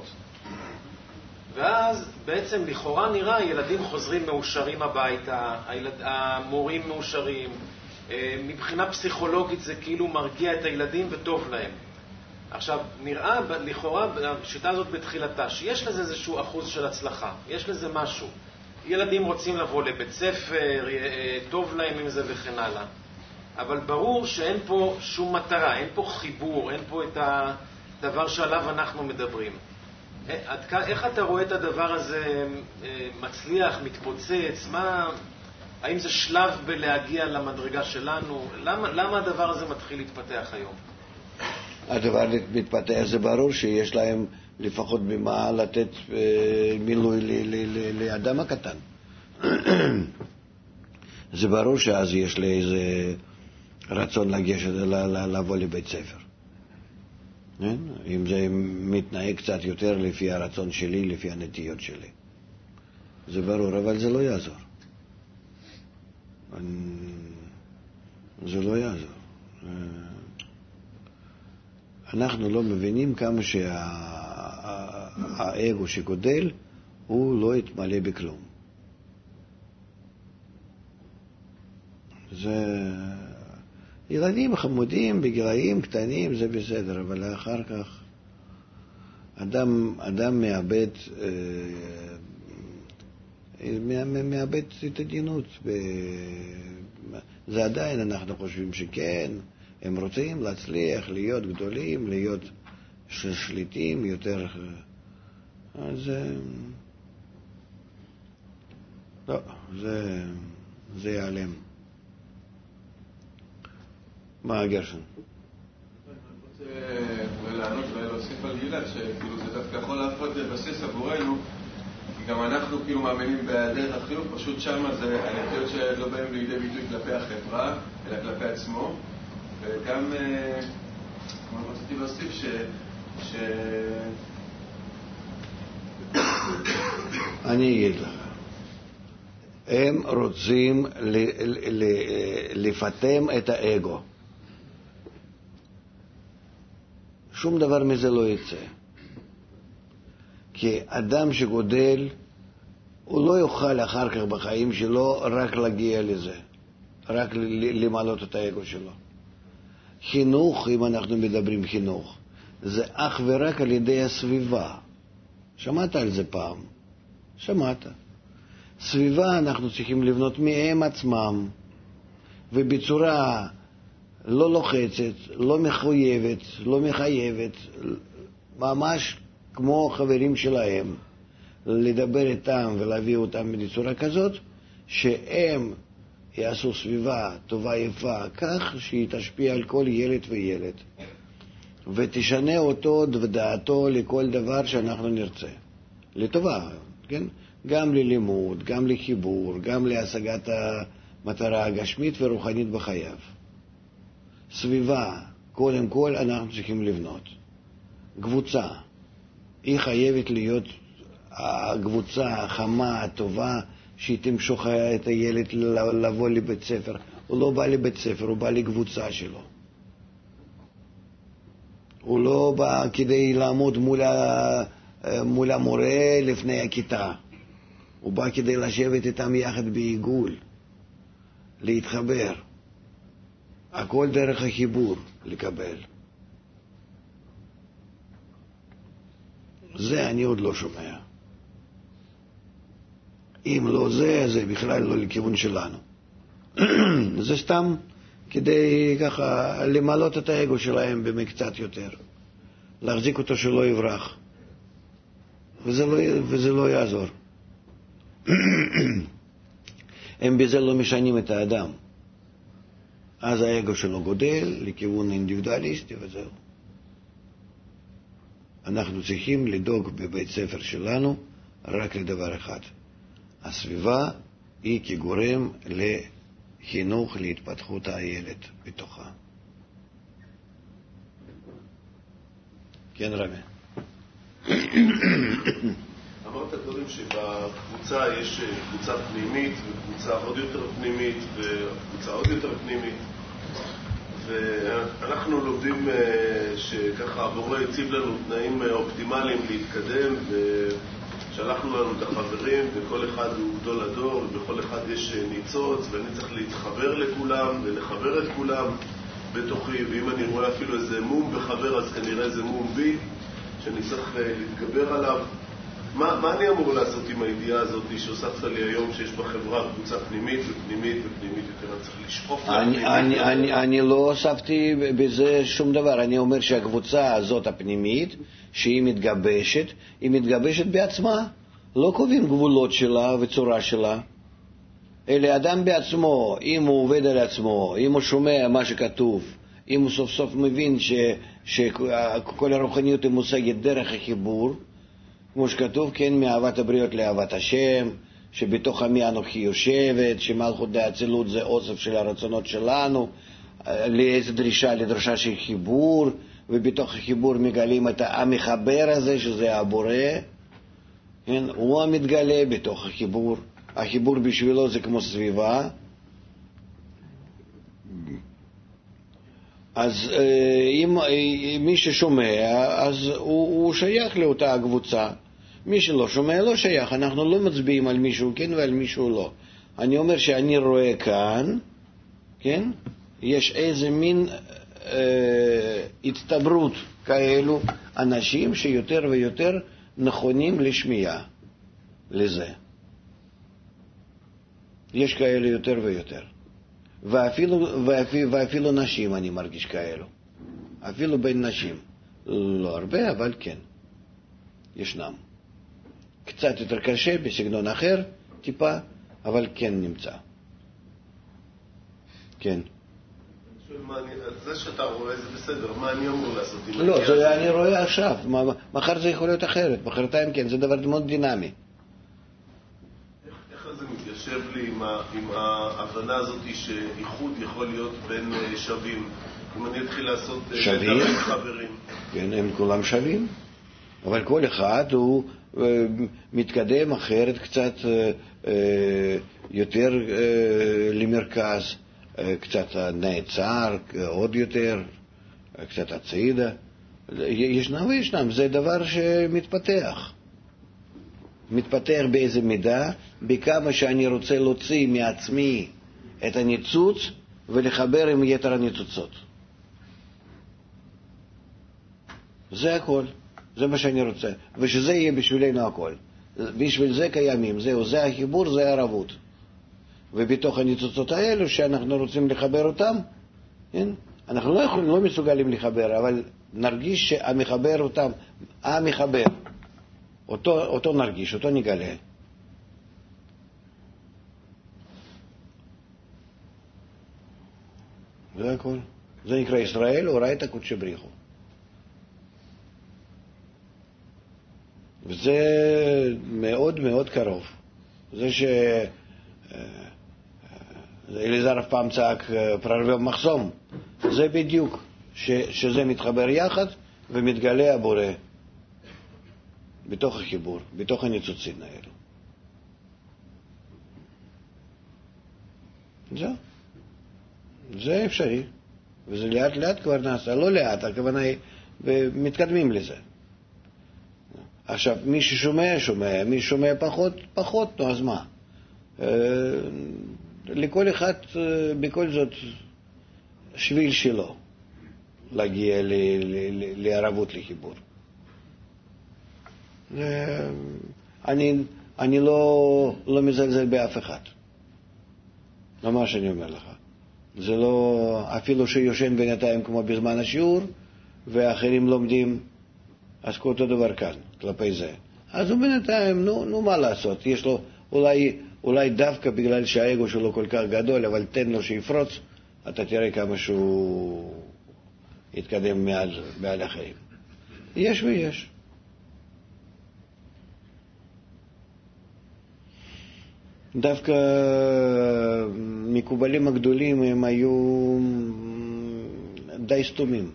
ואז בעצם לכאורה נראה, ילדים חוזרים מאושרים הביתה, המורים מאושרים. מבחינה פסיכולוגית זה כאילו מרגיע את הילדים וטוב להם. עכשיו, נראה לכאורה בשיטה הזאת בתחילתה, שיש לזה איזשהו אחוז של הצלחה, יש לזה משהו. ילדים רוצים לבוא לבית ספר, טוב להם עם זה וכן הלאה. אבל ברור שאין פה שום מטרה, אין פה חיבור, אין פה את הדבר שעליו אנחנו מדברים. איך אתה רואה את הדבר הזה מצליח, מתפוצץ? האם זה שלב בלהגיע למדרגה שלנו? למה הדבר הזה מתחיל להתפתח היום? הדבר מתפתח, זה ברור שיש להם לפחות במה לתת מילוי לאדם הקטן. זה ברור שאז יש לי איזה רצון לגשת, לבוא לבית ספר. אם זה מתנהג קצת יותר לפי הרצון שלי, לפי הנטיות שלי. זה ברור, אבל זה לא יעזור. זה לא יעזור. אנחנו לא מבינים כמה שהאגו שגודל הוא לא יתמלא בכלום. זה ילדים חמודים בגילאים קטנים זה בסדר, אבל אחר כך אדם מאבד התעניינות. זה עדיין אנחנו חושבים שכן, הם רוצים להצליח, להיות גדולים, להיות שליטים יותר. אז לא, זה ייעלם. מה גרשון? אני רוצה לענות ולהוסיף על גלעד, שכאילו זה דווקא יכול להפות לבסיס עבורנו, כי גם אנחנו כאילו מאמינים בדרך החינוך, פשוט שמה זה הנטיות שלא באים לידי ביטוי כלפי החברה, אלא כלפי עצמו. וגם רציתי להוסיף אני אגיד לך, הם רוצים לפתם את האגו. שום דבר מזה לא יצא. כי אדם שגודל, הוא לא יוכל אחר כך בחיים שלו רק להגיע לזה, רק למעלות את האגו שלו. חינוך, אם אנחנו מדברים חינוך, זה אך ורק על ידי הסביבה. שמעת על זה פעם? שמעת. סביבה אנחנו צריכים לבנות מהם עצמם, ובצורה לא לוחצת, לא מחויבת, לא מחייבת, ממש כמו חברים שלהם, לדבר איתם ולהביא אותם בצורה כזאת, שהם יעשו סביבה טובה יפה, כך שהיא תשפיע על כל ילד וילד, ותשנה אותו ודעתו לכל דבר שאנחנו נרצה. לטובה, כן? גם ללימוד, גם לחיבור, גם להשגת המטרה הגשמית ורוחנית בחייו. סביבה, קודם כל אנחנו צריכים לבנות. קבוצה, היא חייבת להיות הקבוצה החמה, הטובה, שהיא תמשוך את הילד לבוא לבית ספר. הוא לא בא לבית ספר, הוא בא לקבוצה שלו. הוא לא בא כדי לעמוד מול המורה לפני הכיתה. הוא בא כדי לשבת איתם יחד בעיגול, להתחבר. הכל דרך החיבור לקבל. זה אני עוד לא שומע. אם לא זה, זה בכלל לא לכיוון שלנו. זה סתם כדי ככה למלות את האגו שלהם במקצת יותר. להחזיק אותו שלא יברח. וזה לא יעזור. הם בזה לא משנים את האדם. אז האגו שלו גודל לכיוון אינדיבידואליסטי וזהו. אנחנו צריכים לדאוג בבית ספר שלנו רק לדבר אחד. הסביבה היא כגורם לחינוך, להתפתחות הילד בתוכה. כן, רבי. אמרת דברים שבקבוצה יש קבוצה פנימית וקבוצה עוד יותר פנימית וקבוצה עוד יותר פנימית, ואנחנו לומדים שככה הבורא הציב לנו תנאים אופטימליים להתקדם, ושלחנו לנו את החברים, וכל אחד הוא גדול הדור, ובכל אחד יש ניצוץ, ואני צריך להתחבר לכולם ולחבר את כולם בתוכי, ואם אני רואה אפילו איזה מום בחבר, אז כנראה איזה מום בי שאני צריך להתגבר עליו. מה אני אמור לעשות עם הידיעה הזאת שהוספת לי היום, שיש בחברה קבוצה פנימית ופנימית ופנימית יותר? אני צריך לשאוף לפנימית? אני לא הוספתי בזה שום דבר. אני אומר שהקבוצה הזאת הפנימית, שהיא מתגבשת, היא מתגבשת בעצמה. לא קובעים גבולות שלה וצורה שלה. אלא אדם בעצמו, אם הוא עובד על עצמו, אם הוא שומע מה שכתוב, אם הוא סוף סוף מבין שכל הרוחניות היא מושגת דרך החיבור, כמו שכתוב, כן, מאהבת הבריות לאהבת השם, שבתוך עמי אנוכי יושבת, שמלכות דאצילות זה אוסף של הרצונות שלנו, לאיזו דרישה? לדרישה של חיבור, ובתוך החיבור מגלים את המחבר הזה, שזה הבורא, כן, הוא המתגלה בתוך החיבור. החיבור בשבילו זה כמו סביבה. אז אם מי ששומע, אז הוא שייך לאותה הקבוצה. מי שלא שומע לא שייך. אנחנו לא מצביעים על מישהו כן ועל מישהו לא. אני אומר שאני רואה כאן, כן, יש איזה מין הצטברות כאלו אנשים שיותר ויותר נכונים לשמיעה לזה. יש כאלה יותר ויותר. ואפילו נשים אני מרגיש כאלו. אפילו בין נשים. לא הרבה, אבל כן. ישנם. קצת יותר קשה, בסגנון אחר, טיפה, אבל כן נמצא. כן. זה שאתה רואה זה בסדר, מה אני אמור לעשות? לא, זה אני רואה עכשיו. מחר זה יכול להיות אחרת, מחרתיים כן, זה דבר מאוד דינמי. איך זה מתיישב לי עם ההבנה הזאת שאיחוד יכול להיות בין שווים? אם אני אתחיל לעשות שווים? חברים. כן, הם כולם שווים. אבל כל אחד הוא מתקדם אחרת, קצת יותר למרכז, קצת נעצר עוד יותר, קצת הצידה. ישנם וישנם, זה דבר שמתפתח. מתפתח באיזה מידה, בכמה שאני רוצה להוציא מעצמי את הניצוץ ולחבר עם יתר הניצוצות. זה הכל, זה מה שאני רוצה, ושזה יהיה בשבילנו הכל. בשביל זה קיימים, זה החיבור, זה הערבות. ובתוך הניצוצות האלו שאנחנו רוצים לחבר אותם, כן? אנחנו לא מסוגלים לחבר, אבל נרגיש שהמחבר אותם, המחבר, אותו נרגיש, אותו נגלה. זה הכל. זה נקרא ישראל, אורייתא קודשא בריחו. וזה מאוד מאוד קרוב. זה אליעזר אף פעם צעק פררבב מחסום. זה בדיוק, שזה מתחבר יחד ומתגלה הבורא בתוך החיבור, בתוך הניצוצים האלו. זהו. זה אפשרי. וזה לאט לאט כבר נעשה. לא לאט, הכוונה היא, ומתקדמים לזה. עכשיו, מי ששומע, שומע. מי ששומע פחות, נו, אז מה? לכל אחד, בכל זאת, שביל שלו, להגיע לערבות לחיבור. אני לא מזלזל באף אחד. ממש אני אומר לך. זה לא, אפילו שיושן בינתיים כמו בזמן השיעור, ואחרים לומדים, עסקו אותו דבר כאן, כלפי זה. אז הוא בינתיים, נו מה לעשות, יש לו אולי דווקא בגלל שהאגו שלו כל כך גדול, אבל תן לו שיפרוץ, אתה תראה כמה שהוא יתקדם מעל החיים. יש ויש. דווקא מקובלים הגדולים הם היו די סתומים.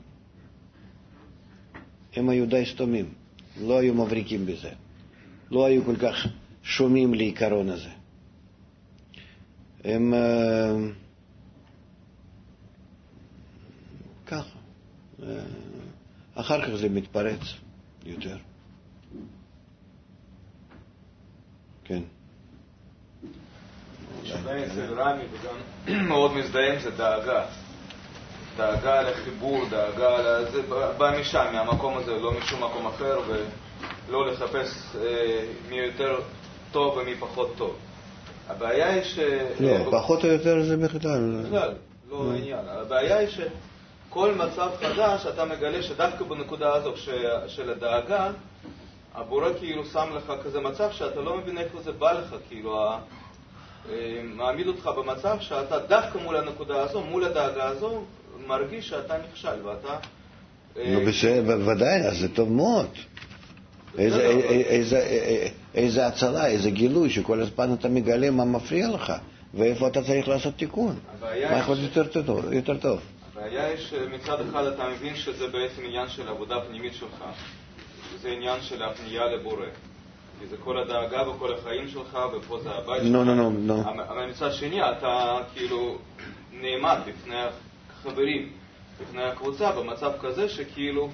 לא היו מבריקים בזה. לא היו כל כך שומעים לעיקרון הזה. הם ככה. אחר כך זה מתפרץ יותר. כן. שבא אצל רמי וגם מאוד מזדהה עם זה דאגה לחיבור, דאגה לזה, בא משם, מהמקום הזה, לא משום מקום אחר, ולא לחפש מי יותר טוב ומי פחות טוב. הבעיה היא לא, פחות או יותר זה בכלל. לא עניין. הבעיה היא שכל מצב חדש אתה מגלה שדווקא בנקודה הזו של הדאגה, הבורא כאילו שם לך כזה מצב שאתה לא מבין איפה זה בא לך, כאילו מעמיד אותך במצב שאתה דווקא מול הנקודה הזו, מול הדאגה הזו, מרגיש שאתה נכשל ואתה... נו בסדר, ודאי, אז זה טוב מאוד. איזה הצלה, איזה גילוי שכל הזמן אתה מגלה מה מפריע לך ואיפה אתה צריך לעשות תיקון. מה יכול יותר טוב? הבעיה היא שמצד אחד אתה מבין שזה בעצם עניין של עבודה פנימית שלך, שזה עניין של הפנייה לבורא, כי זה כל הדאגה וכל החיים שלך ופה זה הבית שלך. לא. אבל מצד שני אתה כאילו נעמד בפני החברים, בפני הקבוצה במצב כזה שכאילו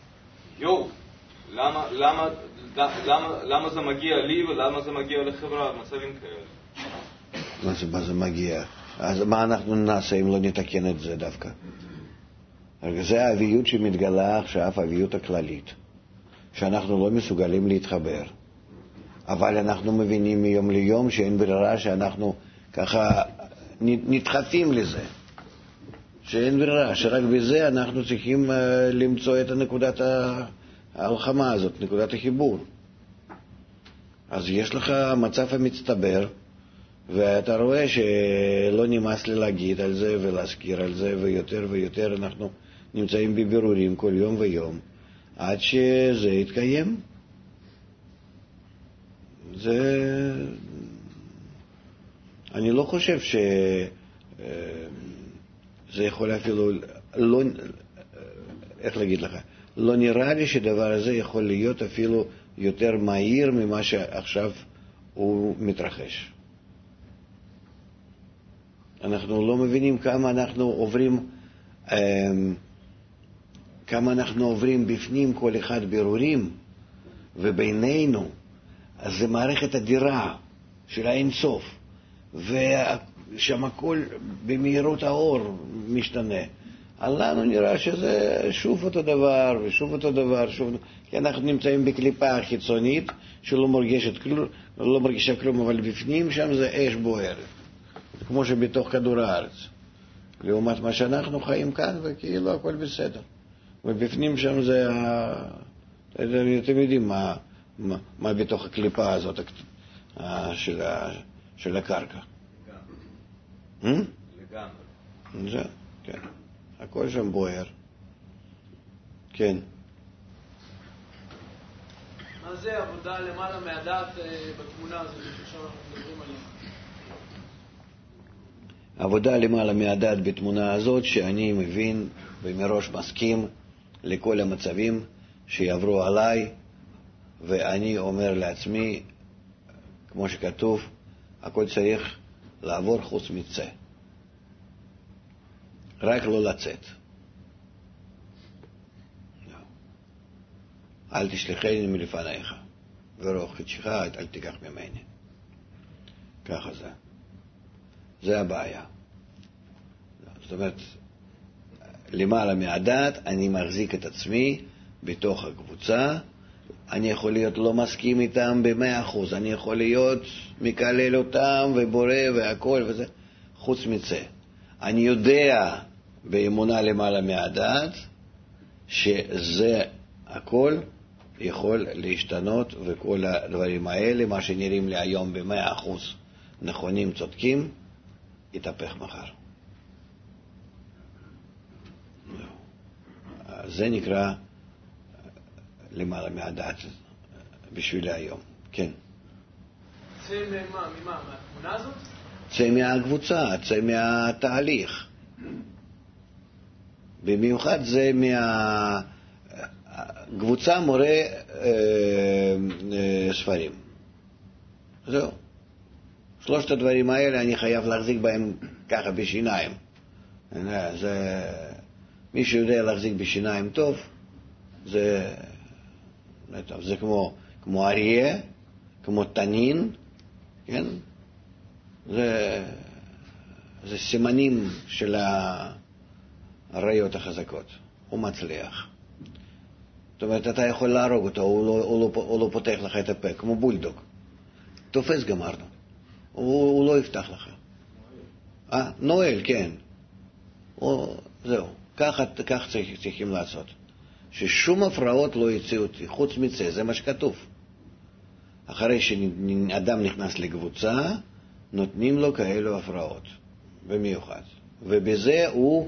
למה זה מגיע לי ולמה זה מגיע לחברה במצבים כאלה? מה זה מגיע? אז מה אנחנו נעשה אם לא נתקן את זה דווקא? זה האביות שמתגלה עכשיו, האביות הכללית, שאנחנו לא מסוגלים להתחבר, אבל אנחנו מבינים מיום ליום שאין ברירה, שאנחנו ככה נדחפים לזה, שאין ברירה, שרק בזה אנחנו צריכים למצוא את נקודת ההלחמה הזאת, נקודת החיבור. אז יש לך מצב המצטבר, ואתה רואה שלא נמאס לי להגיד על זה ולהזכיר על זה, ויותר ויותר אנחנו נמצאים בבירורים כל יום ויום, עד שזה יתקיים. אני לא חושב שזה יכול אפילו, איך להגיד לך, לא נראה לי שדבר הזה יכול להיות אפילו יותר מהיר ממה שעכשיו הוא מתרחש. אנחנו לא מבינים כמה אנחנו עוברים בפנים כל אחד בירורים, ובינינו, אז זה מערכת אדירה של האינסוף, ושם הכל במהירות האור משתנה. לנו נראה שזה שוב אותו דבר ושוב אותו דבר, כי אנחנו נמצאים בקליפה חיצונית שלא מרגישה כלום, אבל בפנים שם זה אש בוערת, כמו שבתוך כדור הארץ, לעומת מה שאנחנו חיים כאן וכאילו הכל בסדר, ובפנים שם זה אתם יודעים מה בתוך הקליפה הזאת של הקרקע. לגמרי. זה, כן. הכל שם בוער. כן. מה זה עבודה למעלה מהדעת בתמונה הזאת שעכשיו אנחנו מדברים עליה? עבודה למעלה מהדעת בתמונה הזאת שאני מבין ומראש מסכים לכל המצבים שיעברו עליי, ואני אומר לעצמי, כמו שכתוב, הכל צריך לעבור חוץ מצא. רק לא לצאת. אל תשליחני מלפניך, ורוח קדשך אל תיקח ממני. ככה זה. זה הבעיה. זאת אומרת, למעלה מהדעת אני מחזיק את עצמי בתוך הקבוצה, אני יכול להיות לא מסכים איתם ב100%, אני יכול להיות מקלל אותם ובורא והכל וזה, חוץ מצא. אני יודע באמונה למעלה מהדעת שזה הכל יכול להשתנות, וכל הדברים האלה, מה שנראים לי היום ב100% נכונים, צודקים, יתהפך מחר. זה נקרא למעלה מהדעת בשביל היום. כן. צא ממה? מהתמונה הזאת? צא מהקבוצה, צא מהתהליך. במיוחד זה מהקבוצה מורה ספרים. זהו. שלושת הדברים האלה אני חייב להחזיק בהם ככה בשיניים. מי שיודע להחזיק בשיניים טוב, זה כמו אריה, כמו תנין, כן? זה סימנים של האריות החזקות. הוא מצליח. זאת אומרת, אתה יכול להרוג אותו, הוא לא פותח לך את הפה, כמו בולדוג. תופס גמרנו. הוא לא יפתח לך. נועל, כן. זהו. כך צריכים לעשות. ששום הפרעות לא יצאו אותי, חוץ מצא, זה מה שכתוב. אחרי שאדם נכנס לקבוצה, נותנים לו כאלו הפרעות, במיוחד. ובזה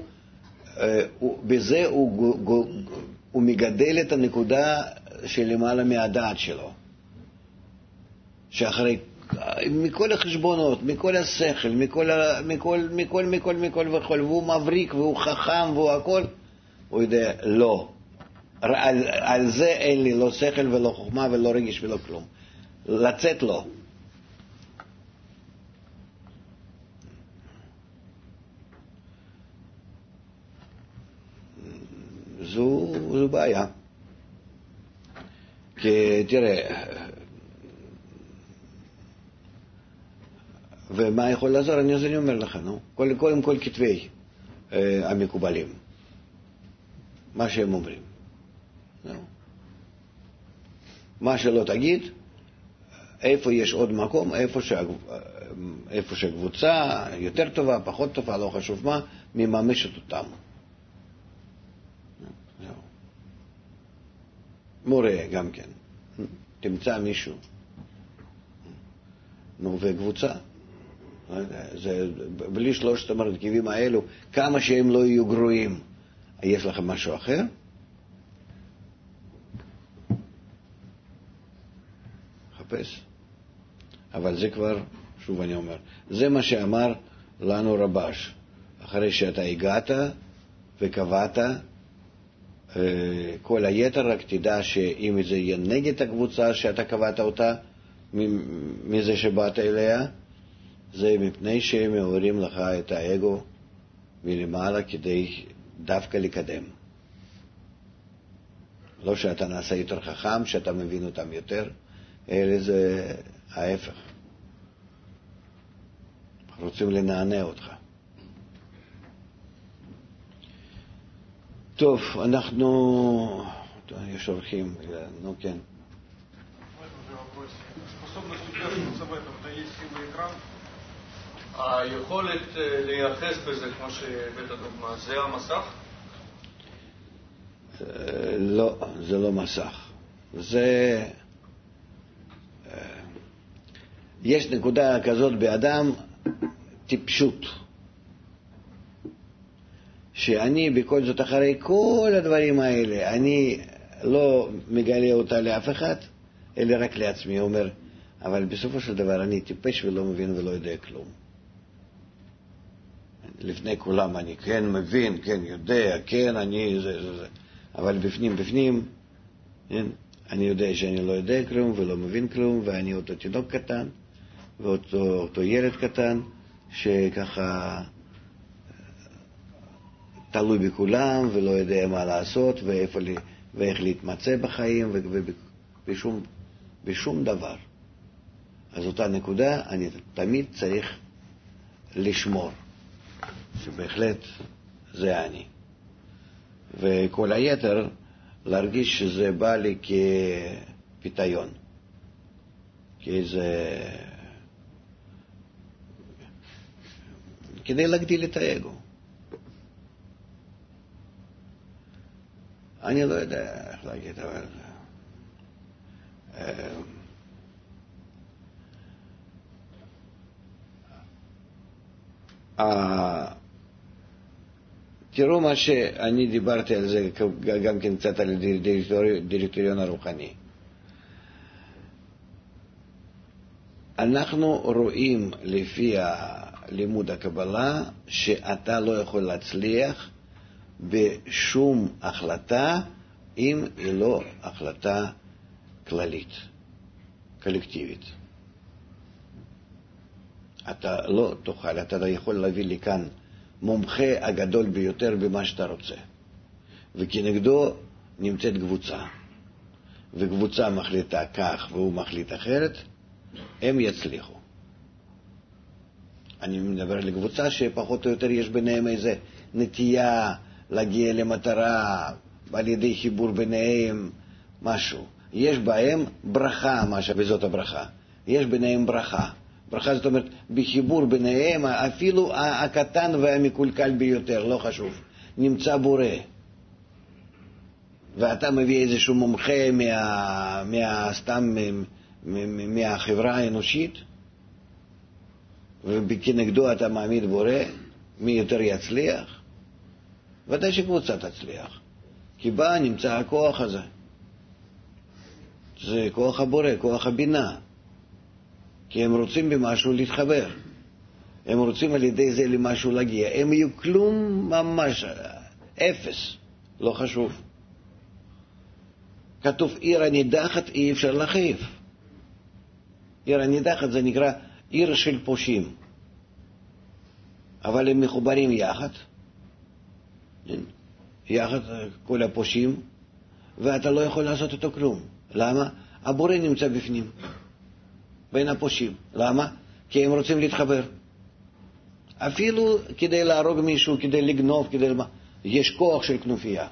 הוא מגדל את הנקודה שלמעלה מהדעת שלו. שאחרי, מכל החשבונות, מכל השכל, מכל וכל, והוא מבריק והוא חכם והוא הכל, הוא יודע, לא. על זה אין לי לא שכל ולא חוכמה ולא רגש ולא כלום. לצאת לו. זו בעיה. כי תראה, ומה יכול לעזור? אני אומר לך, קודם כל כתבי המקובלים. מה שהם אומרים. מה שלא תגיד, איפה יש עוד מקום, איפה שהקבוצה יותר טובה, פחות טובה, לא חשוב מה, מממשת אותם. מורה גם כן. תמצא מישהו. וקבוצה. זה, בלי שלושת המרכיבים האלו, כמה שהם לא יהיו גרועים, יש לכם משהו אחר? חפש. אבל זה כבר, שוב אני אומר, זה מה שאמר לנו רבש. אחרי שאתה הגעת וקבעת, כל היתר רק תדע שאם זה יהיה נגד הקבוצה שאתה קבעת אותה, מזה שבאת אליה, זה מפני שהם מעוררים לך את האגו מלמעלה כדי דווקא לקדם. לא שאתה נעשה יותר חכם, שאתה מבין אותם יותר, אלא זה ההפך. רוצים לנענע אותך. טוב, אנחנו... יש אורחים, נו כן. היכולת לייחס בזה, כמו שהבאת דוגמה, זה המסך? לא, זה לא מסך. זה... יש נקודה כזאת באדם, טיפשות. שאני בכל זאת אחרי כל הדברים האלה, אני לא מגלה אותה לאף אחד, אלא רק לעצמי. אומר, אבל בסופו של דבר אני טיפש ולא מבין ולא יודע כלום. לפני כולם אני כן מבין, כן יודע, כן אני זה. אבל בפנים, אני יודע שאני לא יודע כלום ולא מבין כלום, ואני אותו תינוק קטן, ואותו ילד קטן, שככה תלוי בכולם ולא יודע מה לעשות ואיך להתמצא בחיים ובשום דבר. אז אותה נקודה אני תמיד צריך לשמור, שבהחלט זה אני. וכל היתר להרגיש שזה בא לי כפיתיון, כדי להגדיל את האגו. אני לא יודע איך להגיד, אבל תראו מה שאני דיברתי על זה גם כן קצת על דירקטוריון הרוחני. אנחנו רואים לפי לימוד הקבלה שאתה לא יכול להצליח בשום החלטה אם היא לא החלטה כללית, קולקטיבית. אתה לא תוכל, אתה לא יכול להביא לכאן מומחה הגדול ביותר במה שאתה רוצה. וכנגדו נמצאת קבוצה. וקבוצה מחליטה כך והוא מחליט אחרת, הם יצליחו. אני מדבר על קבוצה שפחות או יותר יש ביניהם איזה נטייה להגיע למטרה על ידי חיבור ביניהם משהו. יש בהם ברכה, וזאת הברכה. יש ביניהם ברכה. ברכה זאת אומרת, בחיבור ביניהם, אפילו הקטן והמקולקל ביותר, לא חשוב, נמצא בורא. ואתה מביא איזשהו מומחה סתם מהחברה האנושית, וכנגדו אתה מעמיד בורא, מי יותר יצליח? ודאי שקבוצה תצליח. כי בה נמצא הכוח הזה. זה כוח הבורא, כוח הבינה. כי הם רוצים במשהו להתחבר. הם רוצים על ידי זה למשהו להגיע. הם יהיו כלום ממש, אפס, לא חשוב. כתוב עיר הנידחת אי אפשר להחריב. עיר הנידחת זה נקרא עיר של פושעים. אבל הם מחוברים יחד. יחד כל הפושעים, ואתה לא יכול לעשות אותו כלום. למה? הבורא נמצא בפנים. בין הפושעים. למה? כי הם רוצים להתחבר. אפילו כדי להרוג מישהו, כדי לגנוב, יש כוח של כנופיה.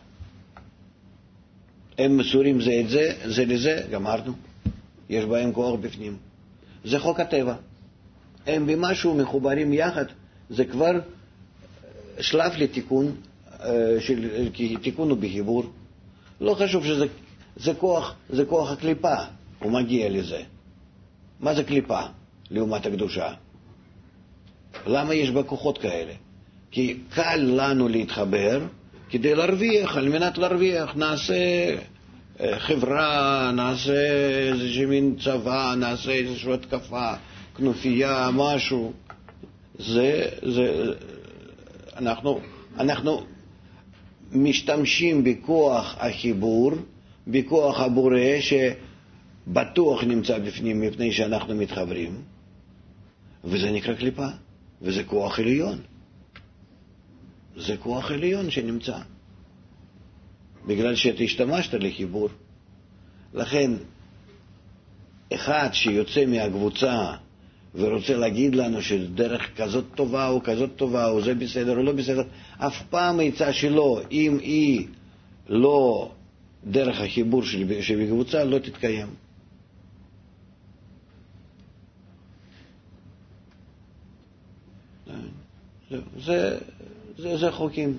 הם מסורים זה לזה, גמרנו. יש בהם כוח בפנים. זה חוק הטבע. הם במשהו מחוברים יחד, זה כבר שלב לתיקון, תיקון ובחיבור. לא חשוב שזה כוח הקליפה, הוא מגיע לזה. מה זה קליפה לעומת הקדושה? למה יש בה כוחות כאלה? כי קל לנו להתחבר כדי להרוויח, על מנת להרוויח. נעשה חברה, נעשה איזושהי מין צבא, נעשה איזושהי התקפה, כנופיה, משהו. אנחנו משתמשים בכוח החיבור, בכוח הבורא שבטוח נמצא בפנים מפני שאנחנו מתחברים, וזה נקרא קליפה, וזה כוח עליון. זה כוח עליון שנמצא. בגלל שאתה השתמשת לחיבור. לכן, אחד שיוצא מהקבוצה ורוצה להגיד לנו שדרך כזאת טובה או כזאת טובה או זה בסדר או לא בסדר, אף פעם העצה שלו, אם היא לא דרך החיבור שבקבוצה, לא תתקיים. זה חוקים.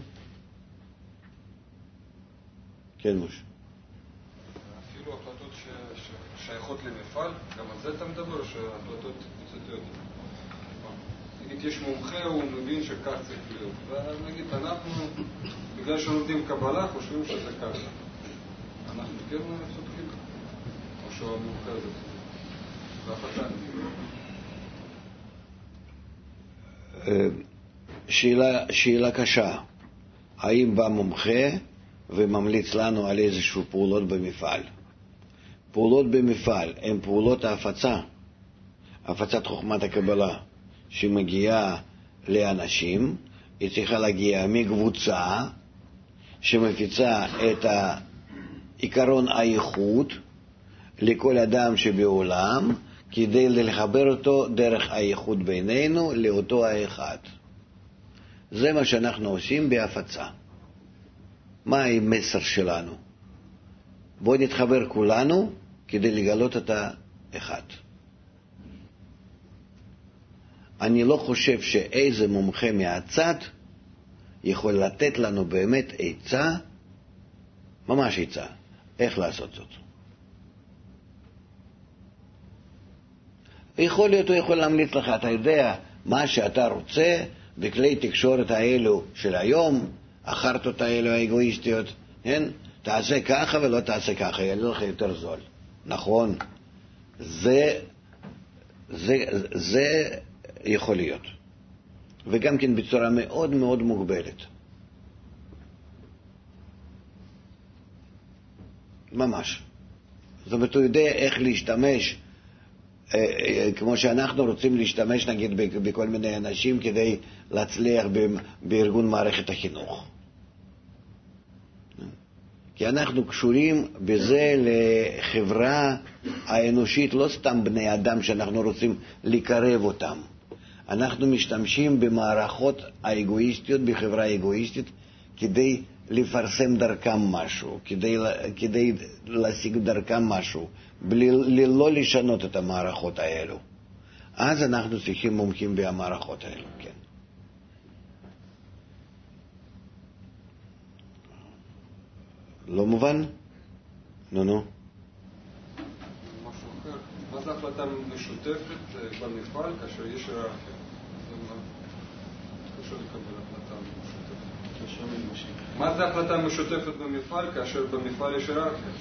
כן, משה. אפילו החלטות ששייכות למפעל, גם על זה אתה מדבר, שהחלטות קבוצתיות. נגיד, יש מומחה, הוא מבין שכך צריך להיות. ונגיד, אנחנו, בגלל שלומדים קבלה, חושבים שזה ככה. אנחנו כן צודקים? או שהמומחה הזה צודק? והחלטה. שאלה קשה. האם בא מומחה וממליץ לנו על איזשהו פעולות במפעל? פעולות במפעל הן פעולות ההפצה, הפצת חוכמת הקבלה שמגיעה לאנשים. היא צריכה להגיע מקבוצה שמפיצה את עיקרון האיחוד לכל אדם שבעולם, כדי לחבר אותו דרך האיחוד בינינו לאותו האחד. זה מה שאנחנו עושים בהפצה. מה המסר שלנו? בואו נתחבר כולנו כדי לגלות את האחד. אני לא חושב שאיזה מומחה מהצד יכול לתת לנו באמת עצה, ממש עצה, איך לעשות זאת. יכול להיות, הוא יכול להמליץ לך, אתה יודע, מה שאתה רוצה, בכלי תקשורת האלו של היום, החרטות האלו האגואיסטיות, כן? תעשה ככה ולא תעשה ככה, יעלה לך יותר זול. נכון? זה יכול להיות. וגם כן בצורה מאוד מאוד מוגבלת. ממש. זאת אומרת, הוא יודע איך להשתמש, כמו שאנחנו רוצים להשתמש נגיד בכל מיני אנשים כדי להצליח בארגון מערכת החינוך. כי אנחנו קשורים בזה לחברה האנושית, לא סתם בני אדם שאנחנו רוצים לקרב אותם. אנחנו משתמשים במערכות האגואיסטיות, בחברה האגואיסטית, כדי לפרסם דרכם משהו, כדי להשיג דרכם משהו, לא לשנות את המערכות האלו. אז אנחנו צריכים מומחים במערכות האלו, כן. לא מובן? נו. משהו אחר. מה זה החלטה משותפת במפעל כאשר יש היררכיה? קשה לקבל החלטה משותפת. מה זה החלטה משותפת במפעל כאשר במפעל יש היררכיה?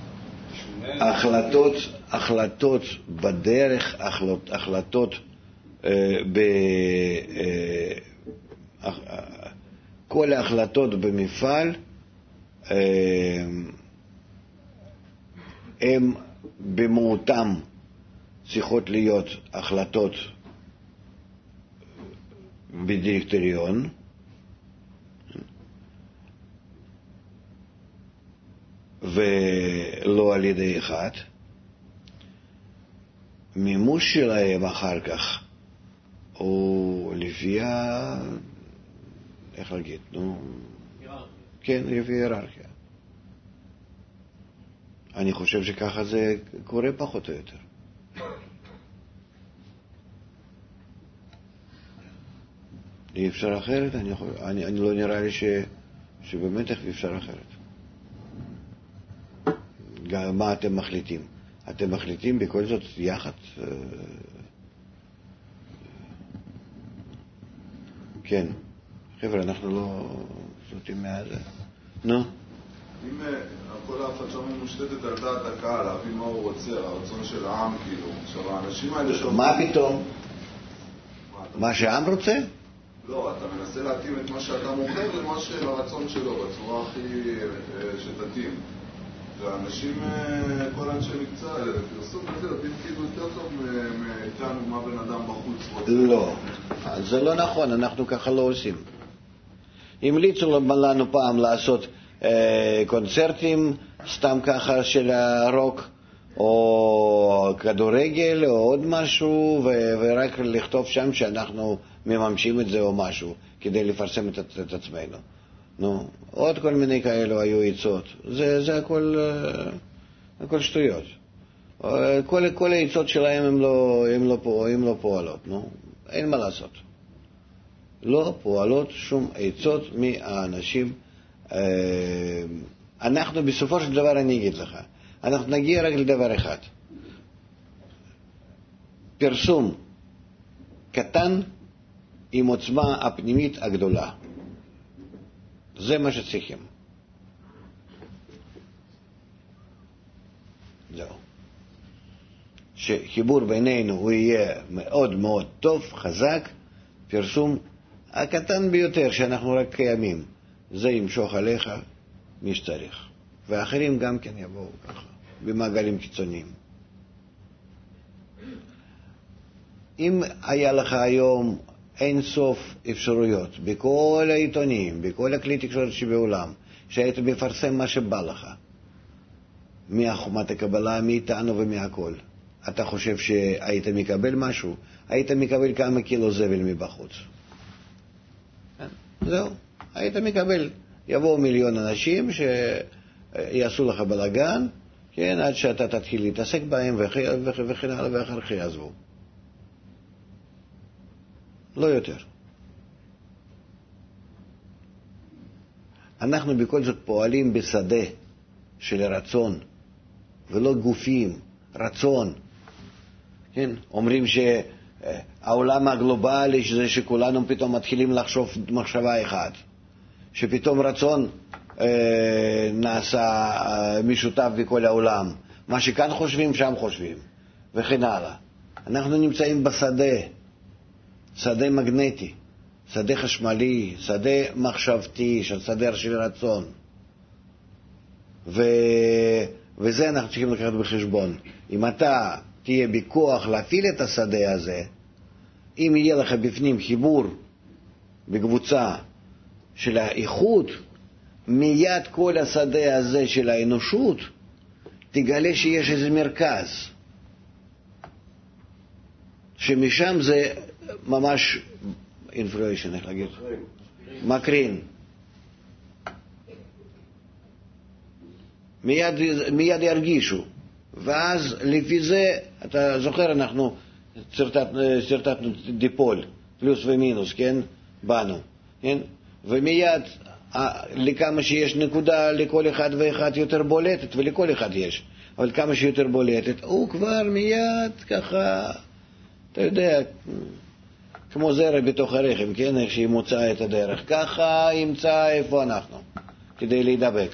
החלטות בדרך, החלטות כל ההחלטות במפעל הם במהותם צריכות להיות החלטות בדירקטוריון, ולא על ידי אחד. מימוש שלהם אחר כך הוא לפי איך להגיד, כן, לפי היררכיה. אני חושב שככה זה קורה פחות או יותר. אי אפשר אחרת? אני לא נראה לי שבאמת אי אפשר אחרת. גם מה אתם מחליטים? אתם מחליטים בכל זאת יחד? כן. חבר'ה, אנחנו לא שותים מהזה. נו? אם כל ההפצה מושתתת על דעת הקהל, להבין מה הוא רוצה, הרצון של העם, כאילו, עכשיו האנשים האלה... מה פתאום? מה שהעם רוצה? לא, אתה מנסה להתאים את מה שאתה מוכר לרצון שלו, בצורה הכי שתתאים. והאנשים, כל אנשי מקצוע האלה, בפרסום כזה, יודעים כאילו יותר טוב מאיתנו מה בן אדם בחוץ רוצה. לא, זה לא נכון, אנחנו ככה לא עושים. המליצו לנו פעם לעשות קונצרטים, סתם ככה של הרוק, או כדורגל, או עוד משהו, ורק לכתוב שם שאנחנו מממשים את זה או משהו, כדי לפרסם את עצמנו. נו, עוד כל מיני כאלו היו עצות. זה הכל שטויות. כל העצות שלהם הם לא פועלות, נו. אין מה לעשות. לא פועלות שום עצות מהאנשים. אנחנו בסופו של דבר, אני אגיד לך, אנחנו נגיע רק לדבר אחד. פרסום קטן עם עוצמה הפנימית הגדולה. זה מה שצריכים. זהו. שחיבור בינינו הוא יהיה מאוד מאוד טוב, חזק, פרסום הקטן ביותר שאנחנו רק קיימים. זה ימשוך עליך מי שצריך. ואחרים גם כן יבואו ככה, במעגלים קיצוניים. אם היה לך היום אין סוף אפשרויות בכל העיתונים, בכל הכלי תקשורת שבעולם, שהיית מפרסם מה שבא לך, מהחומת הקבלה, מאיתנו ומהכל. אתה חושב שהיית מקבל משהו? היית מקבל כמה קילו זבל מבחוץ. זהו, היית מקבל. יבואו מיליון אנשים שיעשו לך בלגן, כן, עד שאתה תתחיל להתעסק בהם וכן הלאה ואחר כך יעזבו. לא יותר. אנחנו בכל זאת פועלים בשדה של רצון, ולא גופים, רצון. כן? אומרים שהעולם הגלובלי זה שכולנו פתאום מתחילים לחשוב מחשבה אחת, שפתאום רצון נעשה משותף בכל העולם, מה שכאן חושבים שם חושבים וכן הלאה. אנחנו נמצאים בשדה, שדה מגנטי, שדה חשמלי, שדה מחשבתי, שדה של רצון, וזה אנחנו צריכים לקחת בחשבון. אם אתה תהיה בכוח להפעיל את השדה הזה, אם יהיה לך בפנים חיבור בקבוצה של האיכות, מיד כל השדה הזה של האנושות תגלה שיש איזה מרכז, שמשם זה ממש אינפלואשן, איך להגיד? מקרין. מיד ירגישו. ואז לפי זה, אתה זוכר, אנחנו סרטטנו דיפול, פלוס ומינוס, כן? בנו, כן? ומיד לכמה שיש נקודה לכל אחד ואחד יותר בולטת, ולכל אחד יש, אבל כמה שיותר בולטת, הוא כבר מיד ככה, אתה יודע, כמו זרע בתוך הרחם, כן? איך שהיא מוצאה את הדרך, ככה ימצא איפה אנחנו, כדי להידבק.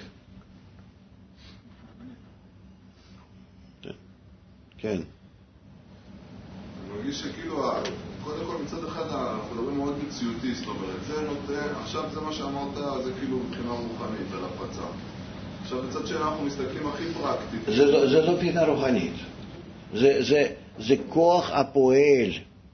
כן. אני מרגיש שכאילו, קודם כל מצד אחד אנחנו מדברים מאוד מציאותי, זאת אומרת, זה נותן, עכשיו זה מה שאמרת, זה כאילו מבחינה רוחנית על הפצע. עכשיו בצד שאנחנו מסתכלים הכי פרקטית. זה לא פינה רוחנית, זה כוח הפועל.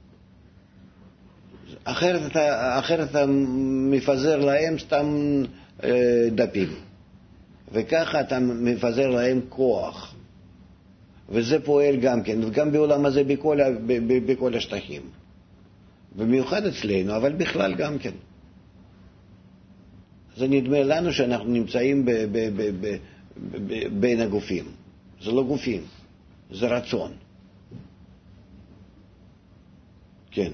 אחרת אתה מפזר להם סתם דפים, וככה אתה מפזר להם כוח. וזה פועל גם כן, וגם בעולם הזה בכל השטחים. במיוחד אצלנו, אבל בכלל גם כן. זה נדמה לנו שאנחנו נמצאים בין הגופים. זה לא גופים, זה רצון. כן.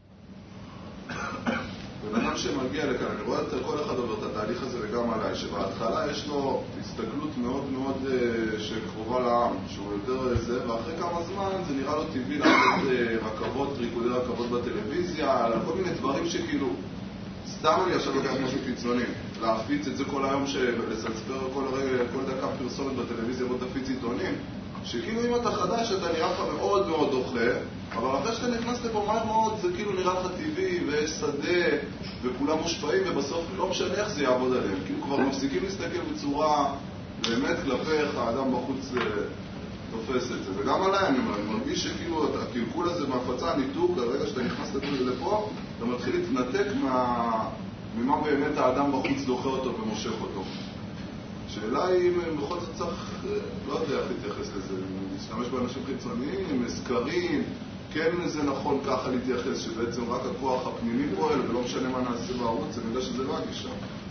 בנאדם שמגיע לכאן, אני רואה את כל אחד עובר את התהליך הזה וגם עליי, שבהתחלה יש לו הסתגלות מאוד מאוד שקרובה לעם, שהוא יותר זה, ואחרי כמה זמן זה נראה לו טבעי לעשות רכבות, ריקודי רכבות בטלוויזיה, על כל מיני דברים שכאילו, סתם אני עכשיו לוקח משהו קיצוני, להפיץ את זה כל היום, לסנספר כל דקה פרסומת בטלוויזיה, בוא תפיץ עיתונים, שכאילו אם אתה חדש אתה נראה לך מאוד מאוד דוחה, אבל אחרי שאתה נכנס לפה מהר מאוד זה כאילו נראה לך טבעי ויש שדה וכולם מושפעים ובסוף לא משנה איך זה יעבוד עליהם, כאילו כבר מפסיקים להסתכל בצורה באמת כלפי איך האדם בחוץ תופס את זה. וגם עליי אני מרגיש שכאילו הקלקול הזה מהפצה, הניתוק, הרגע שאתה נכנס לפה אתה מתחיל להתנתק ממה באמת האדם בחוץ דוחה אותו ומושך אותו. השאלה היא אם בכל זאת צריך, לא יודע איך להתייחס לזה, להשתמש באנשים חיצוניים, סקרים, כן זה נכון ככה להתייחס, שבעצם רק הכוח הפנימי פועל ולא משנה מה נעשה בערוץ, אני יודע שזה לא הגישה.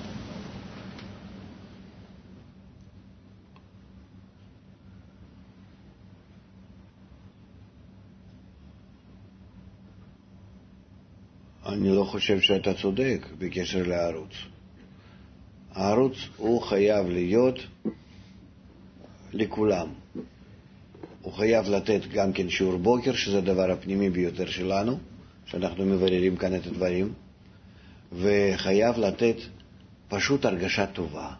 אני לא חושב שאתה צודק בקשר לערוץ. הערוץ הוא חייב להיות לכולם. הוא חייב לתת גם כן שיעור בוקר, שזה הדבר הפנימי ביותר שלנו, שאנחנו מבררים כאן את הדברים, וחייב לתת פשוט הרגשה טובה.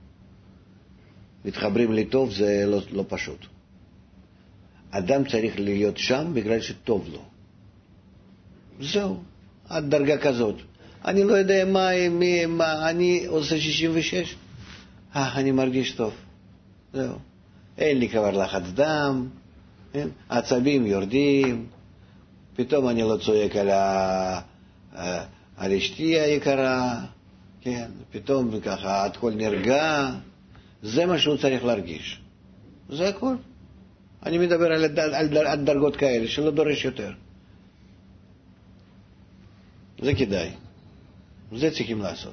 מתחברים לי טוב, זה לא פשוט. אדם צריך להיות שם בגלל שטוב לו. זהו, עד דרגה כזאת. אני לא יודע מה אני עושה 66, אני מרגיש טוב. זהו. אין לי כבר לחץ דם, עצבים יורדים, פתאום אני לא צועק על אשתי היקרה, כן, פתאום ככה הכל נרגע, זה מה שהוא צריך להרגיש. זה הכל. אני מדבר על דרגות כאלה שלא דורש יותר. זה כדאי. זה צריכים לעשות.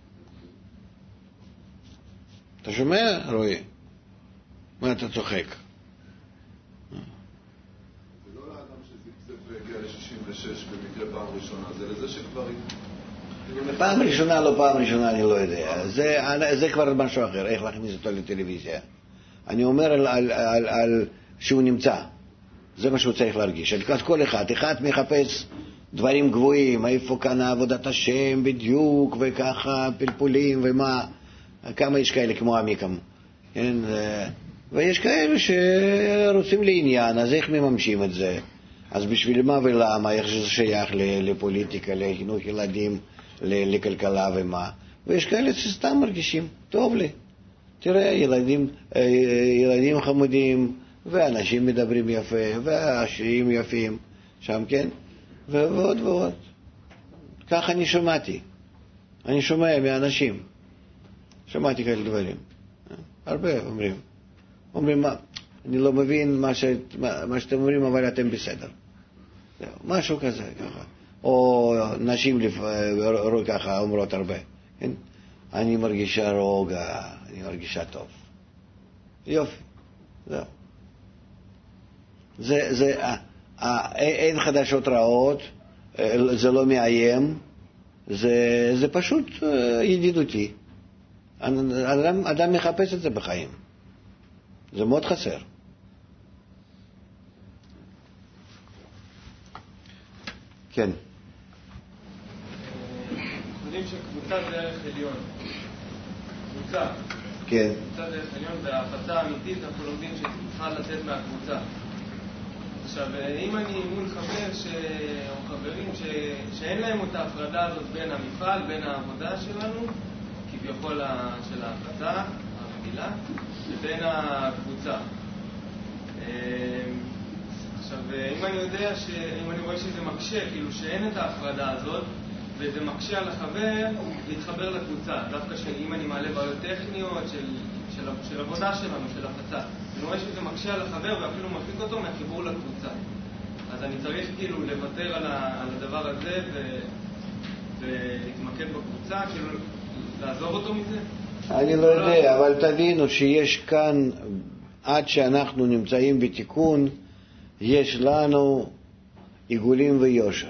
אתה שומע, רועי? מה אתה צוחק? זה לא לאדם שזיפסף והגיע ל-66 במקרה פעם ראשונה, זה לזה שכבר... פעם ראשונה, לא פעם ראשונה, אני לא יודע. זה כבר משהו אחר, איך להכניס אותו לטלוויזיה. אני אומר על שהוא נמצא. זה מה שהוא צריך להרגיש. אז כל אחד מחפש דברים גבוהים, איפה כאן עבודת השם בדיוק, וככה פלפולים ומה, כמה יש כאלה כמו עמיקם, כן? ויש כאלה שרוצים לעניין, אז איך מממשים את זה? אז בשביל מה ולמה, איך זה שייך לפוליטיקה, לחינוך ילדים, לכלכלה ומה? ויש כאלה שסתם מרגישים, טוב לי. תראה, ילדים חמודים, ואנשים מדברים יפה, והשירים יפים, שם כן, ועוד ועוד. כך אני שמעתי. אני שומע מאנשים. שמעתי כאלה דברים. הרבה אומרים, אני לא מבין מה שאתם אומרים, אבל אתם בסדר. משהו כזה, ככה. או נשים ככה אומרות הרבה. כן? אני מרגישה רוגע, אני מרגישה טוב. יופי. זהו. אין חדשות רעות, זה לא מאיים, זה פשוט ידידותי. אדם מחפש את זה בחיים. זה מאוד חסר. כן. יודעים שקבוצה זה ערך עליון. קבוצה. כן. קבוצה זה ערך עליון, וההפצה האמיתית אנחנו לומדים שצריכה לצאת מהקבוצה. עכשיו, אם אני מול חבר או חברים שאין להם את ההפרדה הזאת בין המפעל, בין העבודה שלנו, כביכול של ההפצה הרגילה, לבין הקבוצה. עכשיו, אם אני רואה שזה מקשה, כאילו שאין את ההפרדה הזאת, וזה מקשה על החבר להתחבר לקבוצה, דווקא שאם אני מעלה בעיות טכניות של עבודה שלנו, של הפצה, אני רואה שזה מקשה על החבר ואפילו מרחיק אותו מהחיבור לקבוצה. אז אני צריך כאילו לוותר על הדבר הזה ולהתמקד בקבוצה, כאילו לעזור אותו מזה? אני לא יודע, אבל תבינו שיש כאן, עד שאנחנו נמצאים בתיקון, יש לנו עיגולים ויושר.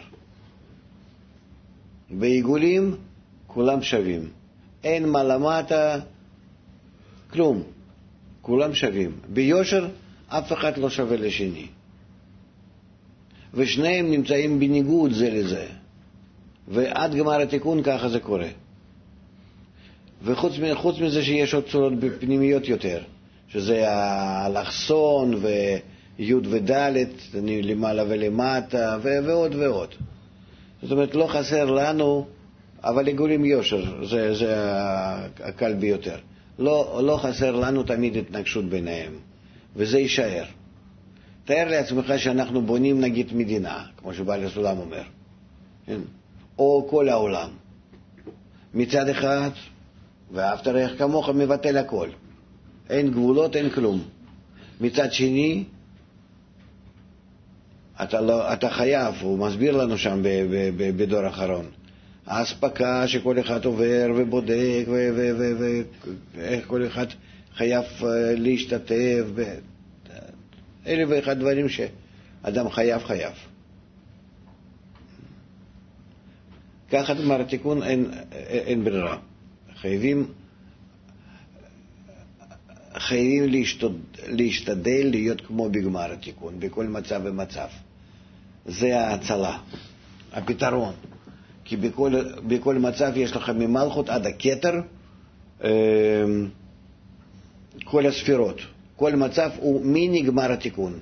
בעיגולים כולם שווים. אין מה למטה, כלום. כולם שווים. ביושר אף אחד לא שווה לשני. ושניהם נמצאים בניגוד זה לזה. ועד גמר התיקון ככה זה קורה. וחוץ מזה שיש עוד צורות פנימיות יותר, שזה האלכסון וי' וד' למעלה ולמטה ועוד ועוד. זאת אומרת, לא חסר לנו, אבל עיגולים יושר, זה הקל ביותר. לא חסר לנו תמיד התנגשות ביניהם, וזה יישאר. תאר לעצמך שאנחנו בונים נגיד מדינה, כמו שבעל הסולם אומר, או כל העולם. מצד אחד, ואהבת רעך כמוך מבטל הכל. אין גבולות, אין כלום. מצד שני, אתה חייב, הוא מסביר לנו שם בדור האחרון. ההספקה שכל אחד עובר ובודק, ואיך כל אחד חייב להשתתף, אלה ואחד דברים שאדם חייב. ככה גמר התיקון, אין ברירה. חייבים להשתדל להיות כמו בגמר התיקון, בכל מצב ומצב. זה ההצלה, הפתרון. כי בכל מצב יש לך ממלכות עד הכתר, כל הספירות. כל מצב הוא מיני גמר התיקון.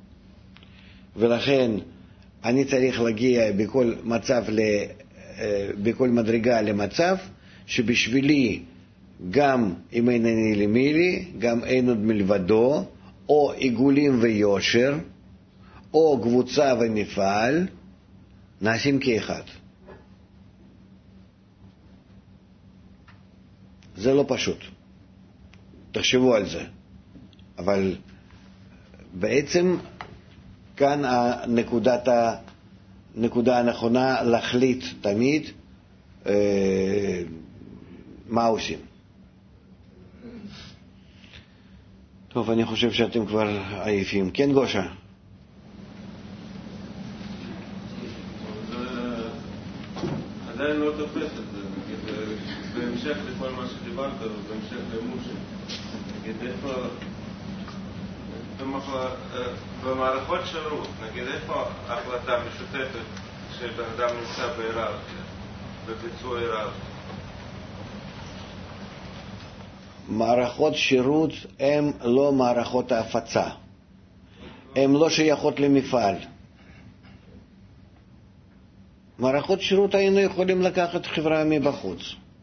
ולכן אני צריך להגיע בכל מצב, בכל מדרגה למצב, שבשבילי גם אם אינני למילי, גם אין עוד מלבדו, או עיגולים ויושר, או קבוצה ומפעל, נעשים כאחד. זה לא פשוט. תחשבו על זה. אבל בעצם כאן הנקודה הנכונה להחליט תמיד מה עושים. טוב, אני חושב שאתם כבר עייפים. כן, גושה? עדיין לא תופס את זה, בהמשך לכל מה שדיברת, בהמשך למושה. נגיד, במערכות שירות, נגיד איפה ההחלטה משותפת שבן אדם נמצא בהיררכיה, בביצוע היררכיה? מערכות שירות הן לא מערכות ההפצה, הן לא שייכות למפעל. מערכות שירות היינו יכולים לקחת חברה מבחוץ.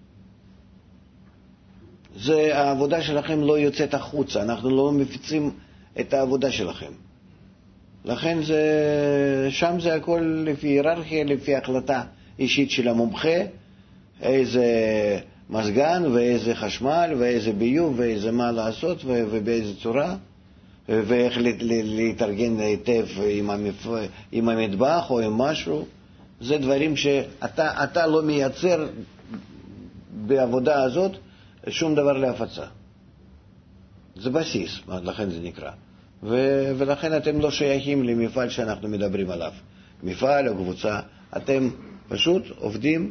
העבודה שלכם לא יוצאת החוצה, אנחנו לא מפיצים את העבודה שלכם. לכן שם זה הכל לפי היררכיה, לפי החלטה אישית של המומחה, איזה מזגן ואיזה חשמל ואיזה ביוב ואיזה מה לעשות ובאיזה צורה, ואיך להתארגן היטב עם המטבח או עם משהו. זה דברים שאתה לא מייצר בעבודה הזאת שום דבר להפצה. זה בסיס, לכן זה נקרא. ולכן אתם לא שייכים למפעל שאנחנו מדברים עליו. מפעל או קבוצה, אתם פשוט עובדים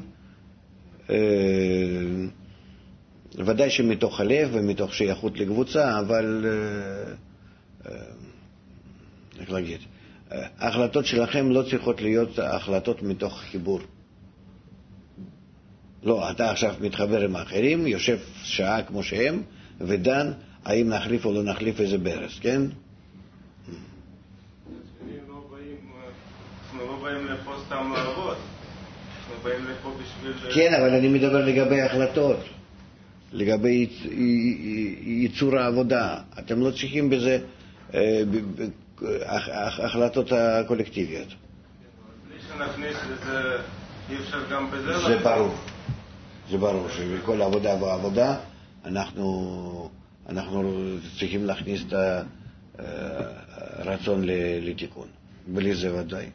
ודאי שמתוך הלב ומתוך שייכות לקבוצה, אבל איך להגיד, ההחלטות שלכם לא צריכות להיות החלטות מתוך חיבור. לא, אתה עכשיו מתחבר עם האחרים, יושב שעה כמו שהם, ודן האם נחליף או לא נחליף איזה ברס, כן? אנחנו לא באים לפה סתם לעבוד, אנחנו באים לפה בשביל... כן, אבל אני מדבר לגבי החלטות, לגבי ייצור העבודה. אתם לא צריכים בזה החלטות הקולקטיביות. בלי שנכניס לזה, אי אפשר גם בזה... זה ברור. זה ברור שבכל עבודה ועבודה אנחנו צריכים להכניס את הרצון לתיקון. בלי זה ודאי.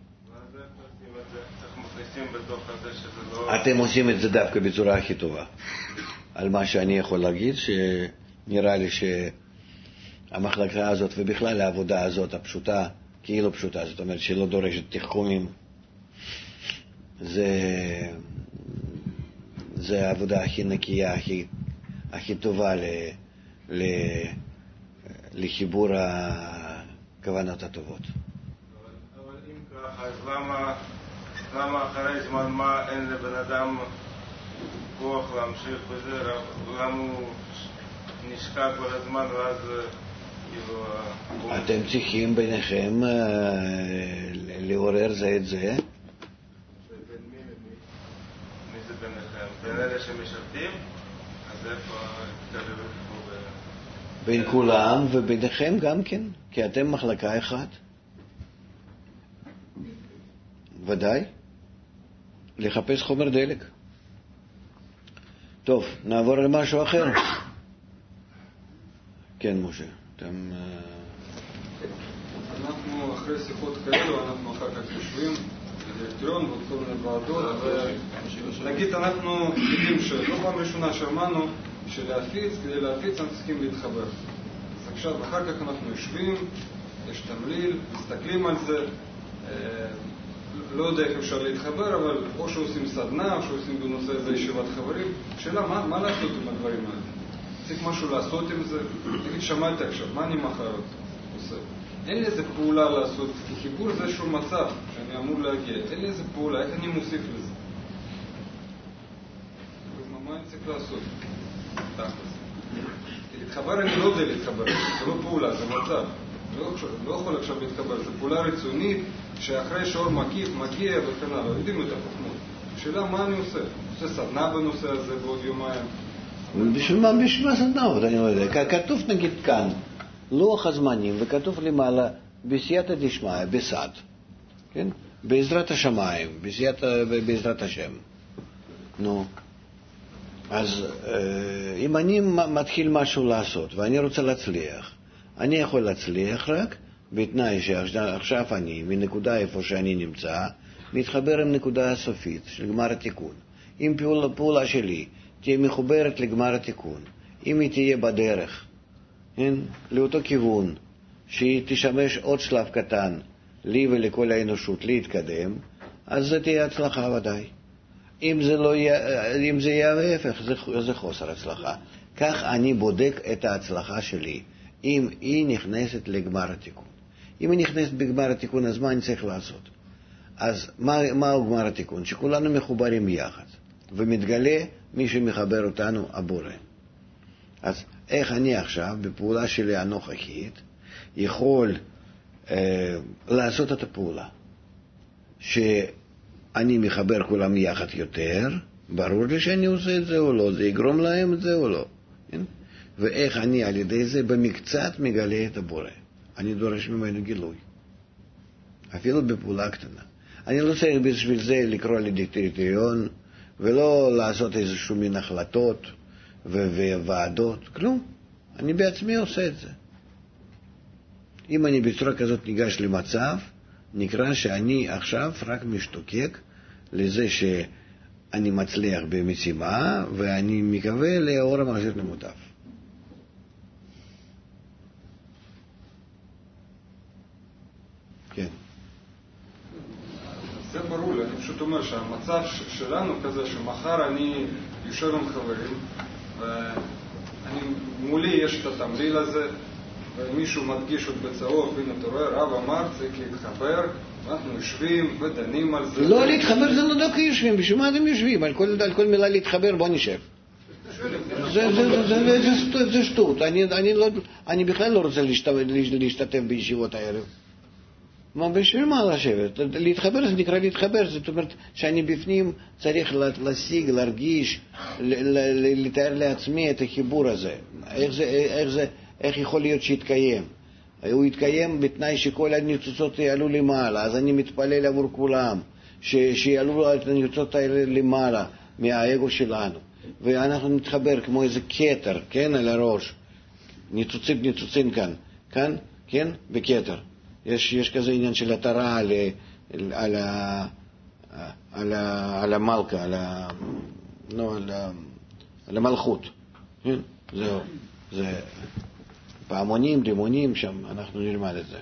אתם עושים את זה דווקא בצורה הכי טובה. על מה שאני יכול להגיד, שנראה לי שהמחלקה הזאת ובכלל העבודה הזאת הפשוטה, כאילו פשוטה, זאת אומרת שלא דורשת תחכומים, זה העבודה הכי נקייה, הכי טובה לחיבור הכוונות הטובות. אבל אם ככה, אז למה אחרי זמן מה אין לבן אדם כוח להמשיך בזה? למה הוא נשקע כל הזמן ואז כאילו... אתם צריכים ביניכם לעורר זה את זה. מי זה ביניכם? בין אלה שמשרתים? אז איפה תקרב פה בין כולם וביניכם גם כן, כי אתם מחלקה אחת. ודאי. לחפש חומר דלק. טוב, נעבור למשהו אחר. כן, משה. אנחנו אחרי שיחות כאלו, אנחנו אחר כך יושבים בדירקטוריון ועוד כל מיני ועדות, ונגיד אנחנו יודעים שלא פעם ראשונה שמענו כדי להפיץ אנחנו צריכים להתחבר. אז עכשיו אחר כך אנחנו יושבים, יש תמליל, מסתכלים על זה, לא יודע איך אפשר להתחבר, אבל או שעושים סדנה, או שעושים בנושא הזה ישיבת חברים. שאלה, מה לעשות עם הדברים האלה? צריך משהו לעשות עם זה? נגיד, שמעתי עכשיו, מה אני מחר עושה? אין לי איזה פעולה לעשות, כי חיבור זה איזשהו מצב שאני אמור להגיע. אין לי איזה פעולה, איך אני מוסיף לזה? מה אני צריך לעשות? להתחבר אני לא יודע להתחבר, זה לא פעולה, זה מצב. לא יכול עכשיו להתחבר, זה פעולה רצונית שאחרי שאור מקיף, מגיע וכן הלאה, יודעים את החוכמות. השאלה מה אני עושה? עושה סדנה בנושא הזה בעוד יומיים. בשביל מה סדנאות? אני לא יודע. כתוב נגיד כאן, לוח הזמנים, וכתוב למעלה, בסייעתא דשמיא, בסד. כן? בעזרת השמיים, בעזרת השם. נו. אז אם אני מתחיל משהו לעשות, ואני רוצה להצליח, אני יכול להצליח רק בתנאי שעכשיו אני, מנקודה איפה שאני נמצא, מתחבר עם נקודה הסופית של גמר התיקון. אם פעולה שלי תהיה מחוברת לגמר התיקון, אם היא תהיה בדרך, לאותו כיוון, שהיא תשמש עוד שלב קטן לי ולכל האנושות להתקדם, אז זה תהיה הצלחה ודאי. אם זה יהיה ההפך, זה חוסר הצלחה. כך אני בודק את ההצלחה שלי, אם היא נכנסת לגמר התיקון. אם היא נכנסת בגמר התיקון, אז מה אני צריך לעשות? אז מהו גמר התיקון? שכולנו מחוברים יחד, ומתגלה מי שמחבר אותנו, הבורא. אז איך אני עכשיו, בפעולה שלי הנוכחית, יכול לעשות את הפעולה? שאני מחבר כולם יחד יותר, ברור לי שאני עושה את זה או לא, זה יגרום להם את זה או לא. כן? ואיך אני על ידי זה במקצת מגלה את הבורא. אני דורש ממנו גילוי. אפילו בפעולה קטנה. אני לא צריך בשביל זה לקרוא לדירקטוריון, ולא לעשות איזשהו מין החלטות וועדות, כלום. אני בעצמי עושה את זה. אם אני בצורה כזאת ניגש למצב, נקרא שאני עכשיו רק משתוקק לזה שאני מצליח במשימה, ואני מקווה לאור המחזיר למוטב. כן. זה ברור לי, אני פשוט אומר שהמצב שלנו כזה שמחר אני יושב עם חברים מולי יש את התמליל הזה ומישהו מדגיש עוד בצהוב, הנה אתה רואה, רב אמר צריך להתחבר, אנחנו יושבים ודנים על זה. לא להתחבר זה לא דווקא יושבים, בשביל מה אתם יושבים? על כל מילה להתחבר בוא נשב. זה שטות, אני בכלל לא רוצה להשתתף בישיבות הערב. מה בשביל מה לשבת? להתחבר זה נקרא להתחבר, זאת אומרת שאני בפנים צריך להשיג, להרגיש, לתאר לעצמי את החיבור הזה. איך יכול להיות שיתקיים? הוא יתקיים בתנאי שכל הניצוצות יעלו למעלה, אז אני מתפלל עבור כולם, שיעלו את הניצוצות האלה למעלה מהאגו שלנו. ואנחנו נתחבר כמו איזה כתר, כן, על הראש. ניצוצים כאן, כן, בכתר. יש כזה עניין של התרה על המלכה, על המלכות. זהו, זה פעמונים, לימונים, שם אנחנו נלמד את זה.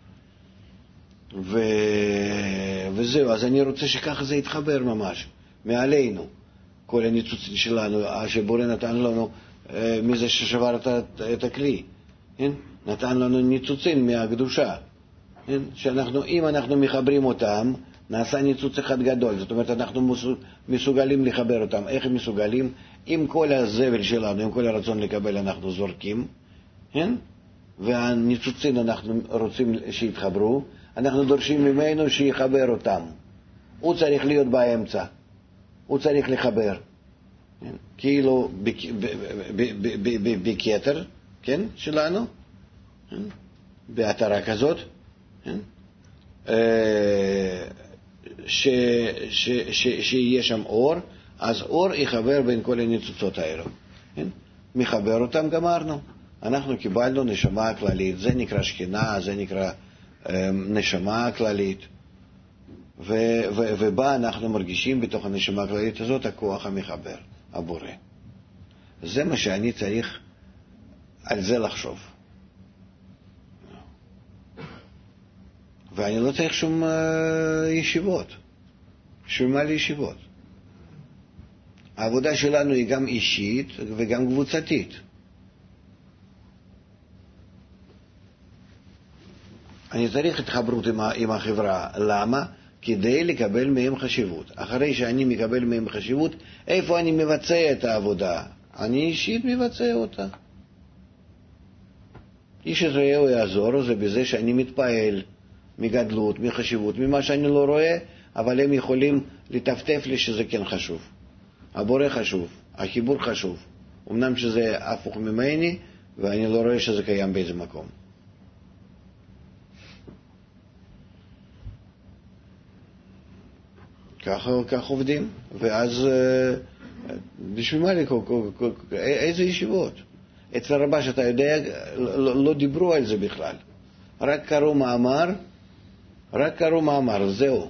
וזהו, אז אני רוצה שככה זה יתחבר ממש, מעלינו, כל הניצוצים שלנו, שבורא נתן לנו, מזה ששבר את הכלי, נתן לנו ניצוצים מהקדושה. אם אנחנו מחברים אותם, נעשה ניצוץ אחד גדול. זאת אומרת, אנחנו מסוגלים לחבר אותם. איך הם מסוגלים? עם כל הזבל שלנו, עם כל הרצון לקבל, אנחנו זורקים, והניצוצים אנחנו רוצים שיתחברו, אנחנו דורשים ממנו שיחבר אותם. הוא צריך להיות באמצע. הוא צריך לחבר. כאילו בכתר, כן, שלנו, בהתרה כזאת, שיהיה שם אור, אז אור יחבר בין כל הניצוצות האלו. מחבר אותם, גמרנו. אנחנו קיבלנו נשמה הכללית, זה נקרא שכינה, זה נקרא נשמה הכללית. ובה אנחנו מרגישים בתוך הנשמה הכללית הזאת הכוח המחבר, הבורא. זה מה שאני צריך על זה לחשוב. ואני לא צריך שום ישיבות, שום מה לישיבות. העבודה שלנו היא גם אישית וגם קבוצתית. אני צריך התחברות עם החברה. למה? כדי לקבל מהם חשיבות. אחרי שאני מקבל מהם חשיבות, איפה אני מבצע את העבודה? אני אישית מבצע אותה. איש רעהו יעזור, זה בזה שאני מתפעל מגדלות, מחשיבות, ממה שאני לא רואה, אבל הם יכולים לטפטף לי שזה כן חשוב. הבורא חשוב, החיבור חשוב. אמנם שזה הפוך ממני, ואני לא רואה שזה קיים באיזה מקום. כך עובדים, ואז בשביל מה לי, איזה ישיבות? אצל הרבה שאתה יודע, לא דיברו על זה בכלל. רק קראו מאמר, זהו.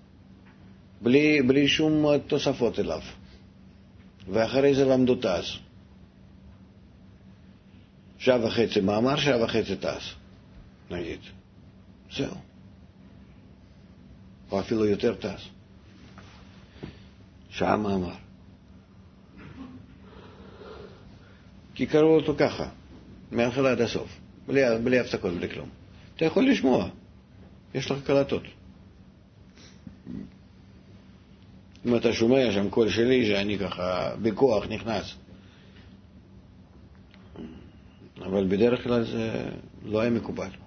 בלי שום תוספות אליו. ואחרי זה למדו תז. שעה וחצי מאמר, שעה וחצי תז. נגיד. זהו. או אפילו יותר תז. שעה מאמר. כי קראו אותו ככה, מההתחלה עד הסוף. בלי הפסקות, בלי כלום. אתה יכול לשמוע, יש לך קלטות. אם אתה שומע שם קול שלי, שאני ככה בכוח נכנס. אבל בדרך כלל זה לא היה מקובל.